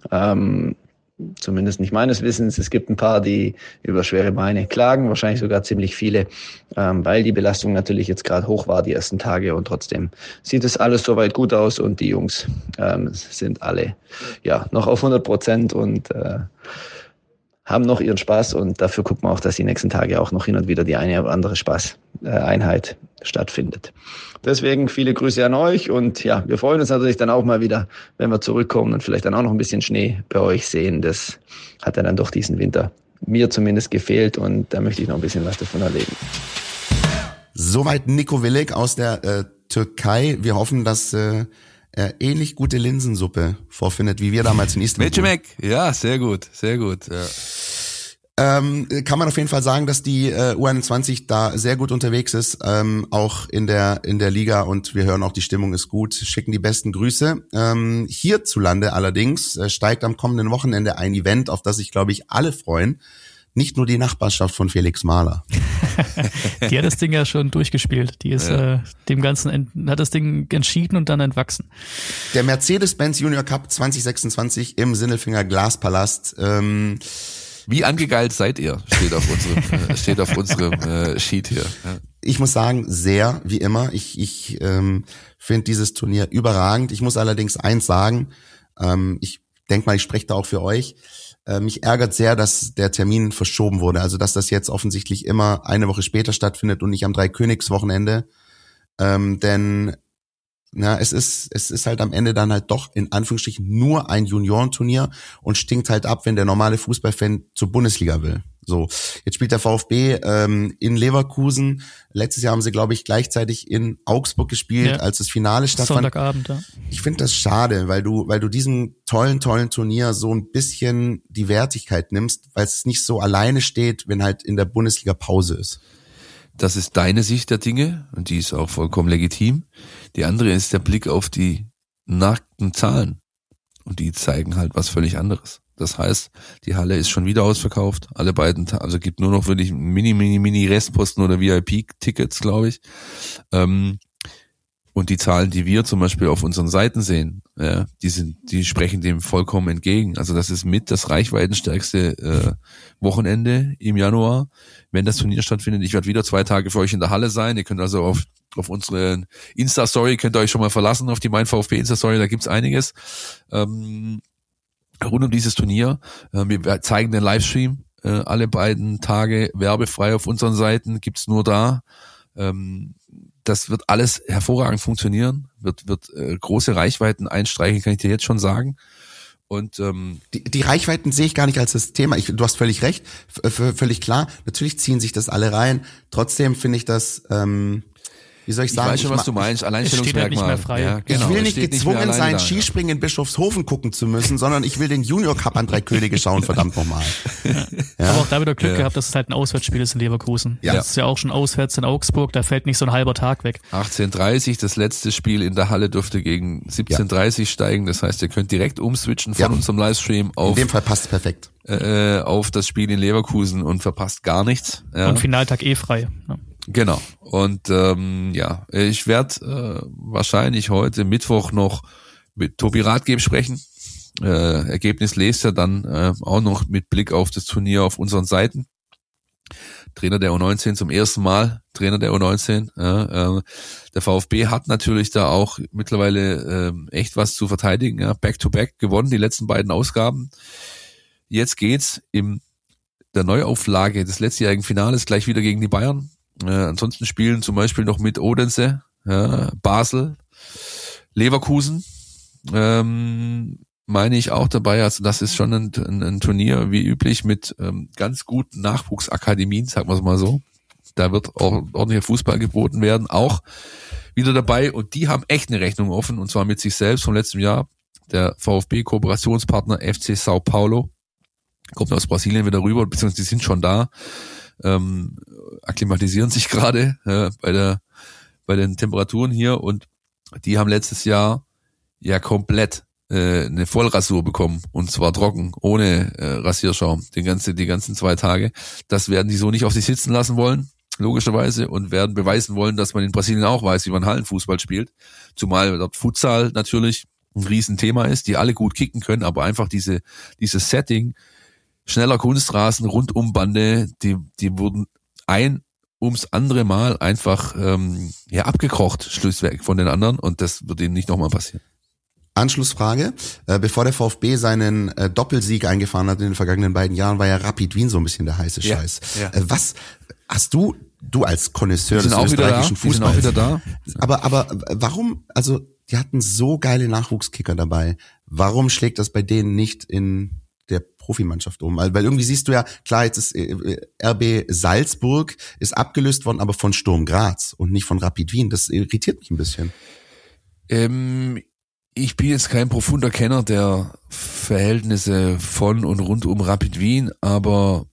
ähm, zumindest nicht meines Wissens. Es gibt ein paar, die über schwere Beine klagen, wahrscheinlich sogar ziemlich viele, ähm, weil die Belastung natürlich jetzt gerade hoch war die ersten Tage und trotzdem sieht es alles soweit gut aus und die Jungs ähm, sind alle ja noch auf hundert Prozent und äh, haben noch ihren Spaß und dafür gucken wir auch, dass die nächsten Tage auch noch hin und wieder die eine oder andere Spaßeinheit stattfindet. Deswegen viele Grüße an euch und ja, wir freuen uns natürlich dann auch mal wieder, wenn wir zurückkommen und vielleicht dann auch noch ein bisschen Schnee bei euch sehen. Das hat ja dann doch diesen Winter mir zumindest gefehlt und da möchte ich noch ein bisschen was davon erleben. Soweit Nico Willig aus der äh, Türkei. Wir hoffen, dass äh, er ähnlich gute Linsensuppe vorfindet, wie wir damals in Istanbul. Mecmek, ja, sehr gut, sehr gut. Ja. Ähm, kann man auf jeden Fall sagen, dass die äh, U einundzwanzig da sehr gut unterwegs ist, ähm, auch in der in der Liga und wir hören auch, die Stimmung ist gut, schicken die besten Grüße. Ähm, hierzulande allerdings äh, steigt am kommenden Wochenende ein Event, auf das sich, glaube ich, alle freuen. Nicht nur die Nachbarschaft von Felix Mahler. Die hat das Ding ja schon durchgespielt. Die ist ja. äh, dem Ganzen, hat das Ding entschieden und dann entwachsen. Der Mercedes-Benz Junior Cup zwanzig sechsundzwanzig im Sinnelfinger Glaspalast. Ähm, Wie angegeilt seid ihr? Steht auf unserem, äh, steht auf unserem äh, Sheet hier. Ja. Ich muss sagen, sehr, wie immer. Ich, ich ähm, finde dieses Turnier überragend. Ich muss allerdings eins sagen, ähm, ich denke mal, ich spreche da auch für euch. Äh, mich ärgert sehr, dass der Termin verschoben wurde. Also, dass das jetzt offensichtlich immer eine Woche später stattfindet und nicht am Dreikönigswochenende. Ähm, denn na, es ist es ist halt am Ende dann halt doch in Anführungsstrichen nur ein Juniorenturnier und stinkt halt ab, wenn der normale Fußballfan zur Bundesliga will. So, jetzt spielt der VfB ähm, in Leverkusen. Letztes Jahr haben sie, glaube ich, gleichzeitig in Augsburg gespielt, ja, als das Finale stattfand. Sonntagabend, ja. Ich finde das schade, weil du, weil du diesem tollen, tollen Turnier so ein bisschen die Wertigkeit nimmst, weil es nicht so alleine steht, wenn halt in der Bundesliga Pause ist. Das ist deine Sicht der Dinge und die ist auch vollkommen legitim. Die andere ist der Blick auf die nackten Zahlen und die zeigen halt was völlig anderes. Das heißt, die Halle ist schon wieder ausverkauft. Alle beiden, also gibt nur noch wirklich mini, mini, mini Restposten oder V I P-Tickets, glaube ich. Ähm, und die Zahlen, die wir zum Beispiel auf unseren Seiten sehen, ja, die sind, die sprechen dem vollkommen entgegen. Also das ist mit das reichweitenstärkste äh, Wochenende im Januar, wenn das Turnier stattfindet. Ich werde wieder zwei Tage für euch in der Halle sein. Ihr könnt also auf auf unsere Insta-Story, könnt ihr euch schon mal verlassen, auf die Mein VfB Insta-Story, da gibt's einiges. Ähm, rund um dieses Turnier. Wir zeigen den Livestream alle beiden Tage werbefrei auf unseren Seiten, gibt's nur da. Das wird alles hervorragend funktionieren, wird wird große Reichweiten einstreichen, kann ich dir jetzt schon sagen. Und ähm, die, die Reichweiten sehe ich gar nicht als das Thema. Ich, du hast völlig recht, v- völlig klar. Natürlich ziehen sich das alle rein. Trotzdem finde ich das... Ähm Wie soll ich sagen? Ich weiß schon, ich was du meinst. Alleinstellungsmerkmal. Halt nicht mehr frei. Ja, genau. Ich will nicht gezwungen nicht sein, da, Skispringen in Bischofshofen gucken zu müssen, sondern ich will den Junior Cup an drei Könige schauen, verdammt nochmal. Ja. Ja. Aber auch da wieder Glück ja. gehabt, dass es halt ein Auswärtsspiel ist in Leverkusen. Ja. Das ist ja auch schon auswärts in Augsburg, da fällt nicht so ein halber Tag weg. achtzehn Uhr dreißig, das letzte Spiel in der Halle dürfte gegen siebzehn Uhr dreißig ja. steigen. Das heißt, ihr könnt direkt umswitchen von ja. unserem Livestream auf. In dem Fall passt es perfekt. Äh, auf das Spiel in Leverkusen und verpasst gar nichts. Ja. Und Finaltag eh frei. Ja. Genau. Und ähm, ja, ich werde äh, wahrscheinlich heute Mittwoch noch mit Tobi Rathgeb sprechen. Äh, Ergebnis lest er dann äh, auch noch mit Blick auf das Turnier auf unseren Seiten. Trainer der U neunzehn zum ersten Mal, Trainer der U neunzehn. Ja, äh, der VfB hat natürlich da auch mittlerweile äh, echt was zu verteidigen. Ja, Back-to-back gewonnen, die letzten beiden Ausgaben. Jetzt geht's in der Neuauflage des letztjährigen Finales gleich wieder gegen die Bayern. Äh, ansonsten spielen zum Beispiel noch mit Odense, ja, Basel, Leverkusen, ähm, meine ich auch dabei. Also das ist schon ein, ein, ein Turnier wie üblich mit ähm, ganz guten Nachwuchsakademien, sagen wir es mal so. Da wird auch ordentlicher Fußball geboten werden, auch wieder dabei. Und die haben echt eine Rechnung offen, und zwar mit sich selbst vom letzten Jahr. Der VfB-Kooperationspartner F C Sao Paulo kommt aus Brasilien wieder rüber, beziehungsweise die sind schon da. Ähm, akklimatisieren sich gerade äh, bei der bei den Temperaturen hier, und die haben letztes Jahr ja komplett äh, eine Vollrasur bekommen, und zwar trocken, ohne äh, Rasierschaum, den ganzen, die ganzen zwei Tage. Das werden die so nicht auf sich sitzen lassen wollen, logischerweise, und werden beweisen wollen, dass man in Brasilien auch weiß, wie man Hallenfußball spielt, zumal dort Futsal natürlich ein Riesenthema ist, die alle gut kicken können, aber einfach diese dieses Setting, schneller Kunstrasen, Rundumbande, die die wurden ein ums andere Mal einfach ähm, ja abgekocht, schlussweg von den anderen, und das wird ihnen nicht nochmal passieren. Anschlussfrage, äh, bevor der VfB seinen äh, Doppelsieg eingefahren hat in den vergangenen beiden Jahren, war ja Rapid Wien so ein bisschen der heiße ja, Scheiß. Ja. Äh, was hast du, du als Connoisseur des österreichischen Fußballs, die sind auch wieder da. Aber, aber warum, also die hatten so geile Nachwuchskicker dabei, warum schlägt das bei denen nicht in der Profimannschaft um? Weil irgendwie siehst du ja, klar, jetzt ist äh, R B Salzburg ist abgelöst worden, aber von Sturm Graz und nicht von Rapid Wien. Das irritiert mich ein bisschen. Ähm, ich bin jetzt kein profunder Kenner der Verhältnisse von und rund um Rapid Wien, aber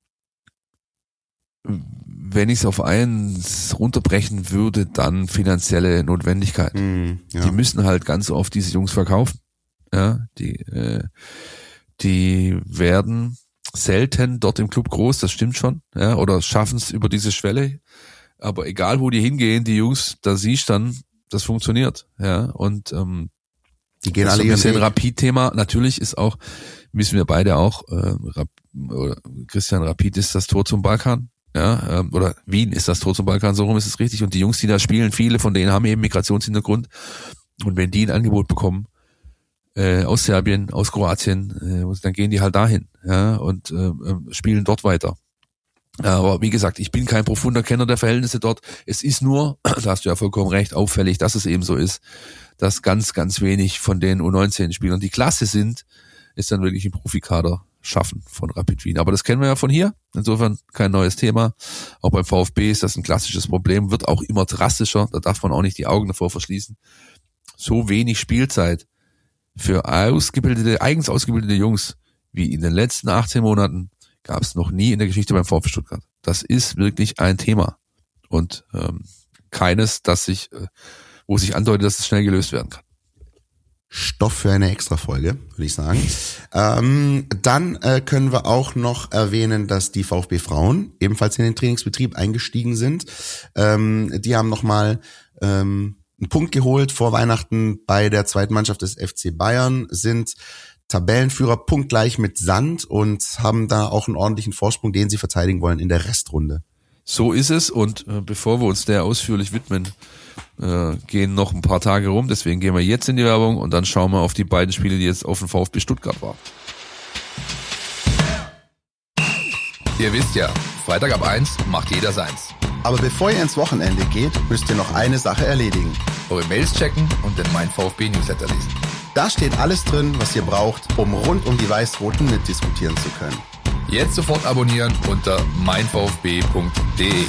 wenn ich es auf eins runterbrechen würde, dann finanzielle Notwendigkeit. Mm, ja. Die müssen halt ganz oft diese Jungs verkaufen. Ja, die äh, die werden selten dort im Club groß, das stimmt schon, ja, oder schaffen es über diese Schwelle. Aber egal, wo die hingehen, die Jungs, da siehst du dann, das funktioniert, ja. Und ähm, die gehen das alle ist so ein bisschen Weg. Rapid-Thema. Natürlich ist auch, wissen wir beide auch, äh, Rap, oder Christian, Rapid ist das Tor zum Balkan, ja, ähm, oder Wien ist das Tor zum Balkan, so rum ist es richtig. Und die Jungs, die da spielen, viele von denen haben eben Migrationshintergrund. Und wenn die ein Angebot bekommen, Äh, aus Serbien, aus Kroatien, äh, dann gehen die halt dahin, ja, und äh, spielen dort weiter. Aber wie gesagt, ich bin kein profunder Kenner der Verhältnisse dort. Es ist nur, da hast du ja vollkommen recht, auffällig, dass es eben so ist, dass ganz, ganz wenig von den U neunzehn Spielern, die klasse sind, ist dann wirklich im Profikader schaffen von Rapid Wien. Aber das kennen wir ja von hier. Insofern kein neues Thema. Auch beim VfB ist das ein klassisches Problem, wird auch immer drastischer. Da darf man auch nicht die Augen davor verschließen. So wenig Spielzeit für ausgebildete, eigens ausgebildete Jungs wie in den letzten achtzehn Monaten gab es noch nie in der Geschichte beim VfB Stuttgart. Das ist wirklich ein Thema. Und ähm, keines, das sich, äh, wo sich andeutet, dass es schnell gelöst werden kann. Stoff für eine Extra-Folge, würde ich sagen. Ähm, dann äh, können wir auch noch erwähnen, dass die VfB-Frauen ebenfalls in den Trainingsbetrieb eingestiegen sind. Ähm, die haben nochmal ähm, einen Punkt geholt vor Weihnachten bei der zweiten Mannschaft des F C Bayern, sind Tabellenführer punktgleich mit Sand und haben da auch einen ordentlichen Vorsprung, den sie verteidigen wollen in der Restrunde. So ist es und äh, bevor wir uns der ausführlich widmen, äh, gehen noch ein paar Tage rum, deswegen gehen wir jetzt in die Werbung und dann schauen wir auf die beiden Spiele, die jetzt auf dem VfB Stuttgart waren. Ihr wisst ja, Freitag ab eins macht jeder seins. Aber bevor ihr ins Wochenende geht, müsst ihr noch eine Sache erledigen. Eure Mails checken und den Mein VfB Newsletter lesen. Da steht alles drin, was ihr braucht, um rund um die Weiß-Roten mitdiskutieren zu können. Jetzt sofort abonnieren unter mein v f b punkt d e.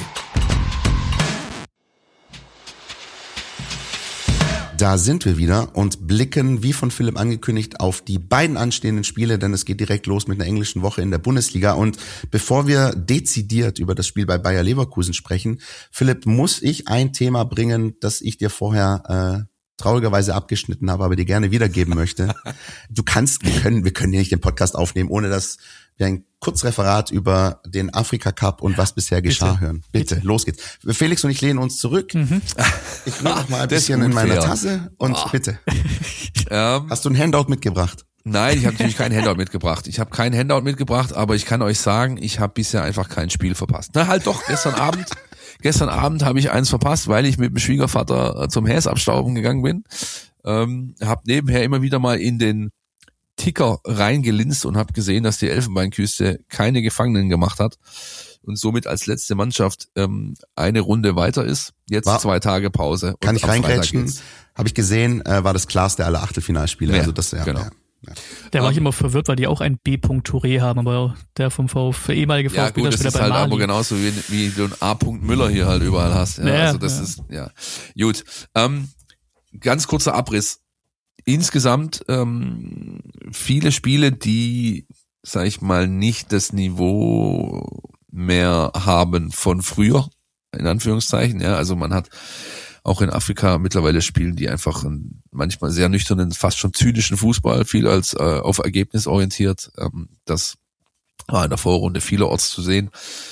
Da sind wir wieder und blicken, wie von Philipp angekündigt, auf die beiden anstehenden Spiele, denn es geht direkt los mit einer englischen Woche in der Bundesliga. Und bevor wir dezidiert über das Spiel bei Bayer Leverkusen sprechen, Philipp, muss ich ein Thema bringen, das ich dir vorher äh, traurigerweise abgeschnitten habe, aber dir gerne wiedergeben möchte. Du kannst, wir können, wir können hier nicht den Podcast aufnehmen, ohne dass wir ein Kurzreferat über den Afrika Cup und was bisher geschah Bitte. hören. Bitte, Bitte, los geht's. Felix und ich lehnen uns zurück. Mhm. Ich nehme noch mal ein bisschen in meiner Tasse und oh. bitte. Ähm, Hast du ein Handout mitgebracht? Nein, ich habe natürlich kein Handout mitgebracht. Ich habe kein Handout mitgebracht, aber ich kann euch sagen, ich habe bisher einfach kein Spiel verpasst. Na halt doch, gestern Abend Gestern Abend habe ich eins verpasst, weil ich mit dem Schwiegervater zum Häsabstauben gegangen bin. Ähm, habe nebenher immer wieder mal in den Ticker reingelinst und habe gesehen, dass die Elfenbeinküste keine Gefangenen gemacht hat und somit als letzte Mannschaft ähm, eine Runde weiter ist. Jetzt war, zwei Tage Pause. Kann ich reingrätschen? Habe ich gesehen, äh, war das klarste aller Achtelfinalspiele. Ja, also das, ja, genau. Ja. Ja. Der war ich immer verwirrt, weil die auch ein B. Touré haben, aber der vom VfB, ehemalige VfB, ja, gut, das ist bei halt Mali. aber genauso wie, wie du ein A. Müller hier halt überall hast. Ja, ja, also das ja. ist, ja. Gut. Ähm, ganz kurzer Abriss. Insgesamt ähm, viele Spiele, die, sag ich mal, nicht das Niveau mehr haben von früher, in Anführungszeichen. Ja, also man hat auch in Afrika mittlerweile spielen die einfach einen manchmal sehr nüchternen, fast schon zynischen Fußball, viel als äh, auf Ergebnis orientiert. Ähm, das war in der Vorrunde vielerorts zu sehen.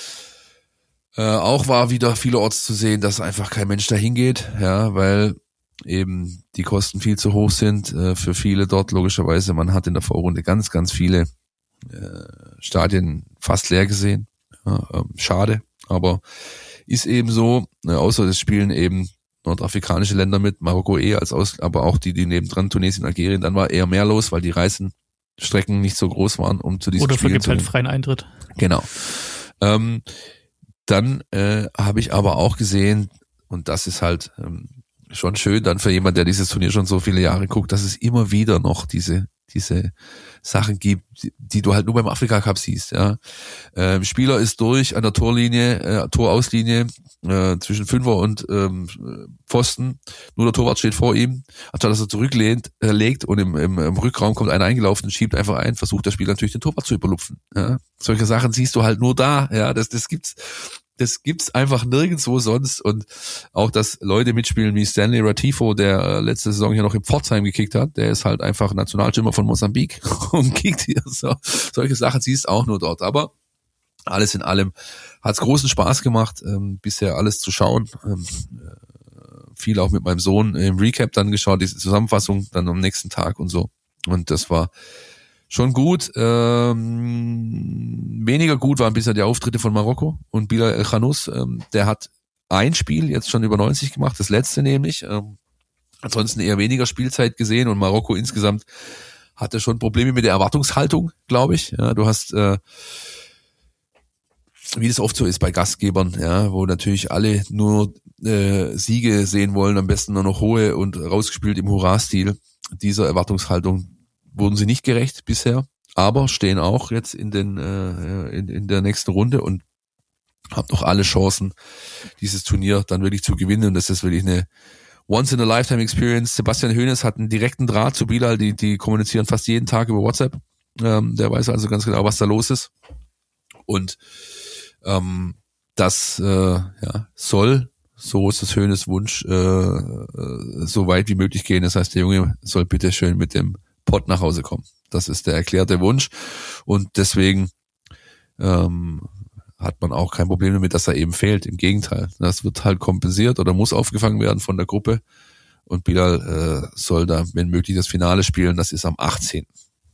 Äh, auch war wieder vielerorts zu sehen, dass einfach kein Mensch dahin geht, ja, weil eben die Kosten viel zu hoch sind äh, für viele dort, logischerweise. Man hat in der Vorrunde ganz, ganz viele äh, Stadien fast leer gesehen. Ja, äh, schade, aber ist eben so, äh, außer das spielen eben nordafrikanische Länder mit, Marokko eh als aus, aber auch die, die nebendran, Tunesien, Algerien, dann war eher mehr los, weil die Reisenstrecken nicht so groß waren, um zu diesen Oder Spielen zu Oder vergibt halt freien Eintritt. Genau. Ähm, dann äh, habe ich aber auch gesehen, und das ist halt ähm, schon schön dann für jemand, der dieses Turnier schon so viele Jahre guckt, dass es immer wieder noch diese diese Sachen gibt, die, die du halt nur beim Afrika Cup siehst. Ja, ähm, Spieler ist durch an der Torlinie, äh, Torauslinie äh, zwischen Fünfer und ähm, Pfosten. Nur der Torwart steht vor ihm, anstatt dass er zurücklehnt, äh, legt und im, im, im Rückraum kommt einer eingelaufen und schiebt einfach ein, versucht der Spieler natürlich den Torwart zu überlupfen. Ja, solche Sachen siehst du halt nur da. Ja, das das gibt's. Das gibt's einfach nirgendwo sonst und auch, dass Leute mitspielen wie Stanley Ratifo, der äh, letzte Saison hier noch im Pforzheim gekickt hat, der ist halt einfach Nationalstürmer von Mosambik und kickt hier so. Solche Sachen siehst du auch nur dort, aber alles in allem hat's großen Spaß gemacht, ähm, bisher alles zu schauen, ähm, äh, viel auch mit meinem Sohn im Recap dann geschaut, diese Zusammenfassung dann am nächsten Tag und so und das war schon gut. Ähm, weniger gut waren bisher die Auftritte von Marokko und Bilal El Khanous. Ähm, der hat ein Spiel jetzt schon über neunzig gemacht, das letzte nämlich. Ähm, ansonsten eher weniger Spielzeit gesehen und Marokko insgesamt hatte schon Probleme mit der Erwartungshaltung, glaube ich. Ja, du hast, äh, wie das oft so ist bei Gastgebern, ja, wo natürlich alle nur äh, Siege sehen wollen, am besten nur noch hohe und rausgespielt im Hurra-Stil. Dieser Erwartungshaltung wurden sie nicht gerecht bisher, aber stehen auch jetzt in den äh, in, in der nächsten Runde und haben noch alle Chancen, dieses Turnier dann wirklich zu gewinnen. Und das ist wirklich eine Once-in-a-Lifetime-Experience. Sebastian Hoeneß hat einen direkten Draht zu Bilal, die die kommunizieren fast jeden Tag über WhatsApp. Ähm, der weiß also ganz genau, was da los ist. Und ähm, das äh, ja, soll, so ist das Hoeneß Wunsch, äh, äh, so weit wie möglich gehen. Das heißt, der Junge soll bitte schön mit dem Pott nach Hause kommen. Das ist der erklärte Wunsch. Und deswegen ähm, hat man auch kein Problem damit, dass er eben fehlt. Im Gegenteil, das wird halt kompensiert oder muss aufgefangen werden von der Gruppe. Und Bilal äh, soll da, wenn möglich, das Finale spielen. Das ist am achtzehnten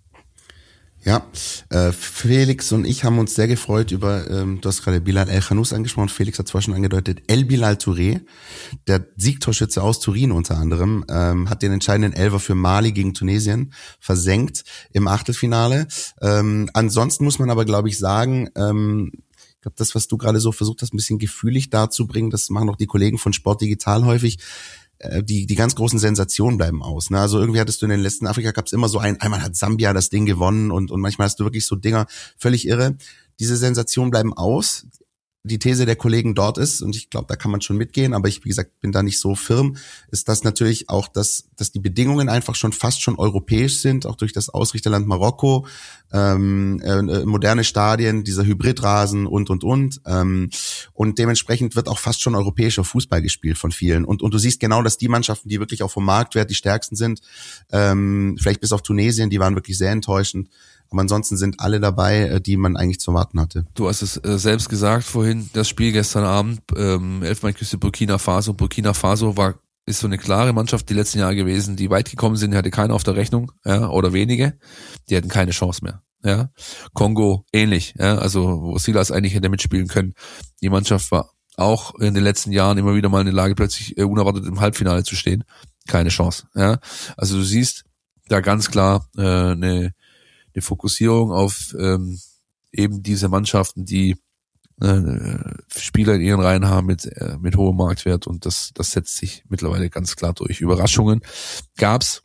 Ja, äh, Felix und ich haben uns sehr gefreut über, ähm, du hast gerade Bilal El-Khanous angesprochen, Felix hat zwar schon angedeutet, El Bilal Touré, der Siegtorschütze aus Turin unter anderem, ähm, hat den entscheidenden Elfer für Mali gegen Tunesien versenkt im Achtelfinale. Ähm, ansonsten muss man aber, glaube ich, sagen, ähm, ich glaube, das, was du gerade so versucht hast, ein bisschen gefühlig darzubringen, das machen auch die Kollegen von Sport Digital häufig, die die ganz großen Sensationen bleiben aus. Ne? Also irgendwie hattest du in den letzten Afrika-Cups immer so ein, einmal hat Sambia das Ding gewonnen und und manchmal hast du wirklich so Dinger, völlig irre. Diese Sensationen bleiben aus. Die These der Kollegen dort ist, und ich glaube, da kann man schon mitgehen, aber ich, wie gesagt, bin da nicht so firm, ist das natürlich auch, dass dass die Bedingungen einfach schon fast schon europäisch sind, auch durch das Ausrichterland Marokko, ähm, äh, moderne Stadien, dieser Hybridrasen und, und, und. Ähm, und dementsprechend wird auch fast schon europäischer Fußball gespielt von vielen. Und, und du siehst genau, dass die Mannschaften, die wirklich auch vom Marktwert die stärksten sind, ähm, vielleicht bis auf Tunesien, die waren wirklich sehr enttäuschend. Aber ansonsten sind alle dabei, die man eigentlich zu erwarten hatte. Du hast es äh, selbst gesagt vorhin, das Spiel gestern Abend, ähm, Elfenbeinküste Burkina Faso. Burkina Faso war ist so eine klare Mannschaft die letzten Jahre gewesen, die weit gekommen sind, hatte keiner auf der Rechnung, ja, oder wenige. Die hatten keine Chance mehr. Ja. Kongo ähnlich, ja, also wo Silas eigentlich hätte mitspielen können. Die Mannschaft war auch in den letzten Jahren immer wieder mal in der Lage, plötzlich äh, unerwartet im Halbfinale zu stehen. Keine Chance. Ja. Also du siehst da ganz klar äh, eine eine Fokussierung auf ähm, eben diese Mannschaften, die äh, Spieler in ihren Reihen haben mit äh, mit hohem Marktwert, und das das setzt sich mittlerweile ganz klar durch. Überraschungen gab's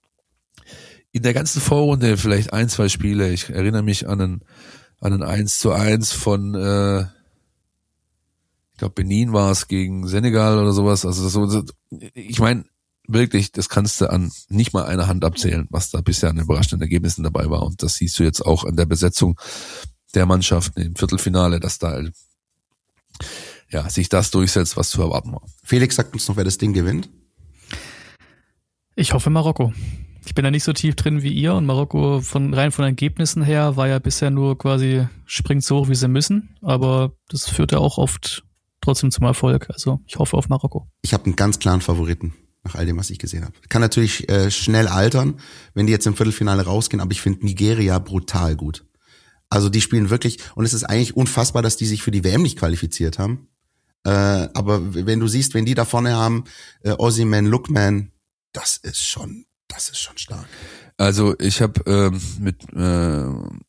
in der ganzen Vorrunde, vielleicht ein, zwei Spiele. Ich erinnere mich an ein an ein eins zu eins von äh, ich glaube Benin war es gegen Senegal oder sowas. Also so, ich meine wirklich, das kannst du an nicht mal einer Hand abzählen, was da bisher an überraschenden Ergebnissen dabei war. Und das siehst du jetzt auch an der Besetzung der Mannschaften im Viertelfinale, dass da ja sich das durchsetzt, was zu erwarten war. Felix sagt uns noch, wer das Ding gewinnt. Ich hoffe Marokko. Ich bin da nicht so tief drin wie ihr, und Marokko von rein von Ergebnissen her war ja bisher nur quasi springt so hoch, wie sie müssen. Aber das führt ja auch oft trotzdem zum Erfolg. Also ich hoffe auf Marokko. Ich habe einen ganz klaren Favoriten. Nach all dem, was ich gesehen habe. Kann natürlich äh, schnell altern, wenn die jetzt im Viertelfinale rausgehen, aber ich finde Nigeria brutal gut. Also die spielen wirklich, und es ist eigentlich unfassbar, dass die sich für die W M nicht qualifiziert haben. Äh, aber wenn du siehst, wenn die da vorne haben, äh, Osimhen, Lookman, das ist schon, das ist schon stark. Also ich habe ähm, mit äh,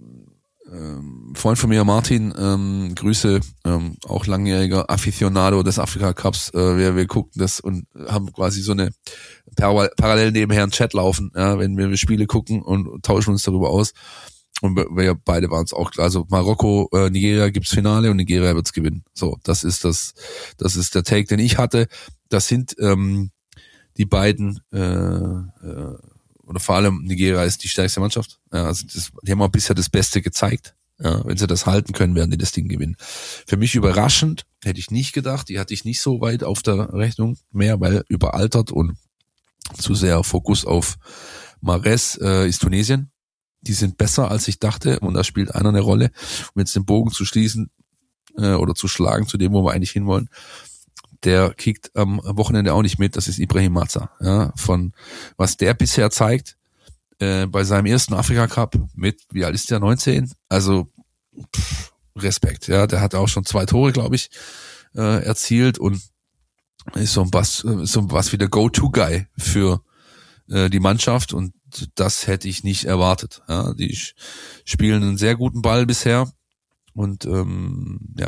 Ähm, Freund von mir, Martin, ähm, Grüße, ähm, auch langjähriger Aficionado des Afrika Cups. Äh, wir, wir gucken das und haben quasi so eine par- parallel nebenher einen Chat laufen, ja, wenn wir Spiele gucken, und tauschen uns darüber aus. Und wir, wir beide waren es auch klar. Also Marokko, äh, Nigeria gibt's Finale und Nigeria wird's gewinnen. So, das ist das, das ist der Take, den ich hatte. Das sind ähm, die beiden. Äh, äh, oder vor allem Nigeria ist die stärkste Mannschaft. Ja, also das, die haben auch bisher das Beste gezeigt. Ja, wenn sie das halten können, werden die das Ding gewinnen. Für mich überraschend, hätte ich nicht gedacht. Die hatte ich nicht so weit auf der Rechnung mehr, weil überaltert und zu sehr Fokus auf Mahrez äh, ist Tunesien. Die sind besser, als ich dachte, und da spielt einer eine Rolle. Um jetzt den Bogen zu schließen äh, oder zu schlagen zu dem, wo wir eigentlich hinwollen. Der kickt am Wochenende auch nicht mit, das ist Ibrahim Maza. Ja, von was der bisher zeigt, äh, bei seinem ersten Afrika Cup mit, wie alt ist der, neunzehn? Also pff, Respekt, ja, der hat auch schon zwei Tore, glaube ich, äh, erzielt und ist so was, so was wie der Go-To-Guy für äh, die Mannschaft, und das hätte ich nicht erwartet. Ja, die spielen einen sehr guten Ball bisher, und ähm, ja,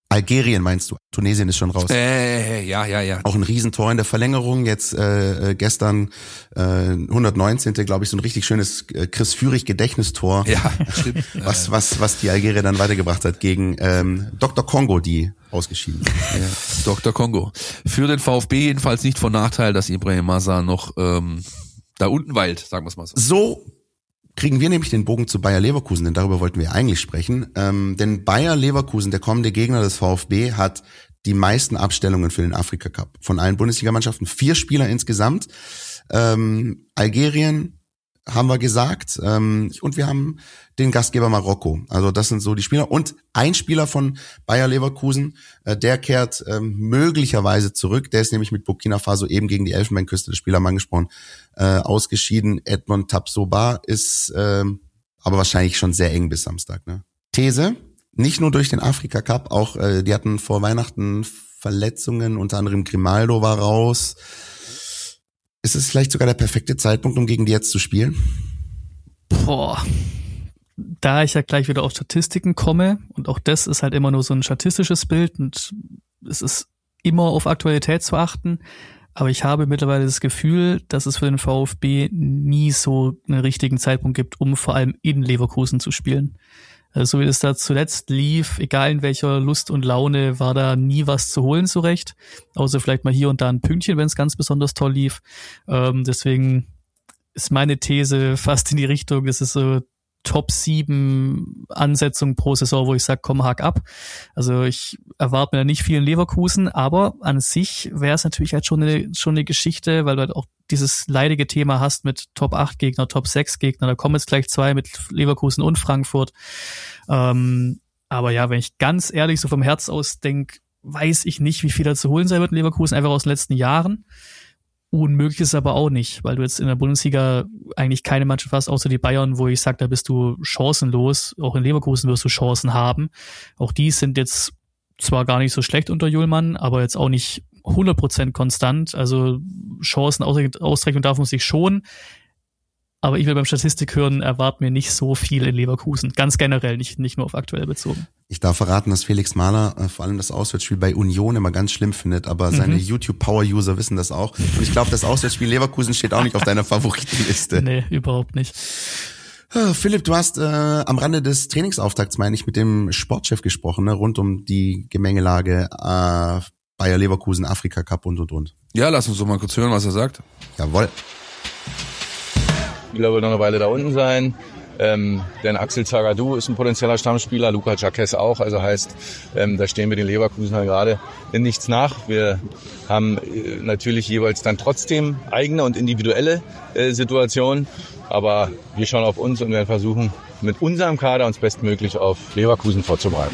Algerien meinst du? Tunesien ist schon raus. Äh, ja, ja, ja. Auch ein Riesentor in der Verlängerung. Jetzt äh, gestern äh, hundertneunzehnte glaube ich, so ein richtig schönes äh, Chris Führig Gedächtnistor. Ja, stimmt. Was was was die Algerier dann weitergebracht hat gegen ähm, Doktor Kongo, die ausgeschieden. Ja, Doktor Kongo. Für den VfB jedenfalls nicht von Nachteil, dass Ibrahim Massa noch ähm, da unten weilt, sagen wir es mal so. So kriegen wir nämlich den Bogen zu Bayer Leverkusen, denn darüber wollten wir eigentlich sprechen. Ähm, denn Bayer Leverkusen, der kommende Gegner des VfB, hat die meisten Abstellungen für den Afrika Cup von allen Bundesligamannschaften. Vier Spieler insgesamt. Ähm, Algerien haben wir gesagt. Ähm, und wir haben den Gastgeber Marokko. Also das sind so die Spieler. Und ein Spieler von Bayer Leverkusen, äh, der kehrt ähm, möglicherweise zurück. Der ist nämlich mit Burkina Faso eben gegen die Elfenbeinküste, das Spiel haben wir angesprochen, äh, ausgeschieden. Edmond Tapsoba ist äh, aber wahrscheinlich schon sehr eng bis Samstag. Ne? These, nicht nur durch den Afrika Cup, auch äh, die hatten vor Weihnachten Verletzungen, unter anderem Grimaldo war raus. Ist es vielleicht sogar der perfekte Zeitpunkt, um gegen die jetzt zu spielen? Boah. Da ich ja gleich wieder auf Statistiken komme, und auch das ist halt immer nur so ein statistisches Bild und es ist immer auf Aktualität zu achten, aber ich habe mittlerweile das Gefühl, dass es für den VfB nie so einen richtigen Zeitpunkt gibt, um vor allem in Leverkusen zu spielen. Also so wie das da zuletzt lief, egal in welcher Lust und Laune, war da nie was zu holen zurecht, außer vielleicht mal hier und da ein Pünktchen, wenn es ganz besonders toll lief. Ähm, deswegen ist meine These fast in die Richtung, es ist so Top sieben Ansetzung pro Saison, wo ich sage, komm, hack ab. Also ich erwarte mir da nicht viel in Leverkusen, aber an sich wäre es natürlich halt schon eine, schon eine Geschichte, weil du halt auch dieses leidige Thema hast mit Top acht Gegner, Top sechs Gegner, da kommen jetzt gleich zwei mit Leverkusen und Frankfurt. Ähm, aber ja, wenn ich ganz ehrlich so vom Herz aus denke, weiß ich nicht, wie viel da zu holen sein wird in Leverkusen, einfach aus den letzten Jahren. Unmöglich ist aber auch nicht, weil du jetzt in der Bundesliga eigentlich keine Mannschaft hast, außer die Bayern, wo ich sage, da bist du chancenlos. Auch in Leverkusen wirst du Chancen haben. Auch die sind jetzt zwar gar nicht so schlecht unter Julmann, aber jetzt auch nicht hundert Prozent konstant. Also Chancen ausrechnen darf man sich schon. Aber ich will beim Statistik hören, erwarte mir nicht so viel in Leverkusen. Ganz generell, nicht, nicht nur auf aktuell bezogen. Ich darf verraten, dass Felix Mahler äh, vor allem das Auswärtsspiel bei Union immer ganz schlimm findet, aber seine Mhm. YouTube-Power-User wissen das auch. Und ich glaube, das Auswärtsspiel Leverkusen steht auch nicht auf deiner Favoritenliste. Nee, überhaupt nicht. Ah, Philipp, du hast äh, am Rande des Trainingsauftakts, meine ich, mit dem Sportchef gesprochen, ne, rund um die Gemengelage äh, Bayer Leverkusen, Afrika Cup und und und. Ja, lass uns doch mal kurz hören, was er sagt. Jawohl. Spieler wird noch eine Weile da unten sein. Ähm, denn Axel Zagadou ist ein potenzieller Stammspieler, Luka Jacques auch. Also heißt, ähm, da stehen wir den Leverkusener gerade in nichts nach. Wir haben äh, natürlich jeweils dann trotzdem eigene und individuelle äh, Situationen. Aber wir schauen auf uns und werden versuchen, mit unserem Kader uns bestmöglich auf Leverkusen vorzubereiten.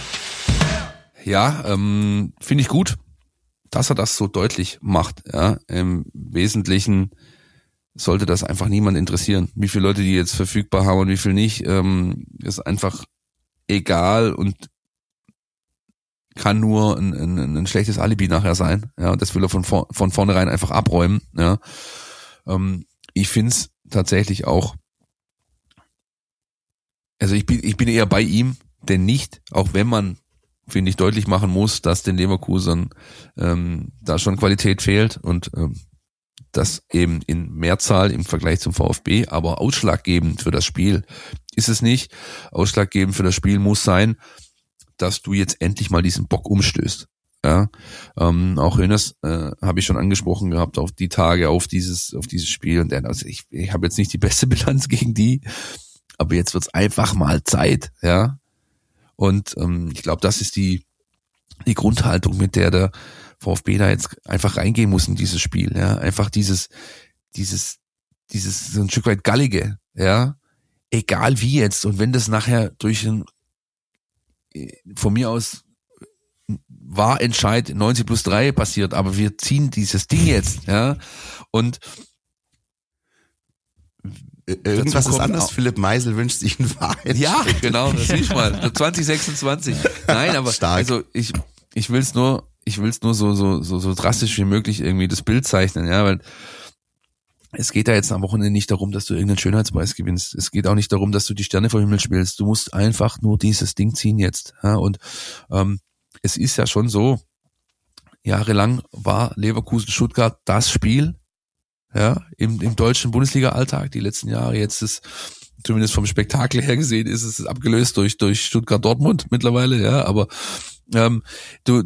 Ja, ähm, finde ich gut, dass er das so deutlich macht. Ja, im Wesentlichen sollte das einfach niemand interessieren. Wie viele Leute die jetzt verfügbar haben und wie viel nicht, ähm, ist einfach egal und kann nur ein, ein, ein schlechtes Alibi nachher sein. Ja, und das will er von, vor, von vornherein einfach abräumen. Ja, ähm, ich find's tatsächlich auch, also ich bin, ich bin eher bei ihm, denn nicht, auch wenn man, finde ich, deutlich machen muss, dass den Leverkusern ähm, da schon Qualität fehlt und ähm, das eben in Mehrzahl im Vergleich zum VfB, aber ausschlaggebend für das Spiel ist es nicht. Ausschlaggebend für das Spiel muss sein, dass du jetzt endlich mal diesen Bock umstößt. Ja, ähm, auch Hönes äh, habe ich schon angesprochen gehabt auf die Tage, auf dieses, auf dieses Spiel. Und der, also ich, ich habe jetzt nicht die beste Bilanz gegen die, aber jetzt wird's einfach mal Zeit, ja. Und ähm, ich glaube, das ist die die Grundhaltung, mit der der VfB da jetzt einfach reingehen muss in dieses Spiel, ja, einfach dieses, dieses, dieses so ein Stück weit Gallige, ja, egal wie jetzt, und wenn das nachher durch ein, von mir aus war Entscheid neunzig plus drei passiert, aber wir ziehen dieses Ding jetzt, ja, und irgendwas ist anders. Auch. Philipp Meisel wünscht sich einen Wahrheit. Ja, genau, das will ich mal. zwanzig sechsundzwanzig. Nein, aber Stark. also ich ich will's nur, ich will's nur so so so so drastisch wie möglich irgendwie das Bild zeichnen, ja, weil es geht da jetzt am Wochenende nicht darum, dass du irgendeinen Schönheitspreis gewinnst. Es geht auch nicht darum, dass du die Sterne vom Himmel spielst. Du musst einfach nur dieses Ding ziehen jetzt, ja, und ähm, es ist ja schon so, jahrelang war Leverkusen-Stuttgart das Spiel, ja, im, im deutschen Bundesliga-Alltag. Die letzten Jahre, jetzt ist, zumindest vom Spektakel her gesehen, ist es abgelöst durch, durch Stuttgart-Dortmund mittlerweile, ja, aber, ähm, du,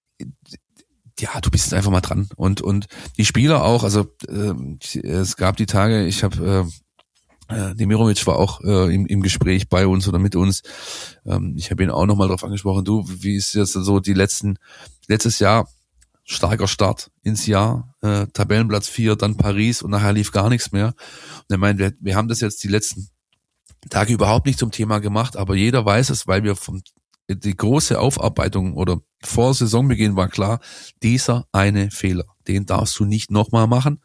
ja, du bist einfach mal dran. Und, und die Spieler auch, also, äh, es gab die Tage, ich habe, äh, Demirovic war auch äh, im, im Gespräch bei uns oder mit uns. Ähm, ich habe ihn auch nochmal drauf angesprochen. Du, wie ist jetzt so die letzten, letztes Jahr, starker Start ins Jahr, äh, Tabellenplatz vier, dann Paris und nachher lief gar nichts mehr. Und er meint, wir, wir haben das jetzt die letzten Tage überhaupt nicht zum Thema gemacht, aber jeder weiß es, weil wir vom die große Aufarbeitung oder vor Saisonbeginn war klar, dieser eine Fehler, den darfst du nicht nochmal machen.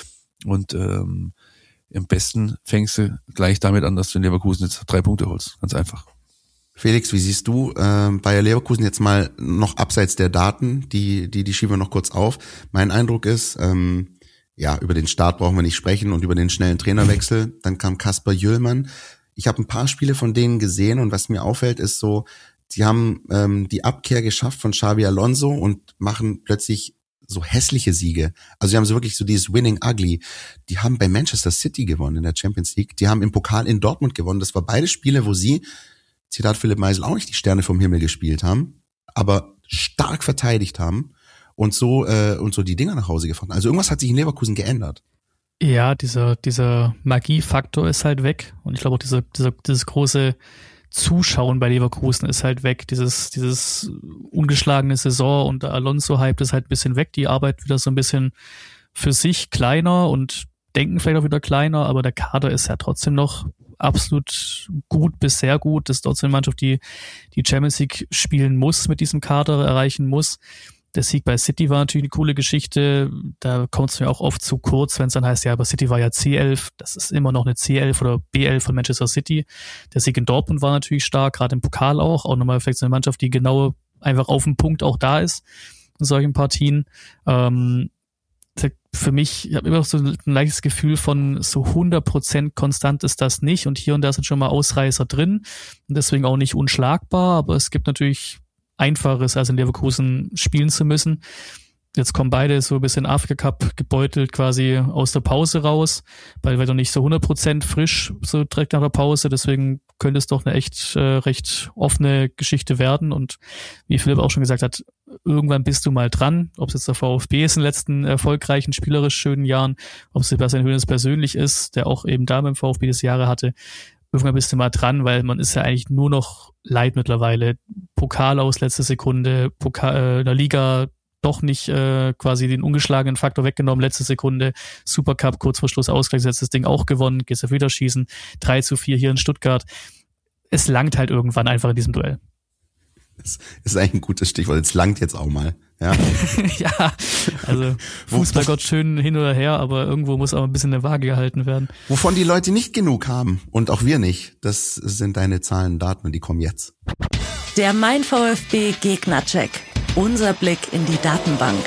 Und ähm, am besten fängst du gleich damit an, dass du in Leverkusen jetzt drei Punkte holst. Ganz einfach. Felix, wie siehst du äh, Bayer Leverkusen jetzt mal noch abseits der Daten, die die die schieben wir noch kurz auf. Mein Eindruck ist, ähm, ja, über den Start brauchen wir nicht sprechen und über den schnellen Trainerwechsel. Dann kam Kasper Jüllmann. Ich habe ein paar Spiele von denen gesehen und was mir auffällt, ist so, sie haben ähm, die Abkehr geschafft von Xabi Alonso und machen plötzlich so hässliche Siege. Also sie haben so wirklich so dieses Winning Ugly. Die haben bei Manchester City gewonnen in der Champions League. Die haben im Pokal in Dortmund gewonnen. Das war beide Spiele, wo sie, Zitat Philipp Meisel, auch nicht die Sterne vom Himmel gespielt haben, aber stark verteidigt haben und so äh, und so die Dinger nach Hause gefahren. Also irgendwas hat sich in Leverkusen geändert. Ja, dieser dieser Magiefaktor ist halt weg und ich glaube auch dieser, dieser dieses große Zuschauen bei Leverkusen ist halt weg. Dieses dieses ungeschlagene Saison und der Alonso-Hype ist halt ein bisschen weg. Die Arbeit wieder so ein bisschen für sich kleiner und denken vielleicht auch wieder kleiner, aber der Kader ist ja trotzdem noch absolut gut bis sehr gut. Das ist trotzdem eine Mannschaft, die die Champions League spielen muss, mit diesem Kader erreichen muss. Der Sieg bei City war natürlich eine coole Geschichte. Da kommt es mir auch oft zu kurz, wenn es dann heißt, ja, aber City war ja C elf. Das ist immer noch eine C elf oder B elf von Manchester City. Der Sieg in Dortmund war natürlich stark, gerade im Pokal auch. Auch nochmal vielleicht so eine Mannschaft, die genau einfach auf dem Punkt auch da ist in solchen Partien. Ähm, für mich, ich habe immer so ein leichtes Gefühl von so hundert Prozent konstant ist das nicht. Und hier und da sind schon mal Ausreißer drin. Und deswegen auch nicht unschlagbar. Aber es gibt natürlich Einfaches, als in Leverkusen spielen zu müssen. Jetzt kommen beide so ein bisschen Afrika-Cup gebeutelt quasi aus der Pause raus, weil wir doch nicht so hundert Prozent frisch so direkt nach der Pause, deswegen könnte es doch eine echt äh, recht offene Geschichte werden und wie Philipp auch schon gesagt hat, irgendwann bist du mal dran, ob es jetzt der VfB ist in den letzten erfolgreichen, spielerisch schönen Jahren, ob es Sebastian Hoeneß persönlich ist, der auch eben da beim VfB das Jahre hatte, irgendwann bist du mal dran, weil man ist ja eigentlich nur noch leid mittlerweile. Pokal aus letzte Sekunde, Pokal, äh, der Liga doch nicht äh, quasi den ungeschlagenen Faktor weggenommen, letzte Sekunde, Supercup, kurz vor Schluss Ausgleich, jetzt das Ding auch gewonnen, geht's auf Wiederschießen, drei zu vier hier in Stuttgart. Es langt halt irgendwann einfach in diesem Duell. Das ist eigentlich ein gutes Stichwort, jetzt langt jetzt auch mal. Ja, ja, also Fußballgott schön hin oder her, aber irgendwo muss auch ein bisschen eine Waage gehalten werden. Wovon die Leute nicht genug haben und auch wir nicht, das sind deine Zahlen und Daten und die kommen jetzt. Der Mein VfB Gegnercheck. Unser Blick in die Datenbank.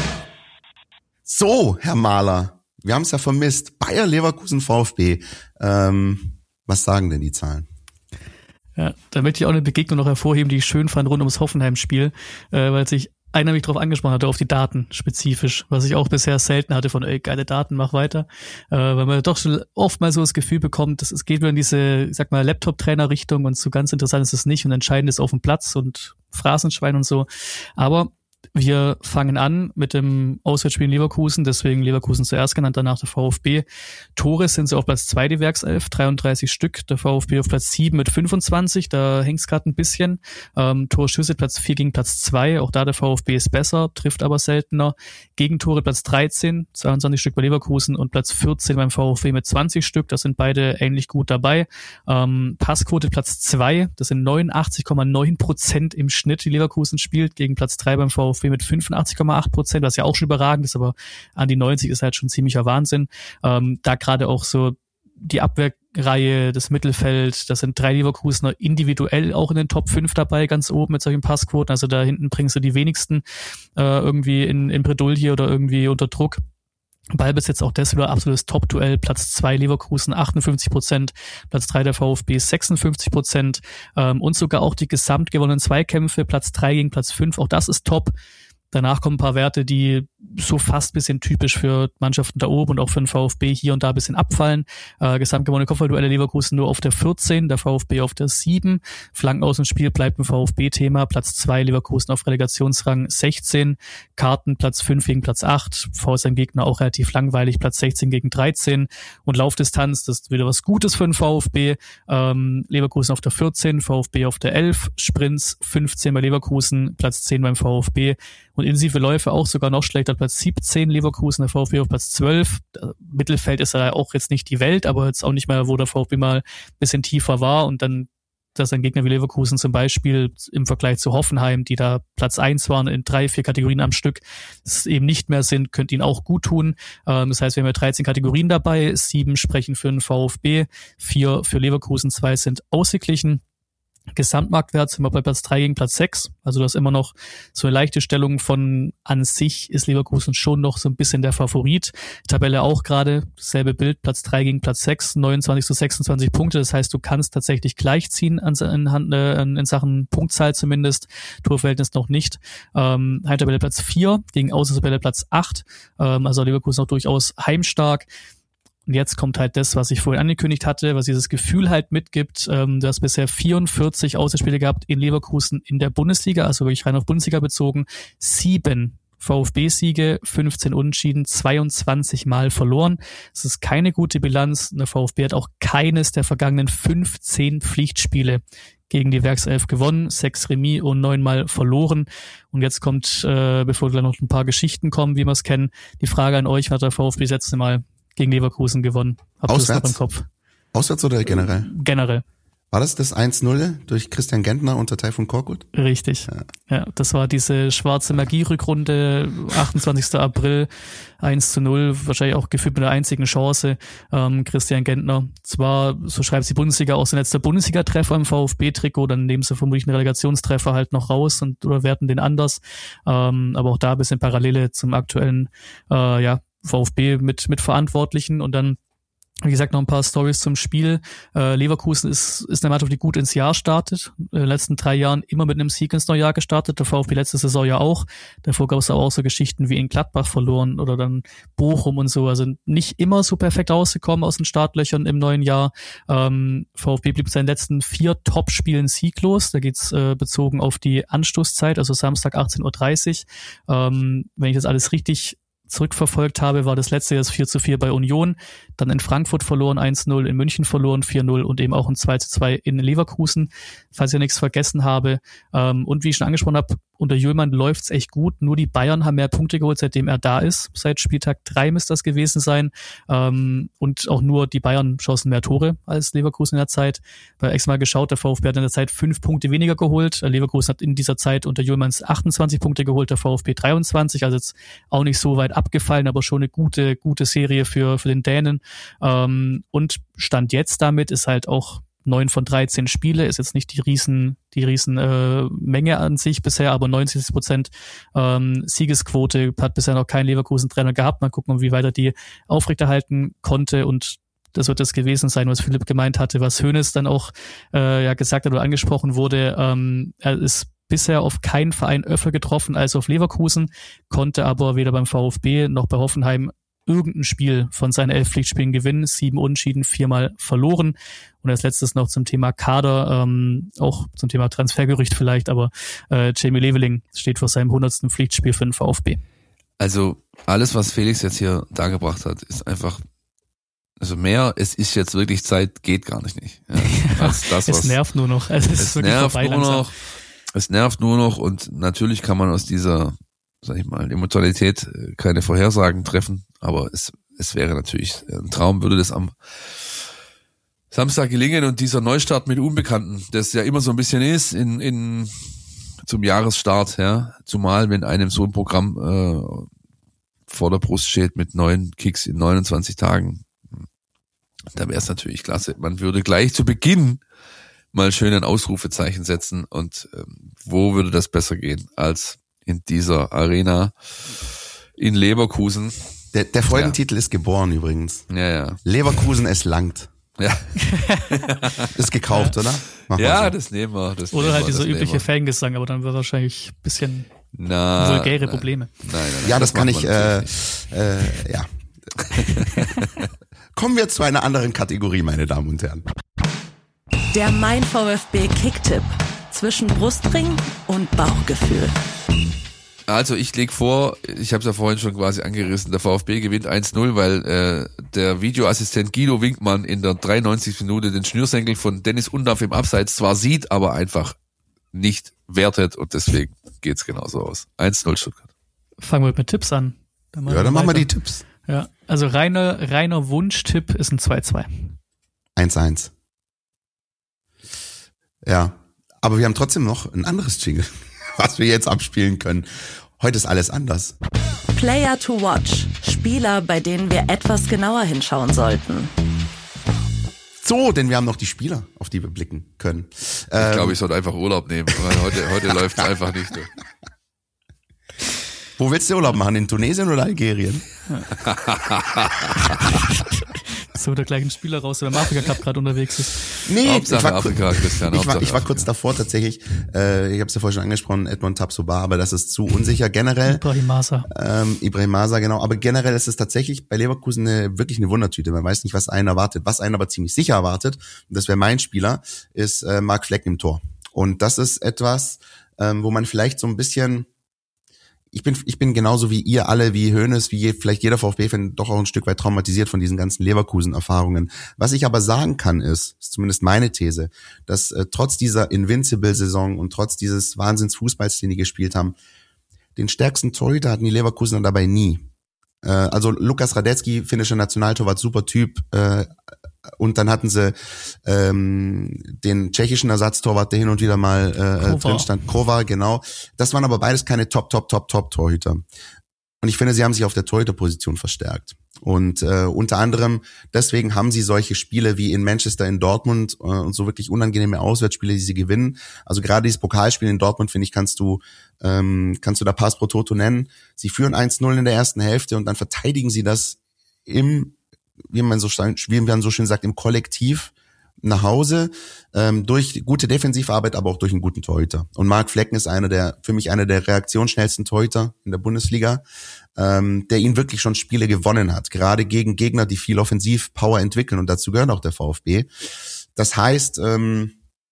So, Herr Mahler, wir haben es ja vermisst. Bayer Leverkusen VfB. Ähm, was sagen denn die Zahlen? Ja, da möchte ich auch eine Begegnung noch hervorheben, die ich schön fand rund ums Hoffenheim-Spiel, äh, weil sich einer mich drauf angesprochen hatte, auf die Daten spezifisch, was ich auch bisher selten hatte von, ey, geile Daten, mach weiter, äh, weil man doch schon oft mal so das Gefühl bekommt, dass es geht nur in diese, ich sag mal, Laptop-Trainer-Richtung und so ganz interessant ist es nicht und entscheidend ist auf dem Platz und Phrasenschwein und so, aber wir fangen an mit dem Auswärtsspiel in Leverkusen, deswegen Leverkusen zuerst genannt, danach der VfB. Tore sind sie auf Platz zwei, die Werkself, dreiunddreißig Stück. Der VfB auf Platz sieben mit fünfundzwanzig, da hängt es gerade ein bisschen. Ähm, Torschüsse Platz vier gegen Platz zwei, auch da der VfB ist besser, trifft aber seltener. Gegentore Platz dreizehn, zweiundzwanzig Stück bei Leverkusen und Platz vierzehn beim VfB mit zwanzig Stück, das sind beide ähnlich gut dabei. Ähm, Passquote Platz zwei, das sind neunundachtzig Komma neun Prozent im Schnitt, die Leverkusen spielt, gegen Platz drei beim VfB mit fünfundachtzig Komma acht Prozent, was ja auch schon überragend ist, aber an die neunzig ist halt schon ziemlicher Wahnsinn. Ähm, da gerade auch so die Abwehrreihe, das Mittelfeld, das sind drei Leverkusener individuell auch in den Top fünf dabei, ganz oben mit solchen Passquoten, also da hinten bringst du die wenigsten äh, irgendwie in, in Bredouille oder irgendwie unter Druck. Ballbesitz auch das wieder absolutes Top-Duell. Platz zwei Leverkusen achtundfünfzig Prozent, Platz drei der VfB sechsundfünfzig Prozent ähm, und sogar auch die gesamt gewonnenen Zweikämpfe, Platz drei gegen Platz fünf, auch das ist top. Danach kommen ein paar Werte, die so fast ein bisschen typisch für Mannschaften da oben und auch für den VfB hier und da ein bisschen abfallen. Äh, gesamt gewonnene Kopfballduelle Leverkusen nur auf der vierzehn, der VfB auf der sieben. Flanken aus dem Spiel bleibt ein VfB-Thema. Platz zwei Leverkusen auf Relegationsrang sechzehn. Karten Platz fünf gegen Platz acht. V S N-Gegner auch relativ langweilig, Platz sechzehn gegen dreizehn. Und Laufdistanz, das ist wieder was Gutes für den VfB. Ähm, Leverkusen auf der vierzehn, VfB auf der elf. Sprints fünfzehn bei Leverkusen, Platz zehn beim VfB. Und intensive Läufe auch sogar noch schlechter, Platz siebzehn Leverkusen, der VfB auf Platz zwölf. Mittelfeld ist ja auch jetzt nicht die Welt, aber jetzt auch nicht mehr, wo der VfB mal ein bisschen tiefer war. Und dann, dass ein Gegner wie Leverkusen zum Beispiel im Vergleich zu Hoffenheim, die da Platz eins waren in drei, vier Kategorien am Stück, es eben nicht mehr sind, könnte ihnen auch gut tun. Das heißt, wir haben ja dreizehn Kategorien dabei, sieben sprechen für den VfB, vier für Leverkusen, zwei sind ausgeglichen. Gesamtmarktwert sind wir bei Platz drei gegen Platz sechs. Also das ist immer noch so eine leichte Stellung von an sich ist Leverkusen schon noch so ein bisschen der Favorit. Tabelle auch gerade, dasselbe Bild, Platz drei gegen Platz sechs, neunundzwanzig zu sechsundzwanzig Punkte. Das heißt, du kannst tatsächlich gleichziehen an, in, in, in Sachen Punktzahl zumindest. Torverhältnis noch nicht. Ähm, Heimtabelle Platz vier gegen Außentabelle Platz acht. Ähm, also Leverkusen auch durchaus heimstark. Und jetzt kommt halt das, was ich vorhin angekündigt hatte, was dieses Gefühl halt mitgibt. Ähm, du hast bisher vierundvierzig Auswärtsspiele gehabt in Leverkusen in der Bundesliga, also wirklich rein auf Bundesliga bezogen. Sieben VfB-Siege, fünfzehn Unentschieden, zweiundzwanzig Mal verloren. Das ist keine gute Bilanz. Der VfB hat auch keines der vergangenen fünfzehn Pflichtspiele gegen die Werkself gewonnen, sechs Remis und neunmal verloren. Und jetzt kommt, äh, bevor gleich noch ein paar Geschichten kommen, wie wir es kennen, die Frage an euch, hat der VfB das letzte Mal gegen Leverkusen gewonnen? Habt ihr das noch im Kopf? Auswärts oder generell? Generell. War das das eins null durch Christian Gentner unter Taifun Korkut? Richtig. Ja. ja, das war diese schwarze Magie-Rückrunde, achtundzwanzigsten April, eins zu null, wahrscheinlich auch gefühlt mit der einzigen Chance. Ähm, Christian Gentner, zwar, so schreibt die Bundesliga, auch sein letzter Bundesliga-Treffer im VfB-Trikot, dann nehmen sie vermutlich einen Relegationstreffer halt noch raus und oder werten den anders. Ähm, aber auch da ein bisschen Parallele zum aktuellen, äh, ja, VfB mit mit Verantwortlichen und dann, wie gesagt, noch ein paar Storys zum Spiel. Äh, Leverkusen ist ist eine Mannschaft, die gut ins Jahr startet. In den letzten drei Jahren immer mit einem Sieg ins neue Jahr gestartet. Der VfB letzte Saison ja auch. Davor gab es aber auch so Geschichten wie in Gladbach verloren oder dann Bochum und so. Also nicht immer so perfekt rausgekommen aus den Startlöchern im neuen Jahr. Ähm, VfB blieb seinen letzten vier Top-Spielen sieglos. Da geht's äh, bezogen auf die Anstoßzeit, also Samstag achtzehn Uhr dreißig. Ähm, wenn ich das alles richtig zurückverfolgt habe, war das letzte Jahr das vier zu vier bei Union, dann in Frankfurt verloren eins null, in München verloren vier null und eben auch ein zwei zu zwei in Leverkusen, falls ich nichts vergessen habe. Und wie ich schon angesprochen habe, unter Jüllmann läuft's echt gut, nur die Bayern haben mehr Punkte geholt, seitdem er da ist. Seit Spieltag drei müsste das gewesen sein. Und auch nur die Bayern schossen mehr Tore als Leverkusen in der Zeit. Bei extra mal geschaut, der VfB hat in der Zeit fünf Punkte weniger geholt. Leverkusen hat in dieser Zeit unter Jüllmanns achtundzwanzig Punkte geholt, der VfB dreiundzwanzig, also jetzt auch nicht so weit abgefallen, aber schon eine gute, gute Serie für, für den Dänen. Und Stand jetzt damit ist halt auch neun von dreizehn Spiele, ist jetzt nicht die riesen, die riesen äh, Menge an sich bisher, aber neunzig Prozent ähm, Siegesquote, hat bisher noch kein Leverkusen-Trainer gehabt. Mal gucken, wie weit er die aufrechterhalten konnte, und das wird das gewesen sein, was Philipp gemeint hatte, was Hoeneß dann auch äh, ja gesagt hat oder angesprochen wurde. Ähm, er ist bisher auf keinen Verein öfter getroffen als auf Leverkusen, konnte aber weder beim VfB noch bei Hoffenheim irgendein Spiel von seinen elf Pflichtspielen gewinnen, sieben Unentschieden, viermal verloren. Und als letztes noch zum Thema Kader, ähm, auch zum Thema Transfergerücht vielleicht, aber äh, Jamie Leveling steht vor seinem hundertsten Pflichtspiel für den VfB. Also alles, was Felix jetzt hier dargebracht hat, ist einfach, also mehr, es ist jetzt wirklich Zeit, geht gar nicht. nicht. Ja, das, das, es was, nervt nur noch. Es, ist es nervt nur noch. Es nervt nur noch, und natürlich kann man aus dieser, sag ich mal, Emotionalität keine Vorhersagen treffen, aber es, es wäre natürlich ein Traum, würde das am Samstag gelingen, und dieser Neustart mit Unbekannten, das ja immer so ein bisschen ist in, in, zum Jahresstart, ja, zumal wenn einem so ein Programm äh, vor der Brust steht mit neun Kicks in neunundzwanzig Tagen, da wäre es natürlich klasse. Man würde gleich zu Beginn mal schön ein Ausrufezeichen setzen, und ähm, wo würde das besser gehen als in dieser Arena in Leverkusen, Der, der Folgentitel ja. ist geboren übrigens. Ja, ja. Leverkusen, es langt. Ja. Ist gekauft, oder? Mach ja, so. das nehmen wir. Das oder nehmen halt wir, dieser übliche Fangesang, aber dann wird wahrscheinlich ein bisschen na, vulgäre na, Probleme. Nein, nein, nein, ja, das, das kann ich, äh, nicht. äh, ja. Kommen wir zu einer anderen Kategorie, meine Damen und Herren. Der Mein VfB Kicktipp zwischen Brustring und Bauchgefühl. Also ich leg vor, ich habe es ja vorhin schon quasi angerissen, der VfB gewinnt eins null, weil äh, der Videoassistent Guido Winkmann in der dreiundneunzigsten Minute den Schnürsenkel von Dennis Undaff im Abseits zwar sieht, aber einfach nicht wertet und deswegen geht's genauso aus. eins null Stuttgart. Fangen wir mit Tipps an. Dann ja, dann machen wir die Tipps. Ja, also reiner, reiner Wunschtipp ist ein zwei zwei. eins eins. Ja, aber wir haben trotzdem noch ein anderes Jingle, was wir jetzt abspielen können. Heute ist alles anders. Player to watch. Spieler, bei denen wir etwas genauer hinschauen sollten. So, denn wir haben noch die Spieler, auf die wir blicken können. Ich ähm, glaube, ich sollte einfach Urlaub nehmen, weil heute, heute läuft es einfach nicht. So. Wo willst du Urlaub machen? In Tunesien oder Algerien? So, der gleichen Spieler raus, der im Afrika Cup gerade unterwegs ist. Nee, Hauptsache ich war, Afrika, Christian, ich war, ich war Afrika. kurz davor tatsächlich, äh, ich habe es ja vorher schon angesprochen, Edmond Tapsoba, aber das ist zu unsicher generell. Ibrahim Masa. Ähm, Ibrahim Masa, genau. Aber generell ist es tatsächlich bei Leverkusen eine, wirklich eine Wundertüte. Man weiß nicht, was einen erwartet. Was einen aber ziemlich sicher erwartet, und das wäre mein Spieler, ist äh, Marc Flecken im Tor. Und das ist etwas, ähm, wo man vielleicht so ein bisschen... Ich bin, ich bin genauso wie ihr alle, wie Hoeneß, wie je, vielleicht jeder VfB-Fan doch auch ein Stück weit traumatisiert von diesen ganzen Leverkusen-Erfahrungen. Was ich aber sagen kann ist, ist zumindest meine These, dass äh, trotz dieser Invincible-Saison und trotz dieses Wahnsinns-Fußballs, den die gespielt haben, den stärksten Torhüter hatten die Leverkusener dabei nie. Äh, also Lukas Radetzky, finnischer Nationaltorwart, super Typ, äh, und dann hatten sie ähm, den tschechischen Ersatztorwart, der hin und wieder mal äh, drin stand, Kovar, genau. Das waren aber beides keine Top, Top, Top, Top Torhüter. Und ich finde, sie haben sich auf der Torhüterposition verstärkt. Und äh, unter anderem deswegen haben sie solche Spiele wie in Manchester, in Dortmund äh, und so wirklich unangenehme Auswärtsspiele, die sie gewinnen. Also gerade dieses Pokalspiel in Dortmund, finde ich, kannst du ähm, kannst du da Pass pro Toto nennen. Sie führen eins null in der ersten Hälfte und dann verteidigen sie das im wie man so wie man so schön sagt, im Kollektiv nach Hause, ähm, durch gute Defensivarbeit, aber auch durch einen guten Torhüter. Und Marc Flecken ist einer der, für mich einer der reaktionsschnellsten Torhüter in der Bundesliga, ähm, der ihn wirklich schon Spiele gewonnen hat, gerade gegen Gegner, die viel Offensivpower entwickeln, und dazu gehört auch der VfB. Das heißt, ähm,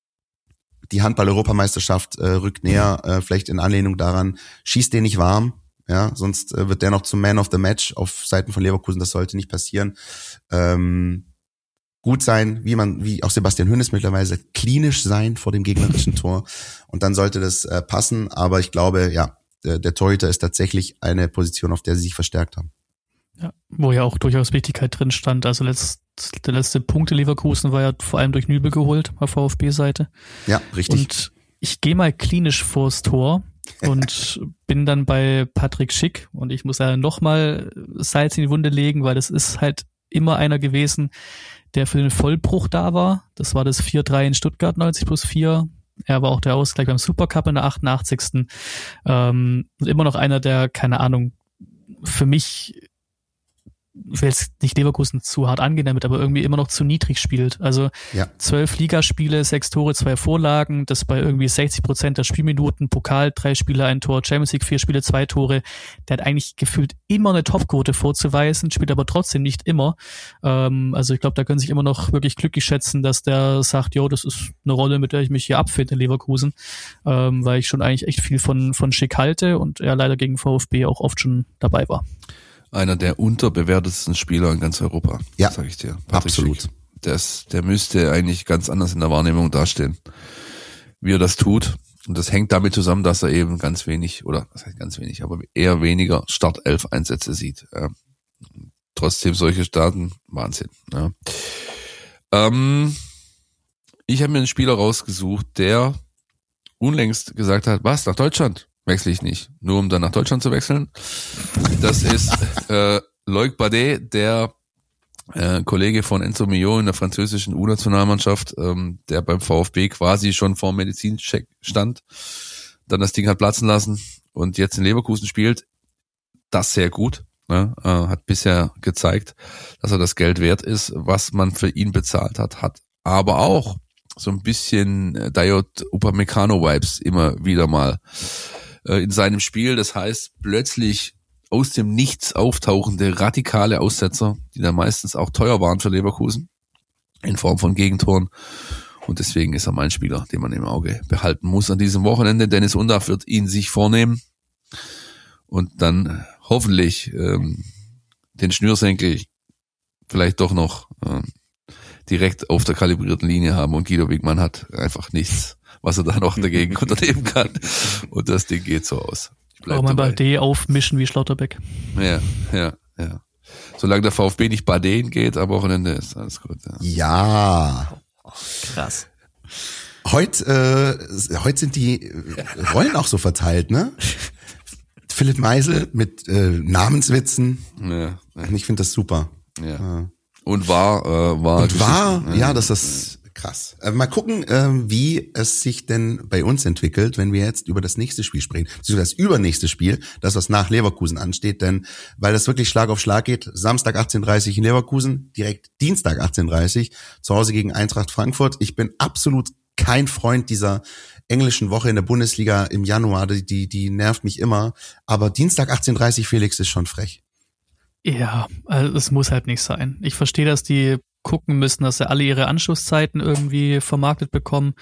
die Handball-Europameisterschaft äh, rückt näher, äh, vielleicht in Anlehnung daran, schießt den nicht warm. Ja, sonst äh, wird der noch zum Man of the Match auf Seiten von Leverkusen. Das sollte nicht passieren. Ähm, gut sein, wie man, wie auch Sebastian Hoeneß mittlerweile, klinisch sein vor dem gegnerischen Tor. Und dann sollte das äh, passen. Aber ich glaube, ja, der, der Torhüter ist tatsächlich eine Position, auf der sie sich verstärkt haben. Ja, wo ja auch durchaus Wichtigkeit drin stand. Also letzt, der letzte Punkte Leverkusen war ja vor allem durch Nübel geholt auf VfB-Seite. Ja, richtig. Und ich gehe mal klinisch vors Tor. Und bin dann bei Patrick Schick, und ich muss ja nochmal Salz in die Wunde legen, weil das ist halt immer einer gewesen, der für den Vollbruch da war. Das war das vier drei in Stuttgart, neunzig plus vier. Er war auch der Ausgleich beim Supercup in der achtundachtzigsten Ähm, und immer noch einer, der, keine Ahnung, für mich, ich will jetzt nicht Leverkusen zu hart angehen damit, aber irgendwie immer noch zu niedrig spielt. Also ja. zwölf Ligaspiele, sechs Tore, zwei Vorlagen, das bei irgendwie sechzig Prozent der Spielminuten, Pokal, drei Spiele, ein Tor, Champions League, vier Spiele, zwei Tore. Der hat eigentlich gefühlt immer eine Topquote vorzuweisen, spielt aber trotzdem nicht immer. Ähm, also ich glaube, da können sich immer noch wirklich glücklich schätzen, dass der sagt, jo, das ist eine Rolle, mit der ich mich hier abfinde in Leverkusen, ähm, weil ich schon eigentlich echt viel von, von Schick halte und er leider gegen VfB auch oft schon dabei war. Einer der unterbewertetsten Spieler in ganz Europa, ja, sag ich dir. Patrick absolut. Schick. Der, ist, der müsste eigentlich ganz anders in der Wahrnehmung dastehen, wie er das tut. Und das hängt damit zusammen, dass er eben ganz wenig, oder was heißt ganz wenig, aber eher weniger Startelf-Einsätze sieht. Ja. Trotzdem solche Daten, Wahnsinn. Ja. Ähm, ich habe mir einen Spieler rausgesucht, der unlängst gesagt hat, was, nach Deutschland? Wechsle ich nicht, nur um dann nach Deutschland zu wechseln. Das ist äh, Loic Badet, der äh, Kollege von Enzo Millot in der französischen U-Nationalmannschaft, ähm, der beim VfB quasi schon vor dem Medizincheck stand, dann das Ding hat platzen lassen und jetzt in Leverkusen spielt. Das sehr gut. Ja, äh, hat bisher gezeigt, dass er das Geld wert ist, was man für ihn bezahlt hat, hat aber auch so ein bisschen Dayot Upamecano-Vibes immer wieder mal äh, in seinem Spiel. Das heißt, plötzlich aus dem Nichts auftauchende radikale Aussetzer, die dann meistens auch teuer waren für Leverkusen, in Form von Gegentoren. Und deswegen ist er mein Spieler, den man im Auge behalten muss an diesem Wochenende. Dennis Undaff wird ihn sich vornehmen und dann hoffentlich ähm, den Schnürsenkel vielleicht doch noch ähm, direkt auf der kalibrierten Linie haben und Guido Wiegmann hat einfach nichts, was er da noch dagegen unternehmen kann. Und das Ding geht so aus. Auch mal Bardet aufmischen wie Schlotterbeck. Ja, ja, ja. Solange der VfB nicht Bardet geht, am Wochenende ist alles gut. Ja. Ja. Oh, krass. Heute, äh, heute sind die Rollen auch so verteilt, ne? Philipp Meisel mit äh, Namenswitzen. Ja, ja. Ich finde das super. Ja. Äh. Und war, äh, war. Und war, ja, ja, das ist krass. Äh, mal gucken, äh, wie es sich denn bei uns entwickelt, wenn wir jetzt über das nächste Spiel sprechen. Beziehungsweise das übernächste Spiel, das, was nach Leverkusen ansteht. Denn, weil das wirklich Schlag auf Schlag geht, Samstag achtzehn Uhr dreißig in Leverkusen, direkt Dienstag achtzehn Uhr dreißig, zu Hause gegen Eintracht Frankfurt. Ich bin absolut kein Freund dieser englischen Woche in der Bundesliga im Januar, die, die, die nervt mich immer. Aber Dienstag achtzehn Uhr dreißig, Felix, ist schon frech. Ja, also es muss halt nicht sein. Ich verstehe, dass die gucken müssen, dass sie alle ihre Anschlusszeiten irgendwie vermarktet bekommen.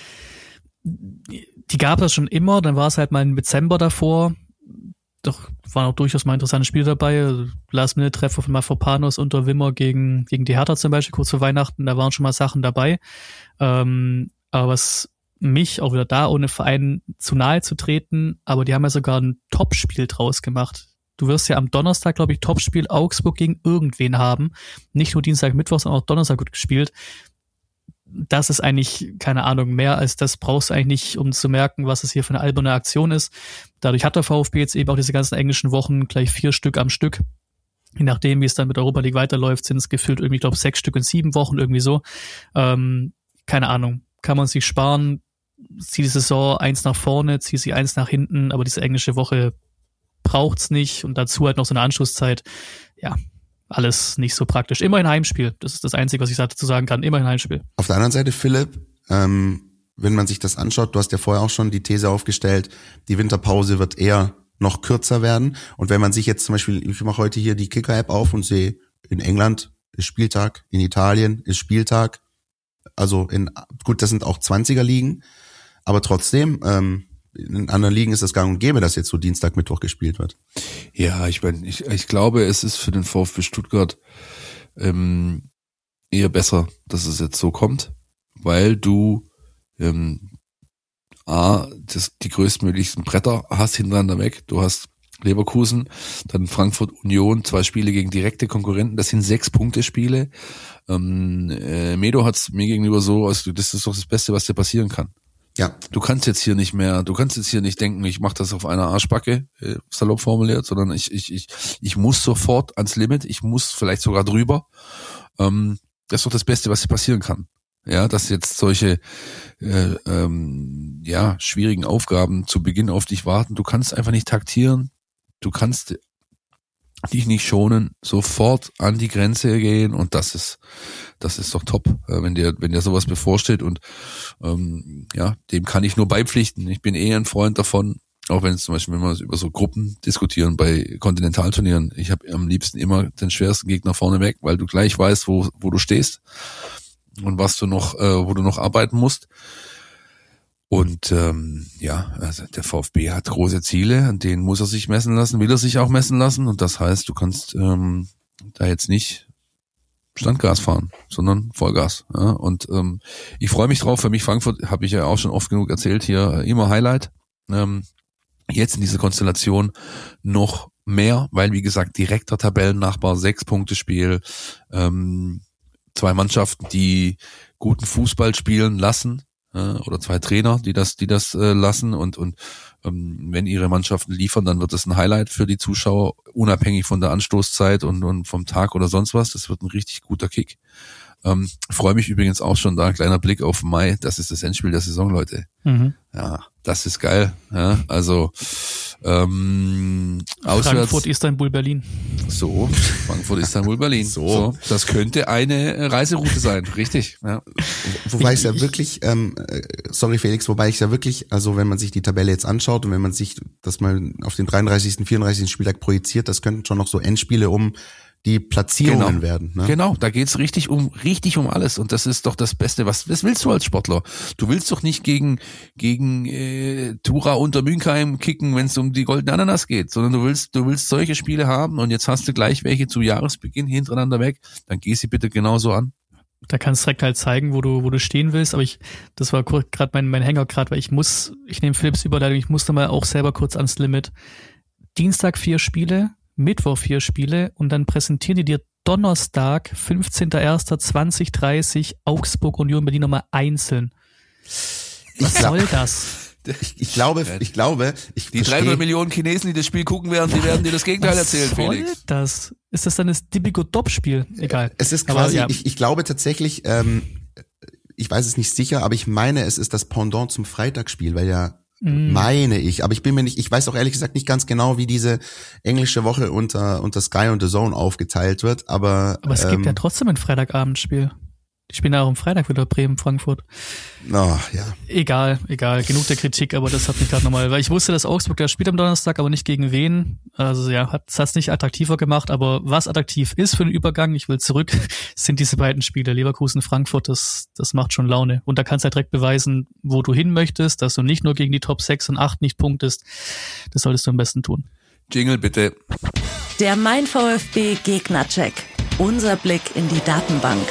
Die gab es schon immer, dann war es halt mal im Dezember davor. Doch waren auch durchaus mal interessante Spiele dabei. Last-Minute-Treffer von Mafropanos unter Wimmer gegen, gegen die Hertha zum Beispiel, kurz vor Weihnachten, da waren schon mal Sachen dabei. Ähm, aber was mich auch wieder da, ohne Verein zu nahe zu treten, aber die haben ja sogar ein Topspiel draus gemacht. Du wirst ja am Donnerstag, glaube ich, Topspiel Augsburg gegen irgendwen haben. Nicht nur Dienstag, Mittwoch, sondern auch Donnerstag gut gespielt. Das ist eigentlich, keine Ahnung, mehr als das brauchst du eigentlich nicht, um zu merken, was es hier für eine alberne Aktion ist. Dadurch hat der VfB jetzt eben auch diese ganzen englischen Wochen gleich vier Stück am Stück. Je nachdem, wie es dann mit Europa League weiterläuft, sind es gefühlt irgendwie, ich glaube, sechs Stück in sieben Wochen, irgendwie so. Ähm, keine Ahnung. Kann man sich sparen, zieh die Saison eins nach vorne, zieh sie eins nach hinten, aber diese englische Woche braucht's nicht und dazu halt noch so eine Anschlusszeit. Ja, alles nicht so praktisch. Immerhin Heimspiel. Das ist das Einzige, was ich dazu sagen kann. Immerhin Heimspiel. Auf der anderen Seite, Philipp, ähm, wenn man sich das anschaut, du hast ja vorher auch schon die These aufgestellt, die Winterpause wird eher noch kürzer werden. Und wenn man sich jetzt zum Beispiel, ich mache heute hier die Kicker-App auf und sehe, in England ist Spieltag, in Italien ist Spieltag. Also in, gut, das sind auch zwanziger-Ligen, aber trotzdem, ähm, in anderen Ligen ist das gang und gäbe, dass jetzt so Dienstag, Mittwoch gespielt wird. Ja, ich meine, ich, ich glaube, es ist für den VfB Stuttgart ähm, eher besser, dass es jetzt so kommt, weil du ähm, A, das, die größtmöglichsten Bretter hast hintereinander weg. Du hast Leverkusen, dann Frankfurt Union, zwei Spiele gegen direkte Konkurrenten, das sind sechs Punkte Spiele. Ähm, äh, Medo hat es mir gegenüber so, also das ist doch das Beste, was dir passieren kann. Ja. Du kannst jetzt hier nicht mehr, du kannst jetzt hier nicht denken, ich mache das auf einer Arschbacke, äh, salopp formuliert, sondern ich ich ich ich muss sofort ans Limit, ich muss vielleicht sogar drüber. Ähm, das ist doch das Beste, was dir passieren kann. Ja, dass jetzt solche äh, ähm, ja schwierigen Aufgaben zu Beginn auf dich warten. Du kannst einfach nicht taktieren, du kannst dich nicht schonen, sofort an die Grenze gehen und das ist das ist doch top, wenn dir wenn dir sowas bevorsteht und ähm, ja, dem kann ich nur beipflichten. Ich bin eher ein Freund davon, auch wenn es zum Beispiel, wenn wir über so Gruppen diskutieren bei Kontinentalturnieren, ich habe am liebsten immer den schwersten Gegner vorne weg, weil du gleich weißt, wo wo du stehst und was du noch, äh, wo du noch arbeiten musst. Und ähm, ja, also der VfB hat große Ziele, an denen muss er sich messen lassen, will er sich auch messen lassen. Und das heißt, du kannst ähm, da jetzt nicht Standgas fahren, sondern Vollgas. Ja? Und ähm, ich freue mich drauf. Für mich Frankfurt, habe ich ja auch schon oft genug erzählt, hier immer Highlight. Ähm, jetzt in dieser Konstellation noch mehr, weil wie gesagt, direkter Tabellennachbar, sechs Punkte Spiel, ähm, zwei Mannschaften, die guten Fußball spielen lassen. Oder zwei Trainer, die das, die das äh, lassen und und ähm, wenn ihre Mannschaften liefern, dann wird das ein Highlight für die Zuschauer, unabhängig von der Anstoßzeit und und vom Tag oder sonst was. Das wird ein richtig guter Kick. Ähm, freue mich übrigens auch schon da, kleiner Blick auf Mai, das ist das Endspiel der Saison, Leute. Mhm. Ja, das ist geil. Ja, also ähm, auswärts. Frankfurt, Istanbul, Berlin. So, Frankfurt, Istanbul, Berlin. So. so, das könnte eine Reiseroute sein, richtig. Ja. Wobei ich ja wirklich, ähm, sorry Felix, wobei ich ja wirklich, also wenn man sich die Tabelle jetzt anschaut und wenn man sich das mal auf den dreiunddreißigsten, vierunddreißigsten Spieltag projiziert, das könnten schon noch so Endspiele um die Platzierungen genau. werden. Ne? Genau, da geht's richtig um richtig um alles und das ist doch das Beste. Was, was willst du als Sportler? Du willst doch nicht gegen gegen äh, Tura unter Münchheim kicken, wenn es um die goldene Ananas geht, sondern du willst du willst solche Spiele haben und jetzt hast du gleich welche zu Jahresbeginn hintereinander weg. Dann geh sie bitte genauso an. Da kannst du direkt halt zeigen, wo du wo du stehen willst. Aber ich, das war gerade mein mein Hänger gerade, weil ich muss, ich nehme Philipps Überleitung, ich musste mal auch selber kurz ans Limit. Dienstag vier Spiele. Mittwoch vier Spiele und dann präsentieren die dir Donnerstag, fünfzehnter erster zwanzig dreißig Augsburg Union Berlin nochmal einzeln. Was glaub, soll das? Ich, ich glaube, ich glaube, ich Die dreihundert Millionen Chinesen, die das Spiel gucken werden, die werden dir das Gegenteil Was erzählen, soll Felix. das? Ist das dann das Dibigo-Dop-Spiel? Egal. Es ist quasi, aber, ja. ich, ich glaube tatsächlich, ähm, ich weiß es nicht sicher, aber ich meine, es ist das Pendant zum Freitagsspiel, weil ja meine ich, aber ich bin mir nicht, ich weiß auch ehrlich gesagt nicht ganz genau, wie diese englische Woche unter unter Sky und The Zone aufgeteilt wird, aber Aber es ähm, gibt ja trotzdem ein Freitagabendspiel. Die spielen ja auch am Freitag wieder Bremen, Frankfurt. Oh, ja. Egal, egal, genug der Kritik, aber das hat mich gerade nochmal, weil ich wusste, dass Augsburg da spielt am Donnerstag, aber nicht gegen wen. Also ja, hat es nicht attraktiver gemacht, aber was attraktiv ist für den Übergang, ich will zurück, sind diese beiden Spiele, Leverkusen, Frankfurt, das das macht schon Laune. Und da kannst du halt direkt beweisen, wo du hin möchtest, dass du nicht nur gegen die Top sechs und acht nicht punktest. Das solltest du am besten tun. Jingle bitte. Der Mein VfB Gegnercheck. Unser Blick in die Datenbank.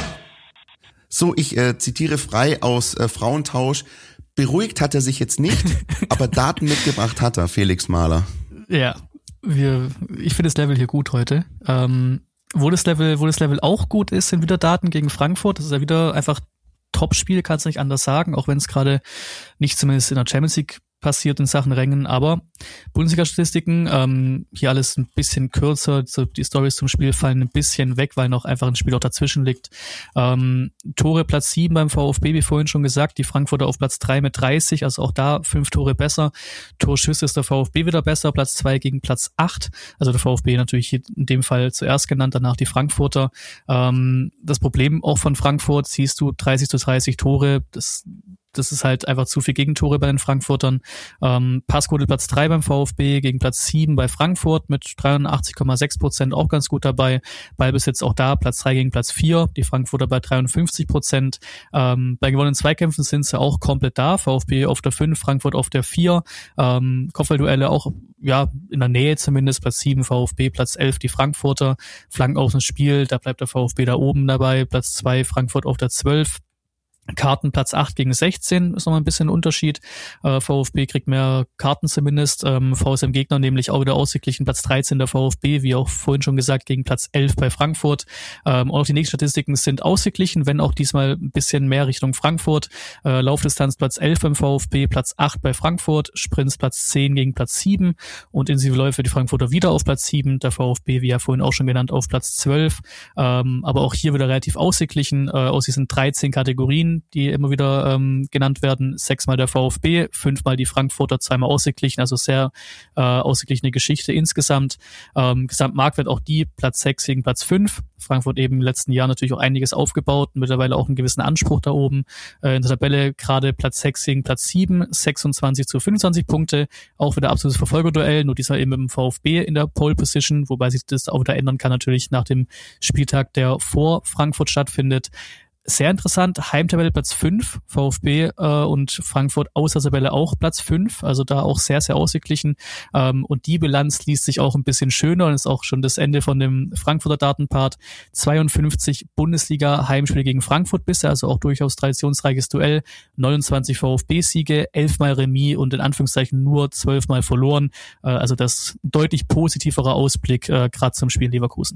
So, ich äh, zitiere frei aus äh, Frauentausch. Beruhigt hat er sich jetzt nicht, aber Daten mitgebracht hat er, Felix Mahler. Ja, wir, ich finde das Level hier gut heute. Ähm, wo das Level, wo das Level auch gut ist, sind wieder Daten gegen Frankfurt. Das ist ja wieder einfach Top-Spiel, kannst du nicht anders sagen, auch wenn es gerade nicht zumindest in der Champions League passiert in Sachen Rängen, aber Bundesliga-Statistiken, ähm, hier alles ein bisschen kürzer, so die Storys zum Spiel fallen ein bisschen weg, weil noch einfach ein Spiel auch dazwischen liegt. Ähm, Tore Platz sieben beim VfB, wie vorhin schon gesagt, die Frankfurter auf Platz drei mit dreißig, also auch da fünf Tore besser. Torschüsse ist der VfB wieder besser, Platz zwei gegen Platz acht, also der VfB natürlich in dem Fall zuerst genannt, danach die Frankfurter. Ähm, das Problem auch von Frankfurt, siehst du dreißig zu dreißig Tore, das Das ist halt einfach zu viel Gegentore bei den Frankfurtern. Ähm, Passquote Platz drei beim VfB gegen Platz sieben bei Frankfurt mit dreiundachtzig Komma sechs Prozent auch ganz gut dabei. Ballbesitz auch da, Platz drei gegen Platz vier, die Frankfurter bei dreiundfünfzig Prozent. Ähm, bei gewonnenen Zweikämpfen sind sie auch komplett da. VfB auf der fünf, Frankfurt auf der vier. Ähm, Kopfballduelle auch ja in der Nähe zumindest, Platz sieben VfB, Platz elf die Frankfurter. Flanken aus dem Spiel, da bleibt der VfB da oben dabei, Platz zwei Frankfurt auf der zwölf. Karten Platz acht gegen sechzehn ist nochmal ein bisschen ein Unterschied. Äh, VfB kriegt mehr Karten zumindest. Ähm, V S M Gegner nämlich auch wieder ausgeglichen. Platz dreizehn der VfB, wie auch vorhin schon gesagt, gegen Platz elf bei Frankfurt. Ähm, und auch die nächsten Statistiken sind ausgeglichen, wenn auch diesmal ein bisschen mehr Richtung Frankfurt. Äh, Laufdistanz Platz elf beim VfB, Platz acht bei Frankfurt, Sprints Platz zehn gegen Platz sieben und intensive Läufe die Frankfurter wieder auf Platz sieben, der VfB, wie ja vorhin auch schon genannt, auf Platz zwölf. Ähm, aber auch hier wieder relativ ausgeglichen. Äh, aus diesen dreizehn Kategorien, die immer wieder ähm, genannt werden, sechsmal der VfB, fünfmal die Frankfurter, zweimal ausgeglichen, also sehr äh, ausgeglichene Geschichte insgesamt. Ähm, Gesamtmarktwert auch die, Platz sechs gegen Platz fünf. Frankfurt eben im letzten Jahr natürlich auch einiges aufgebaut, mittlerweile auch einen gewissen Anspruch da oben. Äh, in der Tabelle gerade Platz sechs gegen Platz sieben, sechsundzwanzig zu fünfundzwanzig Punkte, auch wieder absolutes Verfolgerduell, nur diesmal eben mit dem VfB in der Pole Position, wobei sich das auch wieder ändern kann natürlich nach dem Spieltag, der vor Frankfurt stattfindet. Sehr interessant, Heimtabelle Platz fünf, VfB äh, und Frankfurt Auswärtstabelle auch Platz fünf, also da auch sehr, sehr ausgeglichen. Ähm, und die Bilanz liest sich auch ein bisschen schöner und ist auch schon das Ende von dem Frankfurter Datenpart. zweiundfünfzig Bundesliga-Heimspiele gegen Frankfurt bisher, also auch durchaus traditionsreiches Duell. neunundzwanzig VfB-Siege, elfmal Remis und in Anführungszeichen nur zwölfmal verloren. Äh, also das deutlich positivere Ausblick äh, gerade zum Spiel Leverkusen.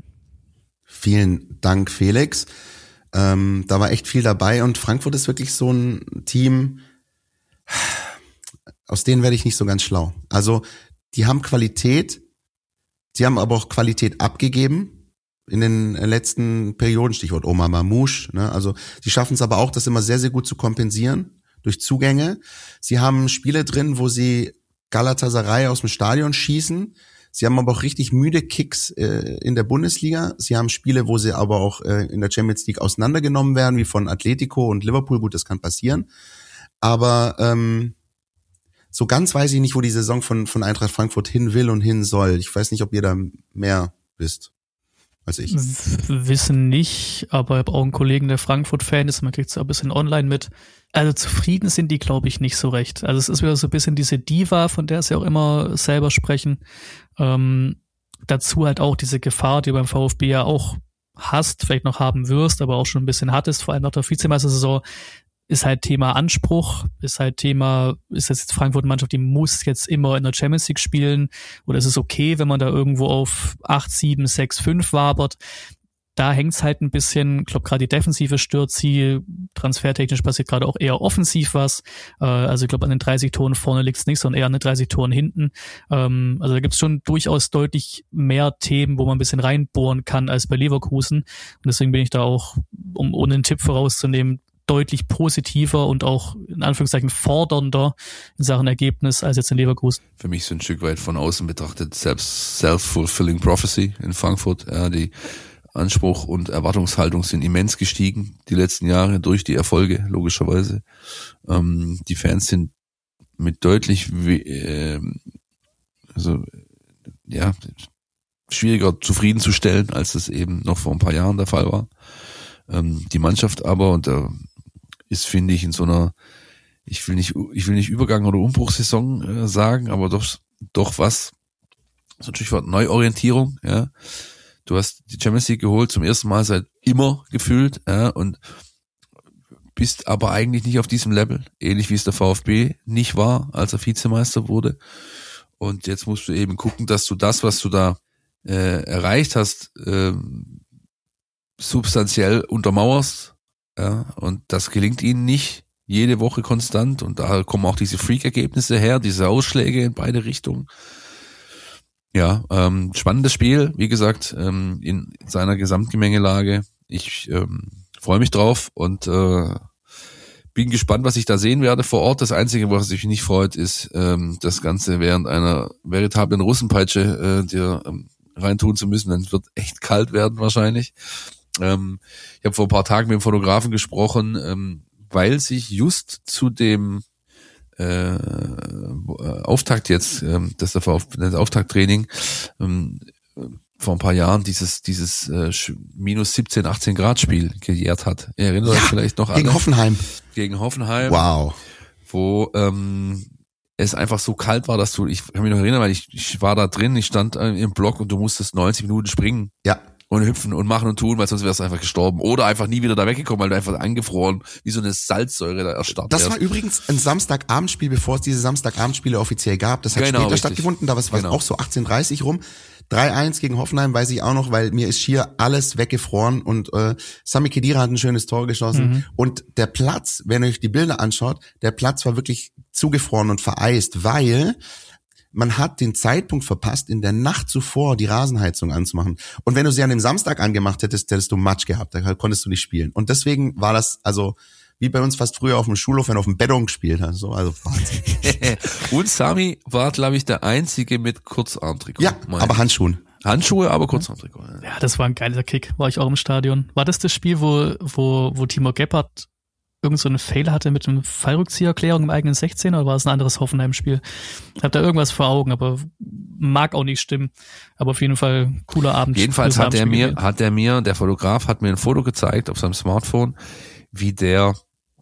Vielen Dank, Felix. Ähm, da war echt viel dabei und Frankfurt ist wirklich so ein Team, aus denen werde ich nicht so ganz schlau. Also die haben Qualität, sie haben aber auch Qualität abgegeben in den letzten Perioden, Stichwort Omar Mamouche, ne? Also sie schaffen es aber auch, das immer sehr, sehr gut zu kompensieren durch Zugänge. Sie haben Spiele drin, wo sie Galatasaray aus dem Stadion schießen. Sie haben aber auch richtig müde Kicks äh, in der Bundesliga. Sie haben Spiele, wo sie aber auch äh, in der Champions League auseinandergenommen werden, wie von Atletico und Liverpool. Gut, das kann passieren. Aber ähm, so ganz weiß ich nicht, wo die Saison von von Eintracht Frankfurt hin will und hin soll. Ich weiß nicht, ob ihr da mehr wisst als ich. Wissen nicht, aber ich habe auch einen Kollegen, der Frankfurt-Fan ist, man kriegt es auch ein bisschen online mit. Also zufrieden sind die, glaube ich, nicht so recht. Also es ist wieder so ein bisschen diese Diva, von der sie auch immer selber sprechen. Ähm, dazu halt auch diese Gefahr, die du beim VfB ja auch hast, vielleicht noch haben wirst, aber auch schon ein bisschen hattest, vor allem nach der Vizemeistersaison, ist halt Thema Anspruch, ist halt Thema, ist das jetzt Frankfurt eine Mannschaft, die muss jetzt immer in der Champions League spielen, oder ist es okay, wenn man da irgendwo auf acht, sieben, sechs, fünf wabert? Da hängt's halt ein bisschen, ich glaube gerade die Defensive stört sie, transfertechnisch passiert gerade auch eher offensiv was, äh, also ich glaube an den dreißig Toren vorne liegt's nicht, sondern eher an den dreißig Toren hinten, ähm, also da gibt's schon durchaus deutlich mehr Themen, wo man ein bisschen reinbohren kann als bei Leverkusen, und deswegen bin ich da auch, um ohne einen Tipp vorauszunehmen, deutlich positiver und auch in Anführungszeichen fordernder in Sachen Ergebnis als jetzt in Leverkusen. Für mich so ein Stück weit von außen betrachtet selbst self-fulfilling prophecy in Frankfurt. Ja, die Anspruch und Erwartungshaltung sind immens gestiegen die letzten Jahre durch die Erfolge, logischerweise. Ähm, die Fans sind mit deutlich äh, also ja schwieriger zufriedenzustellen, als das eben noch vor ein paar Jahren der Fall war. Ähm, die Mannschaft aber, und da ist, finde ich, in so einer, ich will nicht, ich will nicht Übergang oder Umbruchssaison äh, sagen, aber doch, doch was, so ein Stichwort Neuorientierung, ja. Du hast die Champions League geholt, zum ersten Mal seit immer gefühlt, ja, und bist aber eigentlich nicht auf diesem Level, ähnlich wie es der VfB nicht war, als er Vizemeister wurde. Und jetzt musst du eben gucken, dass du das, was du da äh, erreicht hast, äh, substanziell untermauerst, ja, und das gelingt ihnen nicht jede Woche konstant, und da kommen auch diese Freak-Ergebnisse her, diese Ausschläge in beide Richtungen. Ja, ähm, spannendes Spiel, wie gesagt, ähm, in seiner Gesamtgemengelage. Ich ähm, freue mich drauf und äh, bin gespannt, was ich da sehen werde vor Ort. Das Einzige, was mich nicht freut, ist ähm, das Ganze während einer veritablen Russenpeitsche äh, dir ähm, reintun zu müssen. Dann wird echt kalt werden wahrscheinlich. Ähm, ich habe vor ein paar Tagen mit dem Fotografen gesprochen, ähm, weil sich just zu dem äh, Auftakt jetzt, ähm, das ist das Auftakttraining, ähm, vor ein paar Jahren dieses dieses äh, minus siebzehn, achtzehn Grad Spiel gejährt hat. Ihr erinnert euch ja, vielleicht noch an gegen Hoffenheim. Gegen Hoffenheim. Wow. Wo ähm, es einfach so kalt war, dass du, ich kann mich noch erinnern, weil ich, ich war da drin, ich stand äh, im Block und du musstest neunzig Minuten springen. Ja. Und hüpfen und machen und tun, weil sonst wärst du einfach gestorben. Oder einfach nie wieder da weggekommen, weil du einfach angefroren, wie so eine Salzsäure da erstarrt Das wärst. war übrigens ein Samstagabendspiel, bevor es diese Samstagabendspiele offiziell gab. Das hat Genau, später richtig. stattgefunden, da war es Genau. auch so achtzehn Uhr dreißig rum. drei eins gegen Hoffenheim weiß ich auch noch, weil mir ist schier alles weggefroren und äh, Sami Khedira hat ein schönes Tor geschossen. Mhm. Und der Platz, wenn ihr euch die Bilder anschaut, der Platz war wirklich zugefroren und vereist, weil man hat den Zeitpunkt verpasst, in der Nacht zuvor die Rasenheizung anzumachen. Und wenn du sie an dem Samstag angemacht hättest, hättest du Matsch gehabt, da konntest du nicht spielen. Und deswegen war das, also wie bei uns fast früher auf dem Schulhof, wenn du auf dem Beton gespielt hast. So, also Wahnsinn. Und Sami war, glaube ich, der Einzige mit Kurzarmtrikot. Ja, aber Handschuhen. Handschuhe, aber Kurzarmtrikot. Ja. Ja, das war ein geiler Kick, war ich auch im Stadion. War das das Spiel, wo wo wo Timo Gebhardt irgend so einen Fail hatte mit einem Fallrückzieherklärung im eigenen sechzehner, oder war es ein anderes Hoffenheim-Spiel? Ich habe da irgendwas vor Augen, aber mag auch nicht stimmen. Aber auf jeden Fall cooler Abend. Jedenfalls hat er mir, hat er mir, der Fotograf hat mir ein Foto gezeigt auf seinem Smartphone, wie der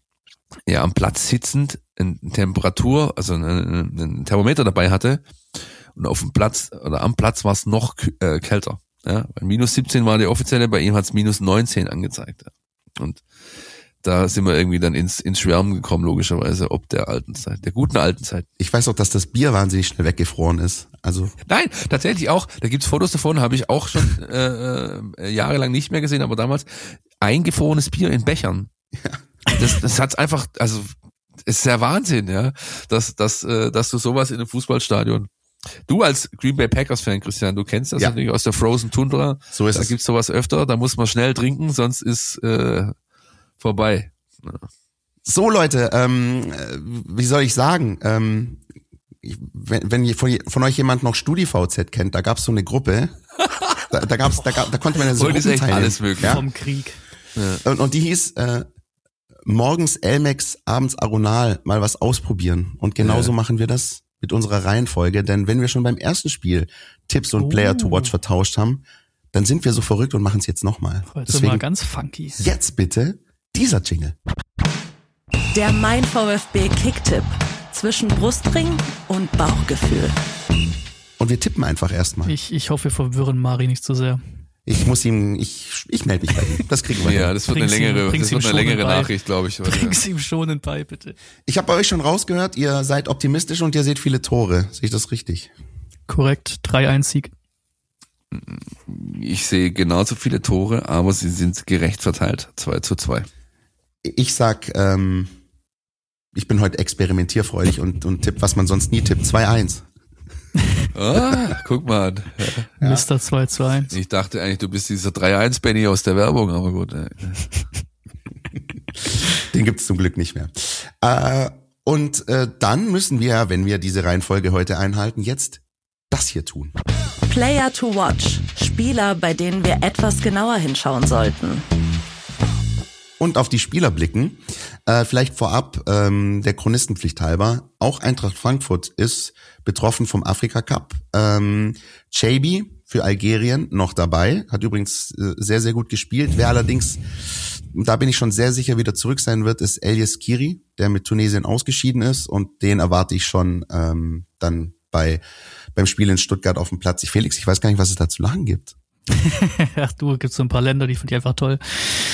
ja am Platz sitzend eine Temperatur, also einen, einen Thermometer dabei hatte, und auf dem Platz oder am Platz war es noch äh, kälter. Ja, bei minus siebzehn war die offizielle, bei ihm hat es minus neunzehn angezeigt. Ja. Und da sind wir irgendwie dann ins, ins Schwärmen gekommen, logischerweise, ob der alten Zeit, der guten alten Zeit. Ich weiß auch, dass das Bier wahnsinnig schnell weggefroren ist. Also Nein, tatsächlich auch. Da gibt's Fotos davon, habe ich auch schon äh, äh, jahrelang nicht mehr gesehen, aber damals eingefrorenes Bier in Bechern. Ja. Das, das hat's einfach, also es ist der Wahnsinn, ja, dass, dass, äh, dass du sowas in einem Fußballstadion Du als Green Bay Packers-Fan, Christian, du kennst das ja natürlich aus der Frozen Tundra. So ist da es. Da gibt's sowas öfter, da muss man schnell trinken, sonst ist äh, vorbei. Ja. So Leute, ähm, wie soll ich sagen, ähm, wenn, wenn von, von euch jemand noch StudiVZ kennt, da gab's so eine Gruppe, da, da gab's, da, gab, da konnte man ja so Heute ist echt teilen, alles möglich. ja? Vom Krieg. Ja. Und, und die hieß äh, morgens Elmex, abends Aronal, mal was ausprobieren. Und genauso Ja. machen wir das mit unserer Reihenfolge, denn wenn wir schon beim ersten Spiel Tipps und Oh. Player to Watch vertauscht haben, dann sind wir so verrückt und machen es jetzt nochmal. Heute sind wir ganz funky. Jetzt bitte dieser Jingle. Der Mein VfB Kicktipp zwischen Brustring und Bauchgefühl. Und wir tippen einfach erstmal. Ich, ich hoffe, wir verwirren Mari nicht zu sehr. Ich muss ihm, ich, ich melde mich bei ihm. Das kriegen wir Ja, hin. das wird Bring's eine ihm- längere, bring's das wird ihm eine längere schon bei. Nachricht, glaube ich. heute. Bring's ihm schonend bei, bitte. Ich habe bei euch schon rausgehört, ihr seid optimistisch und ihr seht viele Tore. Sehe ich das richtig? Korrekt, drei eins Sieg. Ich sehe genauso viele Tore, aber sie sind gerecht verteilt. zwei zu zwei. Ich sag, ähm, ich bin heute experimentierfreudig und, und tipp, was man sonst nie tippt. zwei eins. Ah, guck mal. Ja. Mister zwei zu eins. Ich dachte eigentlich, du bist dieser drei eins Benny aus der Werbung, aber gut. Den gibt's zum Glück nicht mehr. Äh, und äh, dann müssen wir, wenn wir diese Reihenfolge heute einhalten, jetzt das hier tun. Player to Watch. Spieler, bei denen wir etwas genauer hinschauen sollten. Und auf die Spieler blicken. Äh, vielleicht vorab ähm, der Chronistenpflicht halber. Auch Eintracht Frankfurt ist betroffen vom Afrika Cup. Ähm, Chaby für Algerien noch dabei. Hat übrigens äh, sehr, sehr gut gespielt. Wer allerdings, da bin ich schon sehr sicher, wieder zurück sein wird, ist Elias Kiri, der mit Tunesien ausgeschieden ist. Und den erwarte ich schon ähm, dann bei beim Spiel in Stuttgart auf dem Platz. Ich, Felix, ich weiß gar nicht, was es da zu lachen gibt. Ach du, gibt's so ein paar Länder, die finde ich einfach toll.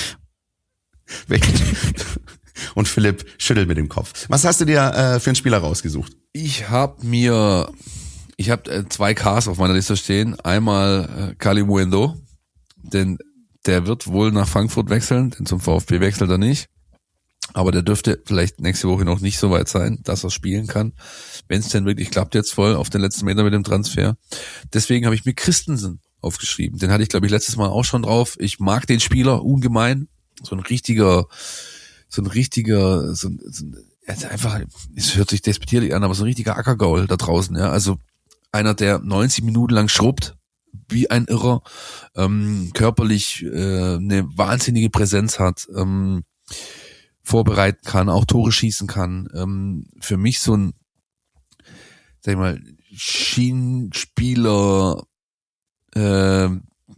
Und Philipp schüttelt mit dem Kopf. Was hast du dir äh, für einen Spieler rausgesucht? Ich habe mir, ich habe äh, zwei Ks auf meiner Liste stehen. Einmal äh, Kalimuendo, denn der wird wohl nach Frankfurt wechseln, denn zum VfB wechselt er nicht. Aber der dürfte vielleicht nächste Woche noch nicht so weit sein, dass er spielen kann, wenn es denn wirklich klappt jetzt voll auf den letzten Meter mit dem Transfer. Deswegen habe ich mir Christensen aufgeschrieben. Den hatte ich, glaube ich, letztes Mal auch schon drauf. Ich mag den Spieler ungemein. So ein richtiger, so ein richtiger, so ein, so ein einfach, es hört sich despektierlich an, aber so ein richtiger Ackergaul da draußen. Ja, also einer, der neunzig Minuten lang schrubbt, wie ein Irrer, ähm, körperlich äh, eine wahnsinnige Präsenz hat, ähm, vorbereiten kann, auch Tore schießen kann. Ähm, für mich so ein, sag ich mal, Schienenspieler, äh,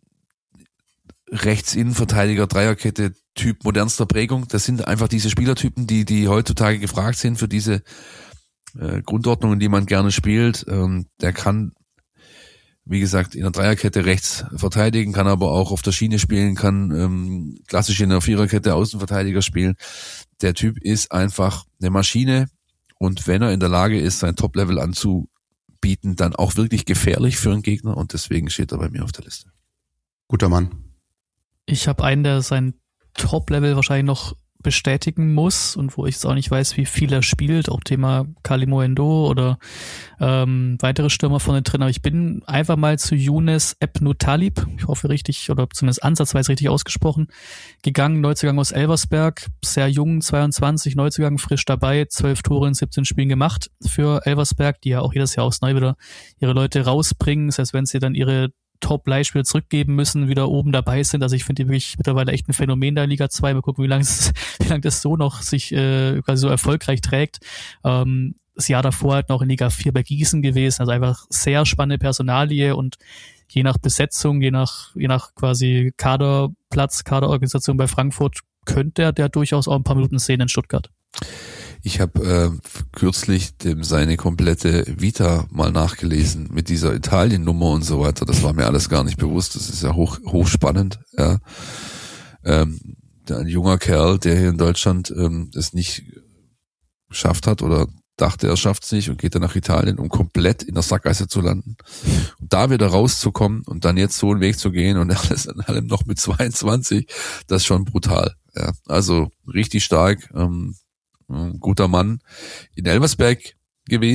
Rechtsinnenverteidiger, Dreierkette, Typ modernster Prägung. Das sind einfach diese Spielertypen, die die heutzutage gefragt sind für diese äh, Grundordnungen, die man gerne spielt. Ähm, der kann, wie gesagt, in der Dreierkette rechts verteidigen, kann aber auch auf der Schiene spielen, kann ähm, klassisch in der Viererkette Außenverteidiger spielen. Der Typ ist einfach eine Maschine und wenn er in der Lage ist, sein Top-Level anzubieten, dann auch wirklich gefährlich für einen Gegner und deswegen steht er bei mir auf der Liste. Guter Mann. Ich habe einen, der sein Top-Level wahrscheinlich noch bestätigen muss und wo ich es auch nicht weiß, wie viel er spielt, auch Thema Kalimuendo oder ähm, weitere Stürmer vorne drin, aber ich bin einfach mal zu Younes Ebnu Talib, ich hoffe richtig oder zumindest ansatzweise richtig ausgesprochen, gegangen, Neuzugang aus Elversberg, sehr jung, zweiundzwanzig, Neuzugang, frisch dabei, zwölf Tore in siebzehn Spielen gemacht für Elversberg, die ja auch jedes Jahr aufs Neue wieder ihre Leute rausbringen, das heißt, wenn sie dann ihre Top-Leihspieler zurückgeben müssen, wieder oben dabei sind. Also ich finde die wirklich mittlerweile echt ein Phänomen der Liga zwei. Mal gucken, wie lange es, wie lange das so noch sich äh, quasi so erfolgreich trägt. Ähm, das Jahr davor halt noch in Liga vier bei Gießen gewesen. Also einfach sehr spannende Personalie und je nach Besetzung, je nach je nach quasi Kaderplatz, Kaderorganisation bei Frankfurt könnte er der durchaus auch ein paar Minuten sehen in Stuttgart. Ich habe äh, kürzlich dem seine komplette Vita mal nachgelesen mit dieser Italien-Nummer und so weiter. Das war mir alles gar nicht bewusst. Das ist ja hoch hochspannend. Ja, ähm, ein junger Kerl, der hier in Deutschland ähm, es nicht geschafft hat oder dachte, er schafft es nicht und geht dann nach Italien, um komplett in der Sackgasse zu landen und da wieder rauszukommen und dann jetzt so einen Weg zu gehen und alles an allem noch mit zweiundzwanzig, das ist schon brutal. Ja, also richtig stark. Ähm, Ein guter Mann in Elversberg gewesen,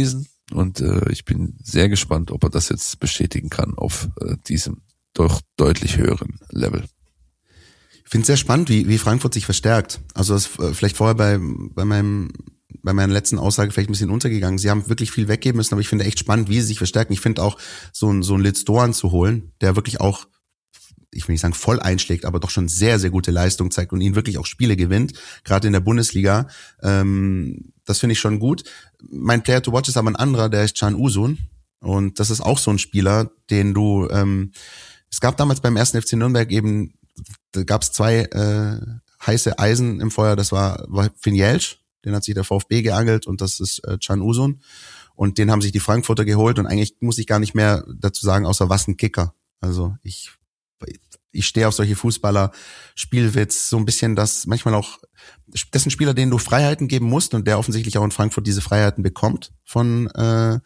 Und äh, ich bin sehr gespannt, ob er das jetzt bestätigen kann auf äh, diesem doch deutlich höheren Level. Ich finde es sehr spannend, wie, wie Frankfurt sich verstärkt. Also das äh, vielleicht vorher bei, bei meinem bei meiner letzten Aussage vielleicht ein bisschen untergegangen. Sie haben wirklich viel weggeben müssen, aber ich finde echt spannend, wie sie sich verstärken. Ich finde auch, so ein, so ein Litz Doan zu holen, der wirklich auch, ich will nicht sagen voll einschlägt, aber doch schon sehr, sehr gute Leistung zeigt und ihn wirklich auch Spiele gewinnt, gerade in der Bundesliga. Ähm, das finde ich schon gut. Mein Player to watch ist aber ein anderer, der ist Can Uzun. Und das ist auch so ein Spieler, den du, ähm, es gab damals beim ersten F C Nürnberg eben, da gab es zwei äh, heiße Eisen im Feuer, das war, war Finn Jelsch, den hat sich der VfB geangelt und das ist äh, Can Uzun. Und den haben sich die Frankfurter geholt und eigentlich muss ich gar nicht mehr dazu sagen, außer was ein Kicker. Also ich ich stehe auf solche Fußballer, Spielwitz, so ein bisschen das, manchmal auch, das ist ein Spieler, den du Freiheiten geben musst und der offensichtlich auch in Frankfurt diese Freiheiten bekommt von äh,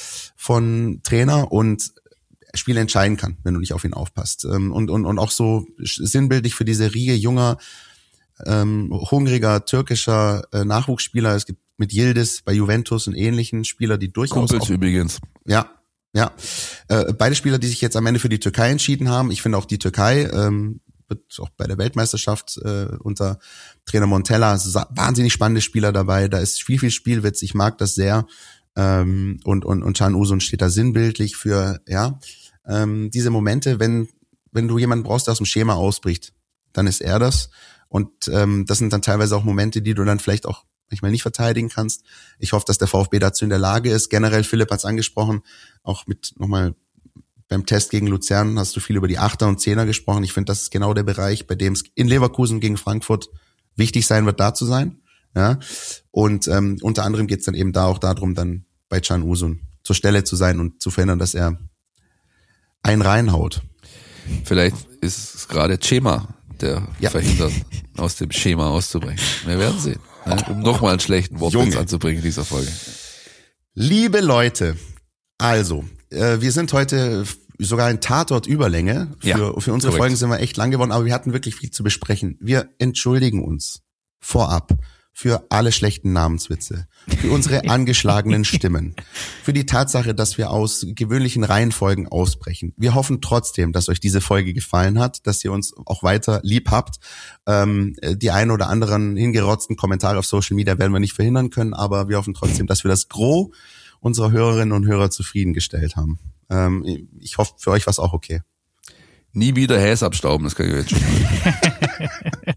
von Trainer und Spiele entscheiden kann, wenn du nicht auf ihn aufpasst. Und, und, und auch so sinnbildlich für diese Riege junger, ähm, hungriger, türkischer äh, Nachwuchsspieler. Es gibt mit Yildiz bei Juventus und ähnlichen Spieler, die durchaus Kumpels auch, übrigens. Ja, ja. Äh, beide Spieler, die sich jetzt am Ende für die Türkei entschieden haben. Ich finde auch die Türkei ähm, wird auch bei der Weltmeisterschaft äh, unter Trainer Montella wahnsinnig spannende Spieler dabei. Da ist viel, viel Spielwitz. Ich mag das sehr. Ähm, und und und Can Uzun steht da sinnbildlich für ja ähm, diese Momente, wenn wenn du jemanden brauchst, der aus dem Schema ausbricht, dann ist er das. Und ähm, das sind dann teilweise auch Momente, die du dann vielleicht auch manchmal nicht verteidigen kannst. Ich hoffe, dass der VfB dazu in der Lage ist. Generell, Philipp hat es angesprochen, auch mit nochmal beim Test gegen Luzern hast du viel über die Achter und Zehner gesprochen. Ich finde, das ist genau der Bereich, bei dem es in Leverkusen gegen Frankfurt wichtig sein wird, da zu sein. Ja, und ähm, unter anderem geht es dann eben da auch darum, dann bei Can Uzun zur Stelle zu sein und zu verhindern, dass er einen reinhaut. Vielleicht ist es gerade Schema, der ja. verhindert, aus dem Schema auszubrechen. Wir werden sehen, ne? Um nochmal einen schlechten Wortwitz anzubringen in dieser Folge. Liebe Leute, also, äh, wir sind heute sogar in Tatort-Überlänge. Für, ja, für unsere korrekt. Folgen sind wir echt lang geworden, aber wir hatten wirklich viel zu besprechen. Wir entschuldigen uns vorab für alle schlechten Namenswitze, für unsere angeschlagenen Stimmen, für die Tatsache, dass wir aus gewöhnlichen Reihenfolgen ausbrechen. Wir hoffen trotzdem, dass euch diese Folge gefallen hat, dass ihr uns auch weiter lieb habt. Ähm, die ein oder anderen hingerotzten Kommentare auf Social Media werden wir nicht verhindern können, aber wir hoffen trotzdem, dass wir das Gros unserer Hörerinnen und Hörer zufriedengestellt haben. Ähm, ich hoffe, für euch war es auch okay. Nie wieder Häs abstauben, das kann ich jetzt schon sagen.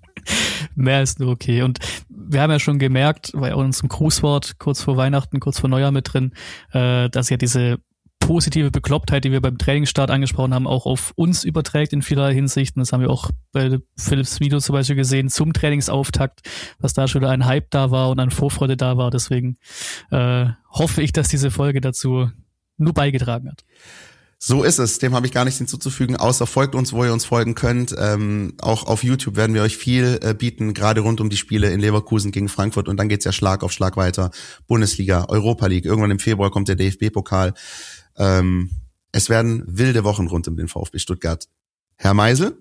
Mehr als nur okay. Und wir haben ja schon gemerkt, bei unserem Grußwort kurz vor Weihnachten, kurz vor Neujahr mit drin, äh, dass ja diese positive Beklopptheit, die wir beim Trainingsstart angesprochen haben, auch auf uns überträgt in vieler Hinsicht. Und das haben wir auch bei Philipps Video zum Beispiel gesehen, zum Trainingsauftakt, was da schon wieder ein Hype da war und an Vorfreude da war. Deswegen äh, hoffe ich, dass diese Folge dazu nur beigetragen hat. So ist es, dem habe ich gar nichts hinzuzufügen, außer folgt uns, wo ihr uns folgen könnt. Ähm, auch auf YouTube werden wir euch viel äh, bieten, gerade rund um die Spiele in Leverkusen gegen Frankfurt und dann geht's ja Schlag auf Schlag weiter. Bundesliga, Europa League, irgendwann im Februar kommt der D F B-Pokal. Ähm, es werden wilde Wochen rund um den VfB Stuttgart. Herr Meisel?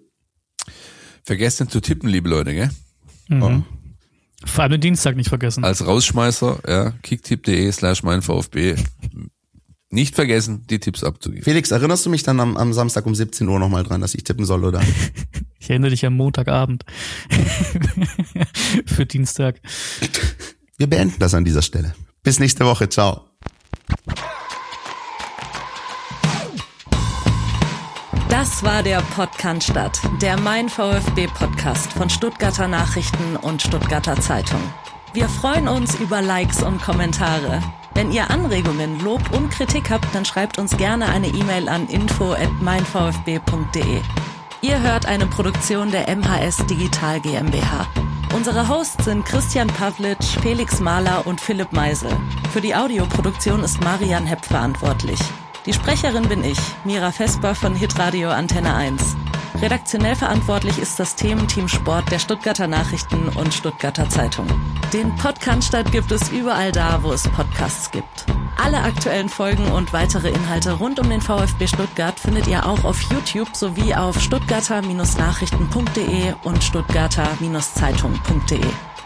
Vergesst nicht zu tippen, liebe Leute, gell? Mhm. Oh. Vor allem den Dienstag nicht vergessen. Als Rausschmeißer, ja, kicktipp.de slash mein VfB. Nicht vergessen, die Tipps abzugeben. Felix, erinnerst du mich dann am, am Samstag um siebzehn Uhr nochmal dran, dass ich tippen soll, oder? Ich erinnere dich am Montagabend. Für Dienstag. Wir beenden das an dieser Stelle. Bis nächste Woche. Ciao. Das war der Podcast, der Mein VfB-Podcast von Stuttgarter Nachrichten und Stuttgarter Zeitung. Wir freuen uns über Likes und Kommentare. Wenn ihr Anregungen, Lob und Kritik habt, dann schreibt uns gerne eine E-Mail an info at mein v f b punkt d e. Ihr hört eine Produktion der M H S Digital GmbH. Unsere Hosts sind Christian Pavlic, Felix Mahler und Philipp Meisel. Für die Audioproduktion ist Marian Hepp verantwortlich. Die Sprecherin bin ich, Mira Vesper von Hitradio Antenne eins. Redaktionell verantwortlich ist das Thementeam Sport der Stuttgarter Nachrichten und Stuttgarter Zeitung. Den Podcast gibt es überall da, wo es Podcasts gibt. Alle aktuellen Folgen und weitere Inhalte rund um den VfB Stuttgart findet ihr auch auf YouTube sowie auf stuttgarter Bindestrich nachrichten punkt d e und stuttgarter Bindestrich zeitung punkt d e.